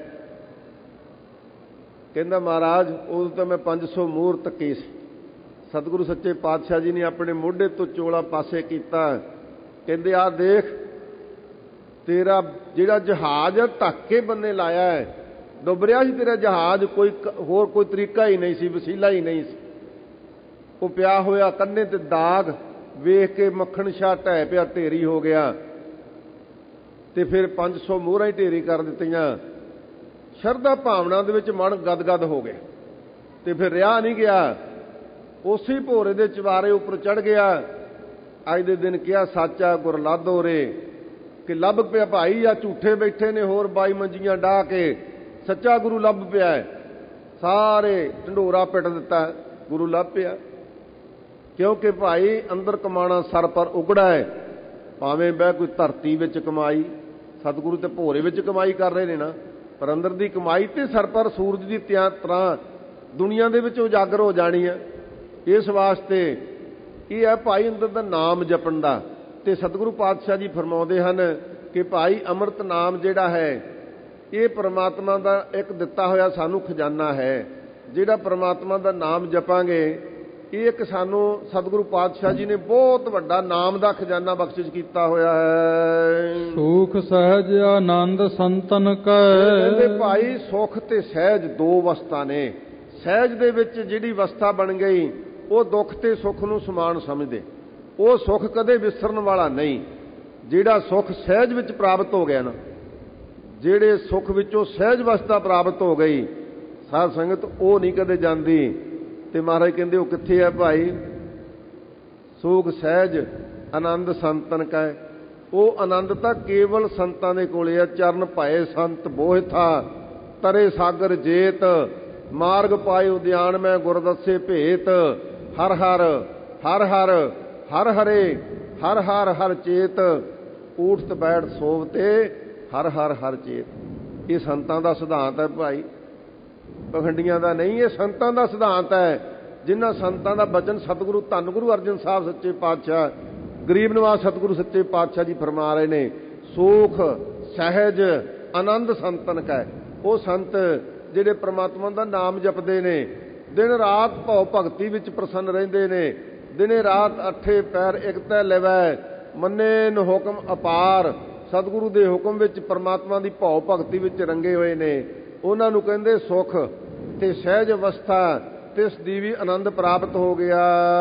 ਕਹਿੰਦਾ ਮਹਾਰਾਜ ਉਦੋਂ ਤਾਂ ਮੈਂ ਪੰਜ ਸੌ ਮੋਹਰ ਤੱਕੀ ਸੀ। ਸਤਿਗੁਰੂ ਸੱਚੇ ਪਾਤਸ਼ਾਹ ਜੀ ਨੇ ਆਪਣੇ ਮੋਢੇ ਤੋਂ ਚੋਲਾ ਪਾਸੇ ਕੀਤਾ। ਕਹਿੰਦੇ ਆਹ ਦੇਖ, ਤੇਰਾ ਜਿਹੜਾ ਜਹਾਜ਼ ਢੱਕ ਕੇ ਬੰਨੇ ਲਾਇਆ ਹੈ, ਡੁੱਬ ਰਿਹਾ ਸੀ ਤੇਰਾ ਜਹਾਜ਼, ਕੋਈ ਹੋਰ ਕੋਈ ਤਰੀਕਾ ਹੀ ਨਹੀਂ ਸੀ, ਵਸੀਲਾ ਹੀ ਨਹੀਂ ਸੀ। ਉਹ ਪਿਆ ਹੋਇਆ ਕੰਨੇ ਤੇ ਦਾਗ ਵੇਖ ਕੇ ਮੱਖਣ ਸ਼ਾਹ ਢਹਿ ਪਿਆ, ਢੇਰੀ ਹੋ ਗਿਆ ਤੇ ਫਿਰ ਪੰਜ ਸੌ ਮੋਹਰਾਂ ਹੀ ਢੇਰੀ ਕਰ ਦਿੱਤੀਆਂ। ਸ਼ਰਧਾ ਭਾਵਨਾ ਦੇ ਵਿੱਚ ਮਨ ਗਦਗਦ ਹੋ ਗਿਆ ਤੇ ਫਿਰ ਰਿਹਾ ਨਹੀਂ ਗਿਆ, ਉਸੇ ਭੋਰੇ ਦੇ ਚਵਾਰੇ ਉੱਪਰ ਚੜ ਗਿਆ। ਅੱਜ ਦੇ ਦਿਨ ਕਿਹਾ ਸਾਚਾ ਗੁਰ ਲਾਧੋ ਰੇ, ਕਿ ਲੱਭ ਪਿਆ ਭਾਈ, ਆ ਝੂਠੇ ਬੈਠੇ ਨੇ ਹੋਰ ਬਾਈ ਮੰਜੀਆਂ ਡਾਹ ਕੇ, ਸੱਚਾ ਗੁਰੂ ਲੱਭ ਪਿਆ। ਸਾਰੇ ਢੰਡੋਰਾ ਪਿੱਟ ਦਿੱਤਾ, ਗੁਰੂ ਲੱਭ ਪਿਆ। ਕਿਉਂਕਿ ਭਾਈ ਅੰਦਰ ਕਮਾਣਾ ਸਰ ਪਰ ਉਗੜਾ ਹੈ। ਭਾਵੇਂ ਬਹਿ ਕੋਈ ਧਰਤੀ ਵਿੱਚ ਕਮਾਈ, ਸਤਿਗੁਰੂ ਤੇ ਭੋਰੇ ਵਿੱਚ ਕਮਾਈ ਕਰ ਰਹੇ ਨੇ ਨਾ, ਪਰ ਅੰਦਰ ਦੀ ਕਮਾਈ ਤੇ ਸਰ ਪਰ ਸੂਰਜ ਦੀ ਤਰ੍ਹਾਂ ਦੁਨੀਆ ਦੇ ਵਿੱਚ ਉਜਾਗਰ ਹੋ ਜਾਣੀ ਹੈ। ਇਸ ਵਾਸਤੇ ਇਹ ਹੈ ਭਾਈ ਅੰਦਰ ਦਾ ਨਾਮ ਜਪਣ ਦਾ। ਤੇ ਸਤਿਗੁਰੂ ਪਾਤਸ਼ਾਹ ਜੀ ਫਰਮਾਉਂਦੇ ਹਨ ਕਿ ਭਾਈ ਅੰਮ੍ਰਿਤ ਨਾਮ ਜਿਹੜਾ ਹੈ ਇਹ ਪਰਮਾਤਮਾ ਦਾ ਇੱਕ ਦਿੱਤਾ ਹੋਇਆ ਸਾਨੂੰ ਖਜ਼ਾਨਾ ਹੈ। ਜਿਹੜਾ ਪਰਮਾਤਮਾ ਦਾ ਨਾਮ ਜਪਾਂਗੇ ਇਹ ਇੱਕ ਸਾਨੂੰ ਸਤਿਗੁਰੂ ਪਾਤਸ਼ਾਹ ਜੀ ਨੇ ਬਹੁਤ ਵੱਡਾ ਨਾਮ ਦਾ ਖਜ਼ਾਨਾ ਬਖਸ਼ਿਸ਼ ਕੀਤਾ ਹੋਇਆ ਹੈ। ਸੁਖ ਸਹਿਜ ਆਨੰਦ ਸੰਤਨ ਕੈ। ਕਹਿੰਦੇ ਭਾਈ ਸੁਖ ਤੇ ਸਹਿਜ ਦੋ ਅਵਸਥਾ ਨੇ। ਸਹਿਜ ਦੇ ਵਿੱਚ ਜਿਹੜੀ ਅਵਸਥਾ ਬਣ ਗਈ ਉਹ ਦੁੱਖ ਤੇ ਸੁੱਖ ਨੂੰ ਸਮਾਨ ਸਮਝਦੇ, ਉਹ ਸੁੱਖ ਕਦੇ ਵਿਸਰਨ ਵਾਲਾ ਨਹੀਂ। ਜਿਹੜਾ ਸੁੱਖ ਸਹਿਜ ਵਿੱਚ ਪ੍ਰਾਪਤ ਹੋ ਗਿਆ ਨਾ, ਜਿਹੜੇ ਸੁੱਖ ਵਿੱਚੋਂ ਸਹਿਜ ਅਵਸਥਾ ਪ੍ਰਾਪਤ ਹੋ ਗਈ ਸਾਧ ਸੰਗਤ, ਉਹ ਨਹੀਂ ਕਦੇ ਜਾਂਦੀ। ਤੇ ਮਹਾਰਾਜ ਕਹਿੰਦੇ ਉਹ ਕਿੱਥੇ ਹੈ ਭਾਈ? ਸੁਖ ਸਹਿਜ ਆਨੰਦ ਸੰਤਨ ਕੈ। ਉਹ ਆਨੰਦ ਤਾਂ ਕੇਵਲ ਸੰਤਾਂ ਦੇ ਕੋਲੇ ਆ। ਚਰਨ ਪਾਏ ਸੰਤ ਬੋਹਿਥਾ ਤਰੇ ਸਾਗਰ ਜੇਤ, ਮਾਰਗ ਪਾਏ ਉਦਿਆਨ ਮੈਂ ਗੁਰ ਦੱਸੇ ਭੇਤ। ਹਰ ਹਰ ਹਰ ਹਰ ਹਰ ਹਰੇ ਹਰ ਹਰ ਹਰ ਚੇਤ, ਊਠਤ ਬੈਠ ਸੋਵਤੇ ਹਰ ਹਰ ਹਰ ਚੇਤ। ਇਹ ਸੰਤਾਂ ਦਾ ਸਿਧਾਂਤ ਹੈ ਭਾਈ, ਪਖੰਡੀਆਂ ਦਾ ਨਹੀਂ। ਇਹ ਸੰਤਾਂ ਦਾ ਸਿਧਾਂਤ ਹੈ, ਜਿਨ੍ਹਾਂ ਸੰਤਾਂ ਦਾ ਬਚਨ ਸਤਿਗੁਰੂ ਧੰਨ ਗੁਰੂ ਅਰਜਨ ਸਾਹਿਬ ਸੱਚੇ ਪਾਤਸ਼ਾਹ ਗਰੀਬ ਨਿਵਾਜ ਸਤਿਗੁਰੂ ਸੱਚੇ ਪਾਤਸ਼ਾਹ ਜੀ ਫਰਮਾ ਰਹੇ ਨੇ, ਸੁਖ ਸਹਿਜ ਆਨੰਦ ਸੰਤਨ ਕੈ। ਉਹ ਸੰਤ ਜਿਹੜੇ ਪ੍ਰਮਾਤਮਾ ਦਾ ਨਾਮ ਜਪਦੇ ਨੇ, ਦਿਨ ਰਾਤ ਭਉ ਭਗਤੀ ਵਿੱਚ ਪ੍ਰਸੰਨ ਰਹਿੰਦੇ ਨੇ, ਦਿਨੇ ਰਾਤ ਅੱਠੇ ਪੈਰ ਇੱਕ ਤੈ ਲੈਵੈ, ਮੰਨੇ ਨ ਹੁਕਮ ਅਪਾਰ। ਸਤਿਗੁਰੂ ਦੇ ਹੁਕਮ ਵਿੱਚ ਪ੍ਰਮਾਤਮਾ ਦੀ ਭਉ ਭਗਤੀ ਵਿੱਚ ਰੰਗੇ ਹੋਏ ਨੇ। ਉਹਨਾਂ ਨੂੰ ਕਹਿੰਦੇ ਸੁਖ ਤੇ ਸਹਿਜ ਅਵਸਥਾ, ਤਿਸ ਦੀ ਵੀ ਆਨੰਦ ਪ੍ਰਾਪਤ ਹੋ ਗਿਆ।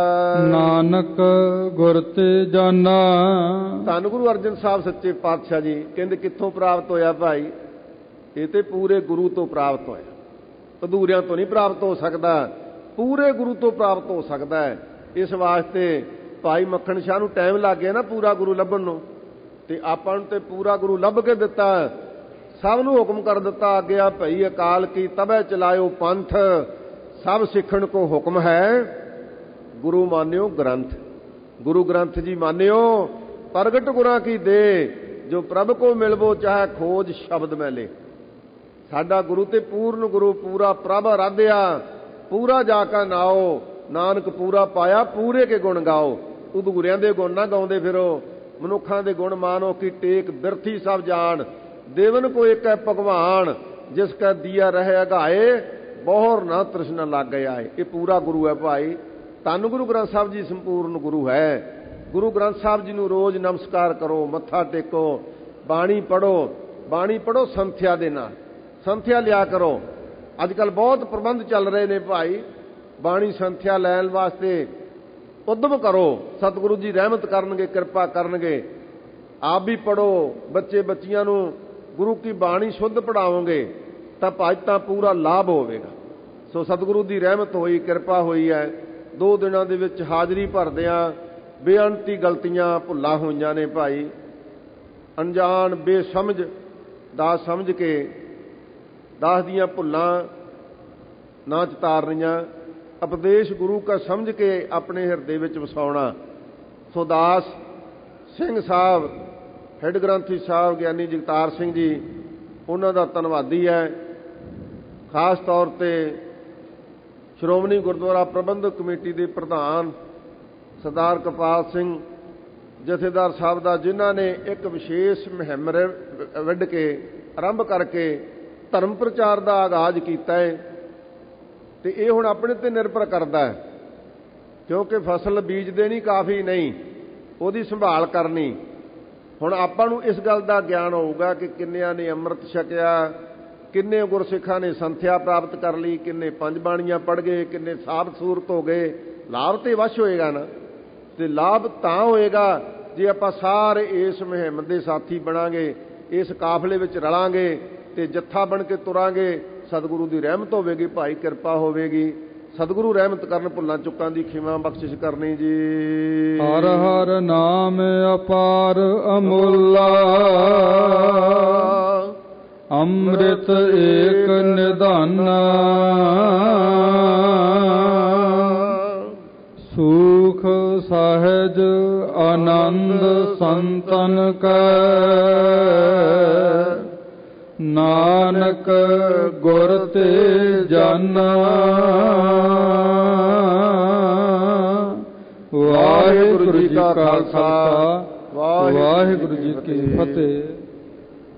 ਨਾਨਕ ਗੁਰ ਤੇ ਜਾਨਾ। ਧੰਨ ਗੁਰੂ ਅਰਜਨ ਸਾਹਿਬ ਸੱਚੇ ਪਾਤਸ਼ਾਹ ਜੀ ਕਹਿੰਦੇ ਕਿੱਥੋਂ ਪ੍ਰਾਪਤ ਹੋਇਆ ਭਾਈ? ਇਹ ਤੇ ਪੂਰੇ ਗੁਰੂ ਤੋਂ ਪ੍ਰਾਪਤ ਹੋਇਆ, ਅਧੂਰਿਆਂ ਤੋਂ ਨਹੀਂ ਪ੍ਰਾਪਤ ਹੋ ਸਕਦਾ, ਪੂਰੇ ਗੁਰੂ ਤੋਂ ਪ੍ਰਾਪਤ ਹੋ ਸਕਦਾ ਹੈ। ਇਸ ਵਾਸਤੇ ਭਾਈ ਮੱਖਣ ਸ਼ਾਹ ਨੂੰ ਟਾਈਮ ਲੱਗ ਗਿਆ ਨਾ ਪੂਰਾ ਗੁਰੂ ਲੱਭਣ ਨੂੰ, ਤੇ ਆਪਾਂ ਨੂੰ ਤੇ ਪੂਰਾ ਗੁਰੂ ਲੱਭ ਕੇ ਦਿੱਤਾ। ਸਭ ਨੂੰ ਹੁਕਮ ਕਰ ਦਿੱਤਾ, ਆਗਿਆ ਭਈ ਅਕਾਲ ਕੀ ਤਬੈ ਚਲਾਇਓ ਪੰਥ, ਸਭ ਸਿੱਖਣ ਕੋ ਹੁਕਮ ਹੈ ਗੁਰੂ ਮਾਨਿਓ ਗ੍ਰੰਥ। ਗੁਰੂ ਗ੍ਰੰਥ ਜੀ ਮਾਨਿਓ, ਪ੍ਰਗਟ ਗੁਰਾਂ ਕੀ ਦੇ, ਜੋ ਪ੍ਰਭ ਕੋ ਮਿਲਵੋ ਚਾਹੇ ਖੋਜ ਸ਼ਬਦ ਮੈਲੇ। ਸਾਡਾ ਗੁਰੂ ਤੇ ਪੂਰਨ ਗੁਰੂ, ਪੂਰਾ ਪ੍ਰਭ ਆਰਾਧਿਆ, ਪੂਰਾ ਜਾ ਕਾ ਨਾਓ, ਨਾਨਕ ਪੂਰਾ ਪਾਇਆ ਪੂਰੇ ਕੇ ਗੁਣ ਗਾਓ। ਉਦਗੁਰਿਆਂ ਦੇ ਗੁਣ ਨਾ ਗਾਉਂਦੇ ਫਿਰੋ, ਮਨੁੱਖਾਂ ਦੇ ਗੁਣ ਮਾਨੋ ਕੀ ਟੇਕ ਬਿਰਥੀ ਸਭ ਜਾਣ। ਦੇਵਨ ਕੋ ਇੱਕ ਹੈ ਭਗਵਾਨ, ਜਿਸ ਕਾ ਦੀਆ ਰਹੇ ਅਗਾਏ, ਬਹੁਰ ਨਾ ਤ੍ਰਿਸ਼ਨਾ ਲੱਗ ਆਏ। ਇਹ ਪੂਰਾ ਗੁਰੂ ਹੈ ਭਾਈ। ਧੰਨ ਗੁਰੂ ਗ੍ਰੰਥ ਸਾਹਿਬ ਜੀ ਸੰਪੂਰਨ ਗੁਰੂ ਹੈ। ਗੁਰੂ ਗ੍ਰੰਥ ਸਾਹਿਬ ਜੀ ਨੂੰ ਰੋਜ਼ ਨਮਸਕਾਰ ਕਰੋ, ਮੱਥਾ ਟੇਕੋ, ਬਾਣੀ ਪੜ੍ਹੋ। ਬਾਣੀ ਪੜ੍ਹੋ ਸੰਥਿਆ ਦੇ ਨਾਲ, ਸੰਥਿਆ ਲਿਆ ਕਰੋ। ਅੱਜ ਕੱਲ੍ਹ ਬਹੁਤ ਪ੍ਰਬੰਧ ਚੱਲ ਰਹੇ ਨੇ ਭਾਈ, ਬਾਣੀ ਸੰਥਿਆ ਲੈਣ ਵਾਸਤੇ ਉਦਮ ਕਰੋ। ਸਤਿਗੁਰੂ ਜੀ ਰਹਿਮਤ ਕਰਨਗੇ, ਕਿਰਪਾ ਕਰਨਗੇ। ਆਪ ਵੀ ਪੜ੍ਹੋ, ਬੱਚੇ ਬੱਚੀਆਂ ਨੂੰ ਗੁਰੂ ਕੀ ਬਾਣੀ ਸ਼ੁੱਧ ਪੜ੍ਹਾਓਗੇ ਤਾਂ ਭਾਈ ਤਾਂ ਪੂਰਾ ਲਾਭ ਹੋਵੇਗਾ। ਸੋ ਸਤਿਗੁਰੂ ਦੀ ਰਹਿਮਤ ਹੋਈ, ਕਿਰਪਾ ਹੋਈ ਹੈ। ਦੋ ਦਿਨਾਂ ਦੇ ਵਿੱਚ ਹਾਜ਼ਰੀ ਭਰਦਿਆਂ ਬੇਅੰਤੀ ਗਲਤੀਆਂ ਭੁੱਲਾਂ ਹੋਈਆਂ ਨੇ ਭਾਈ। ਅਣਜਾਣ ਬੇਸਮਝ ਦਾਸ ਸਮਝ ਕੇ ਦਾਸ ਦੀਆਂ ਭੁੱਲਾਂ ਨਾ ਚਿਤਾਰਨੀਆਂ, ਉਪਦੇਸ਼ ਗੁਰੂ ਕਾ ਸਮਝ ਕੇ ਆਪਣੇ ਹਿਰਦੇ ਵਿੱਚ ਵਸਾਉਣਾ। ਸੋ ਦਾਸ ਸਿੰਘ ਸਾਹਿਬ, ਹੈੱਡ ਗ੍ਰੰਥੀ ਸਾਹਿਬ ਗਿਆਨੀ ਜਗਤਾਰ ਸਿੰਘ ਜੀ, ਉਹਨਾਂ ਦਾ ਧੰਨਵਾਦੀ ਹੈ। ਖਾਸ ਤੌਰ ਤੇ ਸ਼੍ਰੋਮਣੀ ਗੁਰਦੁਆਰਾ ਪ੍ਰਬੰਧਕ ਕਮੇਟੀ ਦੇ ਪ੍ਰਧਾਨ ਸਰਦਾਰ ਕਿਰਪਾਲ ਸਿੰਘ ਜਥੇਦਾਰ ਸਾਹਿਬ ਦਾ, ਜਿਨ੍ਹਾਂ ਨੇ ਇੱਕ ਵਿਸ਼ੇਸ਼ ਮੁਹਿੰਮ ਵਿੱਢ ਕੇ ਆਰੰਭ ਕਰਕੇ ਧਰਮ ਪ੍ਰਚਾਰ ਦਾ ਆਗਾਜ਼ ਕੀਤਾ ਹੈ। ਤੇ ਇਹ ਹੁਣ ਆਪਣੇ ਤੇ ਨਿਰਭਰ ਕਰਦਾ ਹੈ, ਕਿਉਂਕਿ ਫਸਲ ਬੀਜਦੇ ਨਹੀਂ ਕਾਫੀ ਨਹੀਂ, ਉਹਦੀ ਸੰਭਾਲ ਕਰਨੀ। ਹੁਣ ਆਪਾਂ ਨੂੰ ਇਸ ਗੱਲ ਦਾ ਗਿਆਨ ਹੋਊਗਾ ਕਿ ਕਿੰਨਿਆਂ ਨੇ ਅੰਮ੍ਰਿਤ ਛਕਿਆ, ਕਿੰਨੇ ਗੁਰਸਿੱਖਾਂ ਨੇ ਸੰਥਿਆ ਪ੍ਰਾਪਤ ਕਰ ਲਈ, ਕਿੰਨੇ ਪੰਜ ਬਾਣੀਆਂ ਪੜ੍ਹ ਗਏ, ਕਿੰਨੇ ਸਾਬਤ ਸੂਰਤ ਹੋ ਗਏ। ਲਾਭ ਤੇ ਵਸ਼ ਹੋਏਗਾ ਨਾ, ਤੇ ਲਾਭ ਤਾਂ ਹੋਏਗਾ ਜੇ ਆਪਾਂ ਸਾਰੇ ਇਸ ਮੁਹਿੰਮ ਦੇ ਸਾਥੀ ਬਣਾਂਗੇ, ਇਸ ਕਾਫਲੇ ਵਿੱਚ ਰਲਾਂਗੇ ਤੇ ਜੱਥਾ ਬਣ ਕੇ ਤੁਰਾਂਗੇ। ਸਤਿਗੁਰੂ ਦੀ ਰਹਿਮਤ ਹੋਵੇਗੀ ਭਾਈ, ਕਿਰਪਾ ਹੋਵੇਗੀ। ਸਤਿਗੁਰੂ ਰਹਿਮਤ ਕਰਨ, ਭੁੱਲਾਂ ਚੁੱਕਾਂ ਦੀ ਖਿਮਾ ਬਖਸ਼ਿਸ਼ ਕਰਨੀ ਜੀ। ਹਰ ਹਰ ਨਾਮ ਅਪਾਰ ਅਮੁੱਲਾ, ਅੰਮ੍ਰਿਤ ਏਕ ਨਿਧਾਨਾ। ਸੁਖ ਸਹਿਜ ਆਨੰਦ ਸੰਤਨ ਕੈ, ਨਾਨਕ ਗੁਰ ਤੇ ਜਾਨਾ। ਵਾਹਿ ਵਾਹਿਗੁਰੂ ਜੀ ਕਾ ਖਾਲਸਾ ਵਾਹਿਗੁਰੂ ਜੀ ਕੀ ਫਤਿਹ।